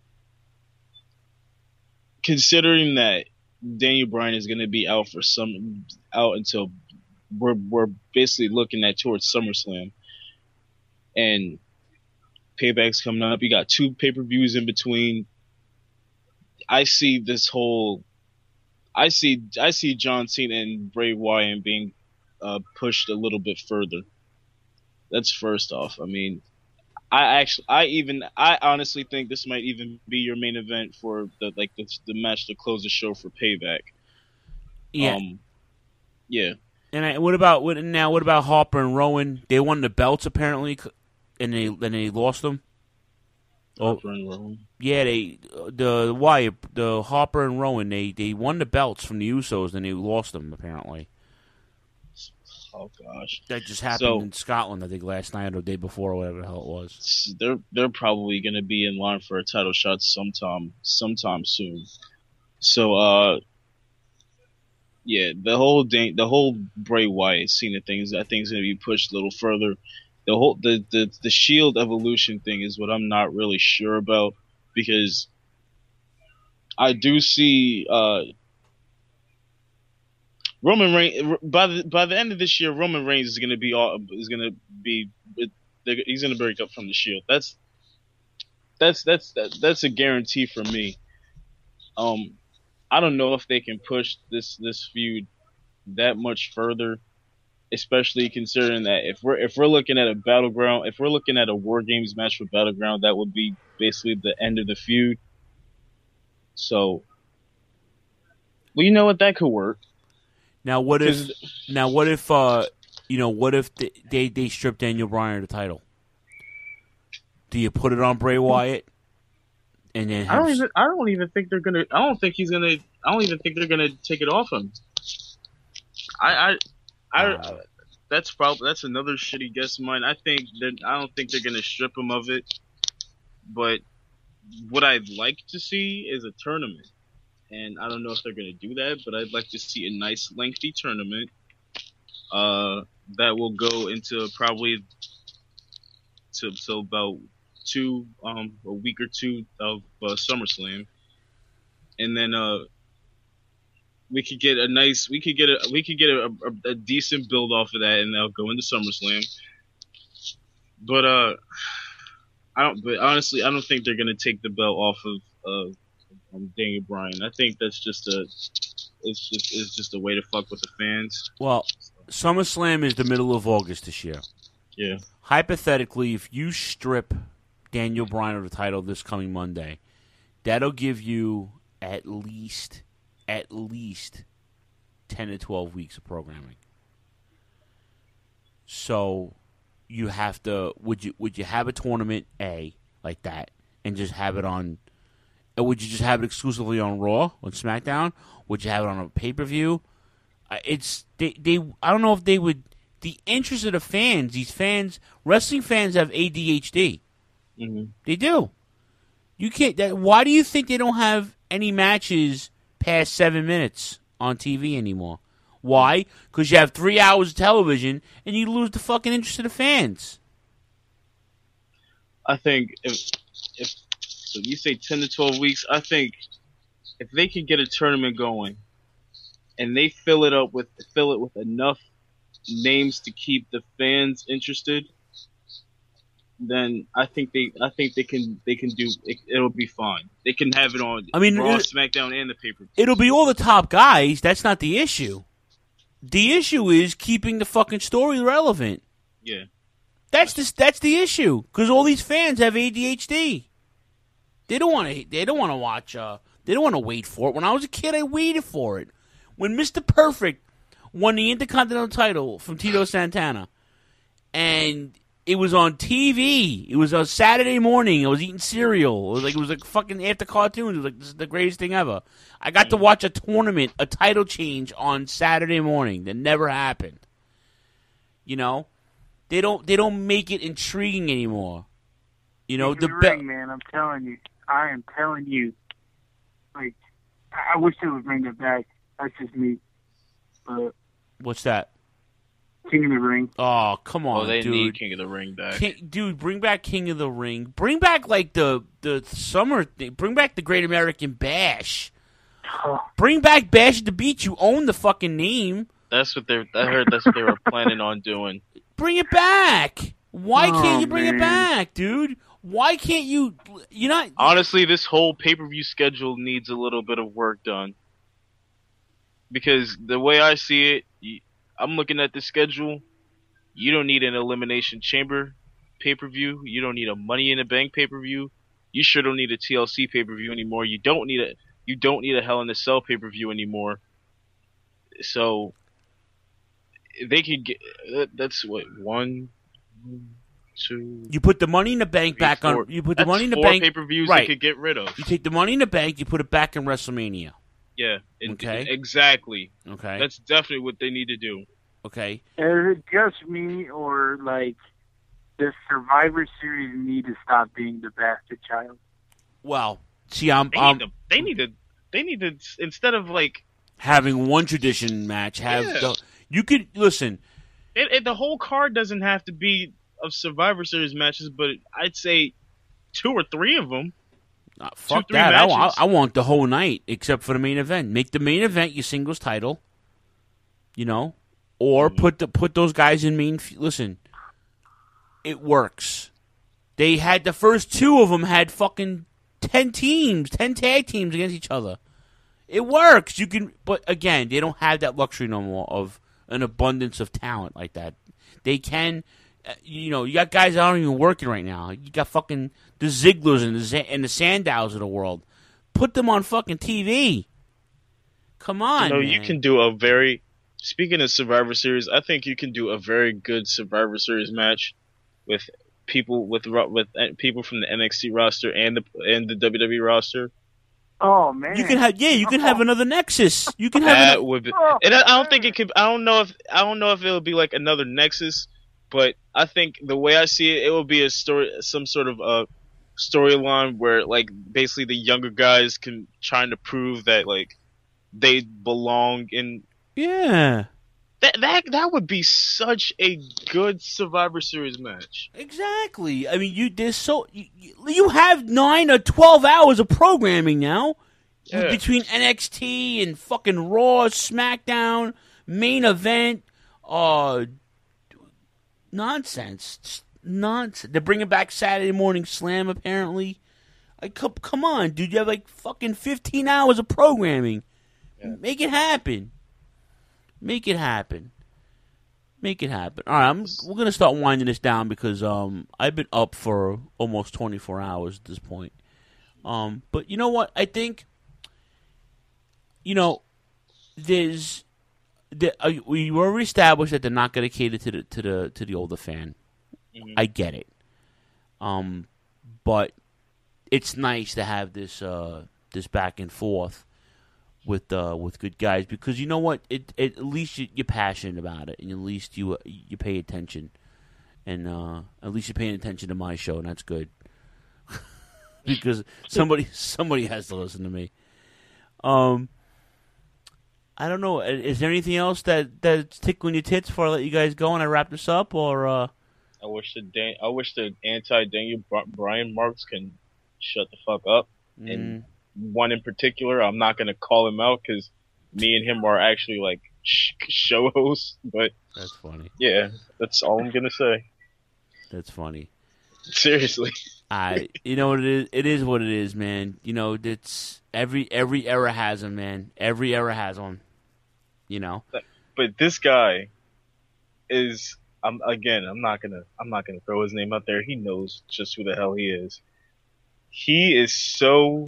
considering that Daniel Bryan is going to be out for some, out until we're we're basically looking at towards SummerSlam, and Payback's coming up. You got two pay-per-views in between. I see this whole, I see, I see John Cena and Bray Wyatt being uh, pushed a little bit further. That's first off. I mean, I actually, I even, I honestly think this might even be your main event for the like the, the match to close the show for Payback. Yeah, um, yeah. And I, what about what now? What about Harper and Rowan? They won the belts apparently. And they and they lost them. Oh, yeah, they the Wyatt, the Harper and Rowan, they, they won the belts from the Usos, and they lost them apparently. Oh gosh, that just happened so, in Scotland, I think, last night or the day before, or whatever the hell it was. They're they're probably going to be in line for a title shot sometime sometime soon. So, uh, yeah, the whole thing, the whole Bray Wyatt Cena things, I think is going to be pushed a little further. The whole the, the, the Shield Evolution thing is what I'm not really sure about, because I do see uh, Roman Reigns by the by the end of this year. Roman Reigns is going to be all is going to be he's going to break up from the Shield. That's that's that's that, that's a guarantee for me. Um, I don't know if they can push this this feud that much further. Especially considering that if we're if we're looking at a battleground, if we're looking at a War Games match for Battleground, that would be basically the end of the feud. So, well, you know what, that could work. Now, what if? Now, what if? Uh, you know, what if they they, they strip Daniel Bryan of the title? Do you put it on Bray Wyatt? And then I don't even. I don't even think they're gonna. I don't think he's gonna. I don't even think they're gonna take it off him. I. I I, uh, that's probably that's another shitty guess of mine. I think that I don't think they're gonna strip him of it, but what I'd like to see is a tournament, and I don't know if they're gonna do that, but I'd like to see a nice lengthy tournament uh, that will go into probably to so about two um a week or two of uh, SummerSlam, and then uh. We could get a nice, we could get a, we could get a, a, a decent build off of that, and they'll go into SummerSlam. But uh, I don't. But honestly, I don't think they're gonna take the belt off of uh, um, Daniel Bryan. I think that's just a, it's just it's just a way to fuck with the fans. Well, SummerSlam is the middle of August this year. Yeah. Hypothetically, if you strip Daniel Bryan of the title this coming Monday, that'll give you at least. At least ten to twelve weeks of programming. So you have to would you would you have a tournament A like that and just have it on, or would you just have it exclusively on Raw, on SmackDown? Would you have it on a pay per view? Uh, it's they they I don't know if they would. The interest of the fans, these fans, wrestling fans have A D H D. Mm-hmm. They do. You can't. That, why do you think they don't have any matches past seven minutes on T V anymore? Why? Because you have three hours of television and you lose the fucking interest of the fans. I think if if so, you say ten to twelve weeks. I think if they can get a tournament going, and they fill it up with fill it with enough names to keep the fans interested, then I think they I think they can they can do it, it'll be fine. They can have it on I mean, Raw, it, SmackDown, and the pay-per-view. It'll be all the top guys. That's not the issue. The issue is keeping the fucking story relevant. Yeah. That's the that's the issue, because all these fans have A D H D. They don't want to. They don't want to watch. Uh, they don't want to wait for it. When I was a kid, I waited for it. When Mister Perfect won the Intercontinental title from Tito Santana, and it was on T V. It was on Saturday morning. I was eating cereal. It was like it was like fucking after cartoons. It was like, this is the greatest thing ever. I got to watch a tournament, a title change on Saturday morning. That never happened. You know, they don't they don't make it intriguing anymore. You know, In the the be- ring, man. I'm telling you, I am telling you. Like, I I wish they would bring it back. That's just me. But what's that? King of the Ring. Oh, come on, Oh, they dude. need King of the Ring back. King, dude, bring back King of the Ring. Bring back, like, the, the summer thing. Bring back the Great American Bash. Bring back Bash at the Beach. You own the fucking name. That's what they. I heard that's what they were planning on doing. Bring it back. Why Oh, can't you bring man. it back, dude? Why can't you? You're not. Honestly, this whole pay-per-view schedule needs a little bit of work done. Because the way I see it, you, I'm looking at the schedule. You don't need an Elimination Chamber pay-per-view. You don't need a Money in the Bank pay-per-view. You sure don't need a T L C pay-per-view anymore. You don't need a you don't need a Hell in a Cell pay-per-view anymore. So they could get that's what one, two. You put the Money in the Bank back four. on. You put the That's Money in the four Bank. pay-per-views right. they could get rid of. You take the Money in the Bank. You put it back in WrestleMania. Yeah. and- Okay. Exactly. Okay. That's definitely what they need to do. Okay. Is it just me, or like the Survivor Series need to stop being the bastard child? Well, see, I'm, They I'm need to. They need to. They need to instead of like having one tradition match. Have Yeah. the, you could listen. it, it, the whole card doesn't have to be of Survivor Series matches, but I'd say two or three of them. Uh, fuck three that. I, I, matches. I want the whole night except for the main event. Make the main event your singles title. You know, or Mm-hmm. put the put those guys in main. f- Listen, it works. They had the first two of them had fucking ten teams, ten tag teams against each other. It works. You can, but again, they don't have that luxury no more of an abundance of talent like that. They can, uh, you know, you got guys that aren't even working right now. You got fucking the Zigglers and the Z- and the Sandows of the world. Put them on fucking T V. Come on, You know, man. you can do a very. Speaking of Survivor Series, I think you can do a very good Survivor Series match with people with ro- with uh, people from the N X T roster and the and the W W E roster. Oh man, You can have, yeah, you can have another Nexus. You can have. That Another, would be, and I, I don't think it could. I don't know if I don't know if it'll be like another Nexus, but I think the way I see it, it will be a story, some sort of a storyline where like basically the younger guys can trying to prove that like they belong in. yeah. That that that would be such a good Survivor Series match. Exactly. I mean, you there's so you, you have nine or twelve hours of programming now Yeah. between N X T and fucking Raw, SmackDown, main event. Uh, nonsense. Just nonsense. They're bringing back Saturday Morning Slam apparently. Like, come, come on, dude. You have like fucking fifteen hours of programming. Make it happen. Make it happen. Make it happen. All right, I'm, we're gonna start winding this down because um I've been up for almost twenty-four hours at this point. Um, but you know what? I think you know there's the, uh, we already established that they're not going to cater to the to the to the older fan. Mhm. I get it. Um, but it's nice to have this uh, this back and forth with uh, with good guys because you know what? It, it at least you, you're passionate about it, and at least you uh, you pay attention, and uh, at least you're paying attention to my show, and that's good because somebody somebody has to listen to me. Um, I don't know. Is there anything else that that's tickling your tits before I let you guys go and I wrap this up, or? Uh... I wish the Dan- I wish the anti Daniel Bryan marks can shut the fuck up. Mm. And one in particular, I'm not gonna call him out because me and him are actually like sh- show hosts. But that's funny. Yeah, that's all I'm gonna say. That's funny. Seriously. I, you know what it is. It is what it is, man. You know, it's every every era has them, man. Every era has one. You know. But, but this guy is. I'm again. I'm not gonna. I'm not gonna throw his name out there. He knows just who the hell he is. He is so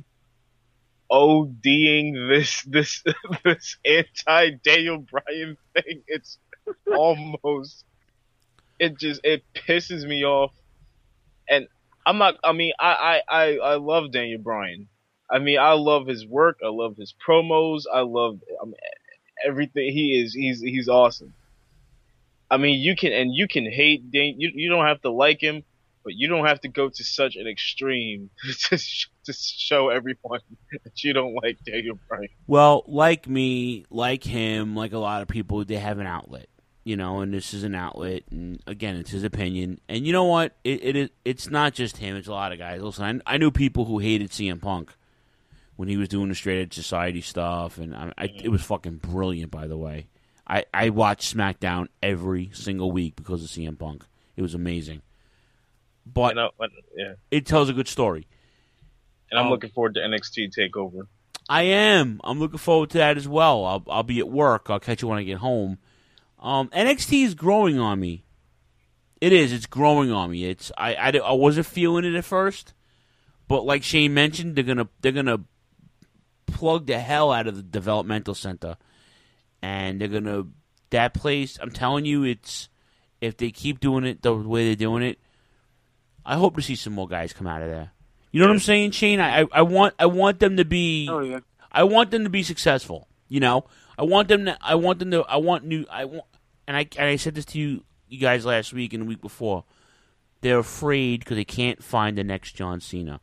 ODing this this this anti Daniel Bryan thing. It's almost. It just it pisses me off, and I'm not. I mean, I I I, I love Daniel Bryan. I mean, I love his work. I love his promos. I love I mean, everything. He is. He's he's awesome. I mean, you can and you can hate Dan. You you don't have to like him, but you don't have to go to such an extreme to to show everyone that you don't like Daniel Bryan. Well, like me, like him, like a lot of people, they have an outlet, you know, and this is an outlet. And again, it's his opinion. And you know what? It it it's not just him. It's a lot of guys. Listen, I, I knew people who hated C M Punk when he was doing the Straight Edge Society stuff, and I, I, it was fucking brilliant, by the way. I, I watch SmackDown every single week because of C M Punk. It was amazing. But know, but, yeah. it tells a good story. And I'm um, looking forward to N X T TakeOver. I am. I'm looking forward to that as well. I'll, I'll be at work. I'll catch you when I get home. Um, N X T is growing on me. It is. It's growing on me. It's I, I, I wasn't feeling it at first, but like Shane mentioned, they're gonna they're gonna plug the hell out of the developmental center. And they're gonna that place. I'm telling you, it's if they keep doing it the way they're doing it. I hope to see some more guys come out of there. You know what I'm saying, Shane? I, I, I want I want them to be. Oh yeah. I want them to be successful. You know, I want them to. I want them to. I want new. I want. And I and I said this to you, you guys last week and the week before. They're afraid because they can't find the next John Cena.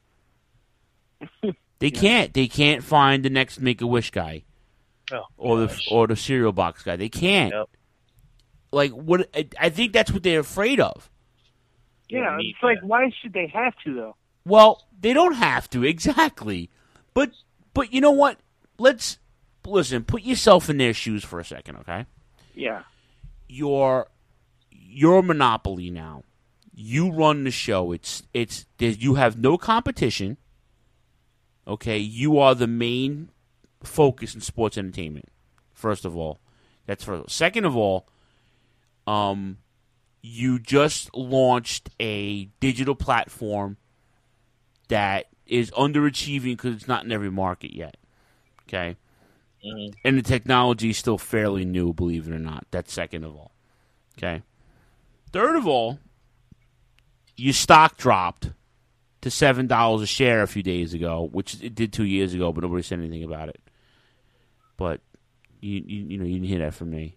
They yeah. can't. They can't find the next Make-A-Wish guy. Oh, or the gosh. or the cereal box guy. They can't. Yep. Like what? I, I think that's what they're afraid of. Yeah, it's like that. Why should they have to though? Well, they don't have to exactly, but but you know what? Let's listen. Put yourself in their shoes for a second, okay? Yeah. You're you're a monopoly now. You run the show. It's it's you have no competition. Okay, you are the main focus in sports entertainment. First of all, that's first. Second of all, um, you just launched a digital platform that is underachieving because it's not in every market yet. Okay, mm-hmm. and the technology is still fairly new, believe it or not. That's second of all. Okay, third of all, your stock dropped to seven dollars a share a few days ago, which it did two years ago, but nobody said anything about it. But you, you, you know, you didn't hear that from me.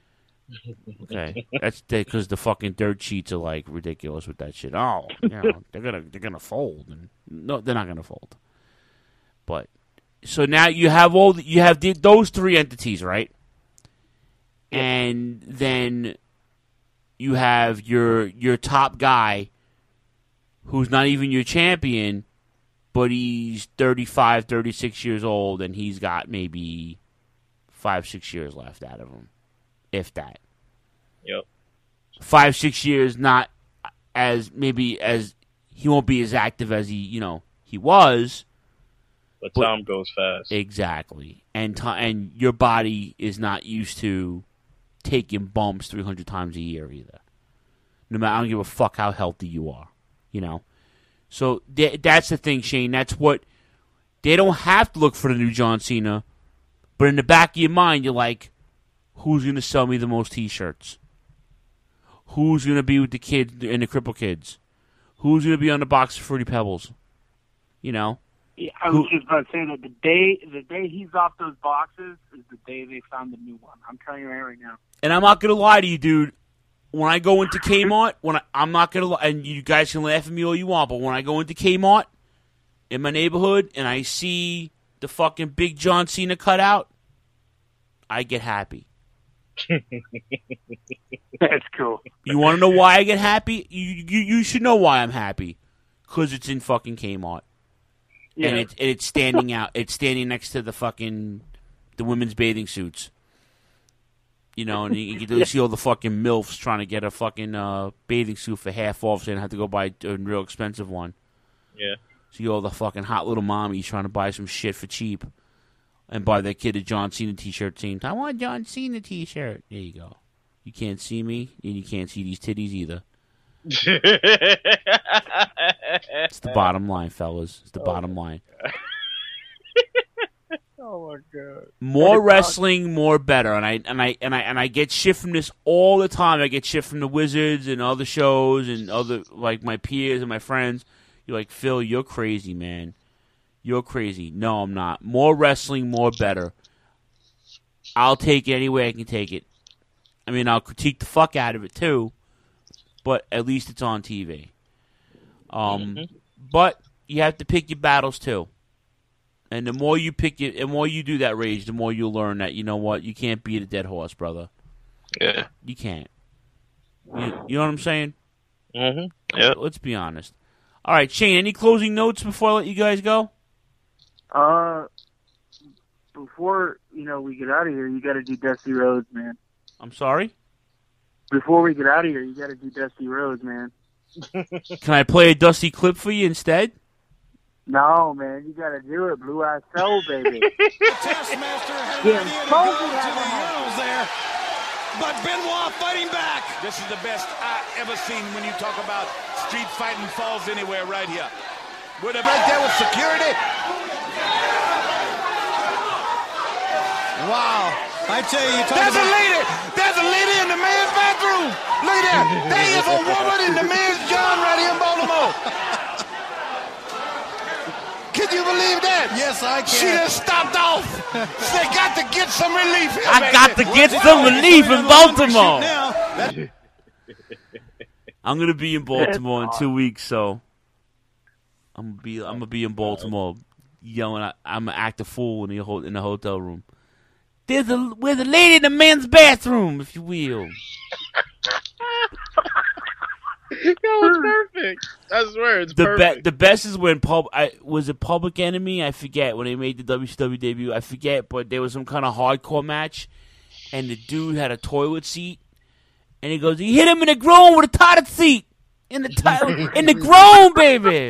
Okay, that's because the fucking dirt sheets are like ridiculous with that shit. Oh, you know, they're gonna they're gonna fold, and no, they're not gonna fold. But so now you have all the, you have the, those three entities, right? Yeah. And then you have your your top guy, who's not even your champion, but he's thirty-five, thirty-six years old, and he's got maybe five, six years left out of him, if that. Yep. Five, six years, not as maybe as he won't be as active as he, you know, he was. But time goes fast. Exactly, and t- and your body is not used to taking bumps three hundred times a year either. No matter, I don't give a fuck how healthy you are, you know. So th- that's the thing, Shane. That's what they don't have to look for the new John Cena, but in the back of your mind, you're like, who's going to sell me the most T-shirts? Who's going to be with the kids and the cripple kids? Who's going to be on the box of Fruity Pebbles? You know? Yeah, I was Who, just about to say that the day the day he's off those boxes is the day they found the new one. I'm telling you right now. And I'm not going to lie to you, dude. When I go into Kmart, when I, I'm not going to lie, and you guys can laugh at me all you want, but when I go into Kmart in my neighborhood and I see the fucking big John Cena cutout, I get happy. That's cool. You want to know why I get happy? You, you you should know why I'm happy. Because it's in fucking Kmart. Yeah. And, it, and it's standing out. It's standing next to the fucking the women's bathing suits. You know, and you, you see all the fucking MILFs trying to get a fucking uh, bathing suit for half off, so they don't have to go buy a real expensive one. Yeah. See all the fucking hot little mommies trying to buy some shit for cheap and buy their kid a John Cena t-shirt saying, I want a John Cena t-shirt. There you go. You can't see me, and you can't see these titties either. It's the bottom line, fellas. It's the oh bottom line. Oh my god! More wrestling, more better, and I and I and I and I get shit from this all the time. I get shit from the Wizards and other shows and other like my peers and my friends. You're like, Phil, you're crazy, man. You're crazy. No, I'm not. More wrestling, more better. I'll take it any way I can take it. I mean, I'll critique the fuck out of it too, but at least it's on T V. Um, mm-hmm. But you have to pick your battles too. And the more you pick it, the more you do that, Rage, the more you'll learn that, you know what, you can't beat a dead horse, brother. Yeah. You can't. You, you know what I'm saying? Mm-hmm. Yeah. Let's be honest. All right, Shane, any closing notes before I let you guys go? Uh, before, you know, we get out of here, you got to do Dusty Rhodes, man. I'm sorry? Before we get out of here, you got to do Dusty Rhodes, man. Can I play a Dusty clip for you instead? No, man, you gotta do it, Blue Eye Soul, baby. Taskmaster had an idea to go to the Urinals there, but Benoit fighting back. This is the best I ever seen when you talk about street fighting falls anywhere right here. With a right there with security. Wow. I tell you, you talk There's about... a lady! There's a lady in the men's bathroom! Look at that! There is a woman in the men's John right here in Baltimore! Can you believe that? Yes, I can. She just stopped off. They got to get some relief here. I got to get some relief in Baltimore. I'm gonna be in Baltimore in two weeks, so I'm gonna be I'm gonna be in Baltimore yelling. I'm gonna act a fool in the in the hotel room. There's a there's a lady in the men's bathroom, if you will. That was perfect. I swear, it's the perfect. Be- the best is when pub. I was it Public Enemy. I forget when they made the W C W debut. I forget, but there was some kind of hardcore match, and the dude had a toilet seat, and he goes, he hit him in the groin with a toilet seat in the t- in the groin, baby.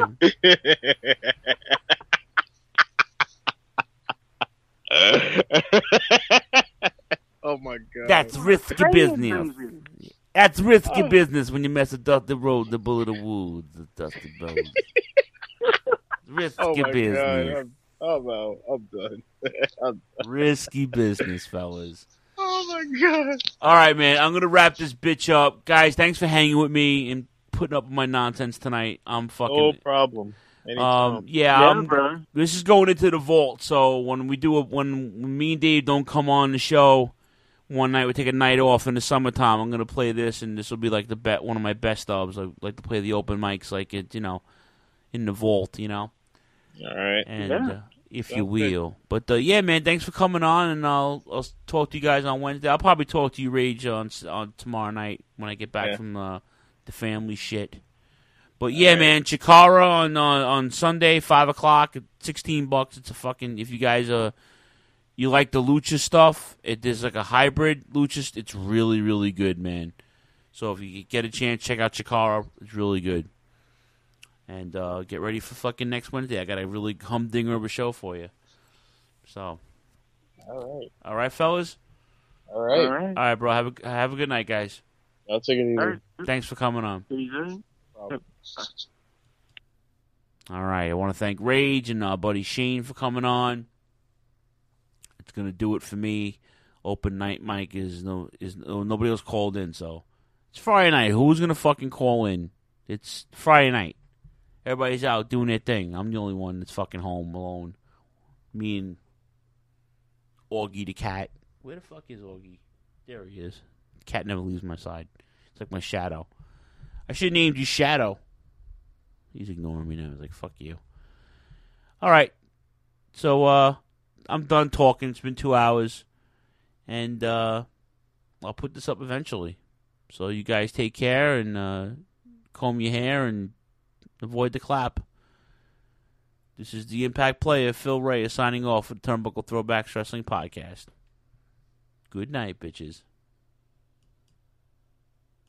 Oh my god, that's risky business. That's risky oh. business when you mess with Dusty Rhodes, the Bullet of Woods, the Dusty Rhodes. Risky oh my business. God. I'm, I'm out. I'm done. I'm done. Risky business, fellas. Oh my god. All right, man. I'm gonna wrap this bitch up, guys. Thanks for hanging with me and putting up with my nonsense tonight. I'm fucking. No problem. Anytime. Um, yeah, yeah I'm, bro. This is going into the vault. So when we do it, when me and Dave don't come on the show. One night we take a night off in the summertime. I'm gonna play this, and this will be like the bet one of my best dubs. I like to play the open mics, like it, you know, in the vault, you know. All right. And yeah. uh, if Sounds you will, good. but uh, yeah, man, thanks for coming on, and I'll I'll talk to you guys on Wednesday. I'll probably talk to you, Rage, on on tomorrow night when I get back yeah. from uh, the family shit. But yeah, right. man, Chikara on uh, on Sunday, five o'clock, sixteen bucks. It's a fucking if you guys are. Uh, You like the lucha stuff? It there's like a hybrid lucha. It's really, really good, man. So if you get a chance, check out Chikara. It's really good. And uh, get ready for fucking next Wednesday. I got a really humdinger of a show for you. So, all right, all right, fellas. All right, all right, all right, bro. Have a have a good night, guys. I'll take it easy. Right. Thanks for coming on. All right, I want to thank Rage and uh, buddy Shane for coming on. It's going to do it for me open night mic is no is no, nobody else called in, so it's Friday night. Who's gonna fucking call in? It's Friday night. Everybody's out doing their thing. I'm the only one that's fucking home alone. Me and Augie the cat. Where the fuck is Augie? There he is. The cat never leaves my side. It's like my shadow. I should have named you Shadow. He's ignoring me now. He's like, fuck you. All right. So, uh, I'm done talking. It's been two hours. And, uh, I'll put this up eventually. So you guys take care and, uh, comb your hair and avoid the clap. This is the Impact Player, Phil Ray, signing off for the Turnbuckle Throwbacks Wrestling Podcast. Good night, bitches.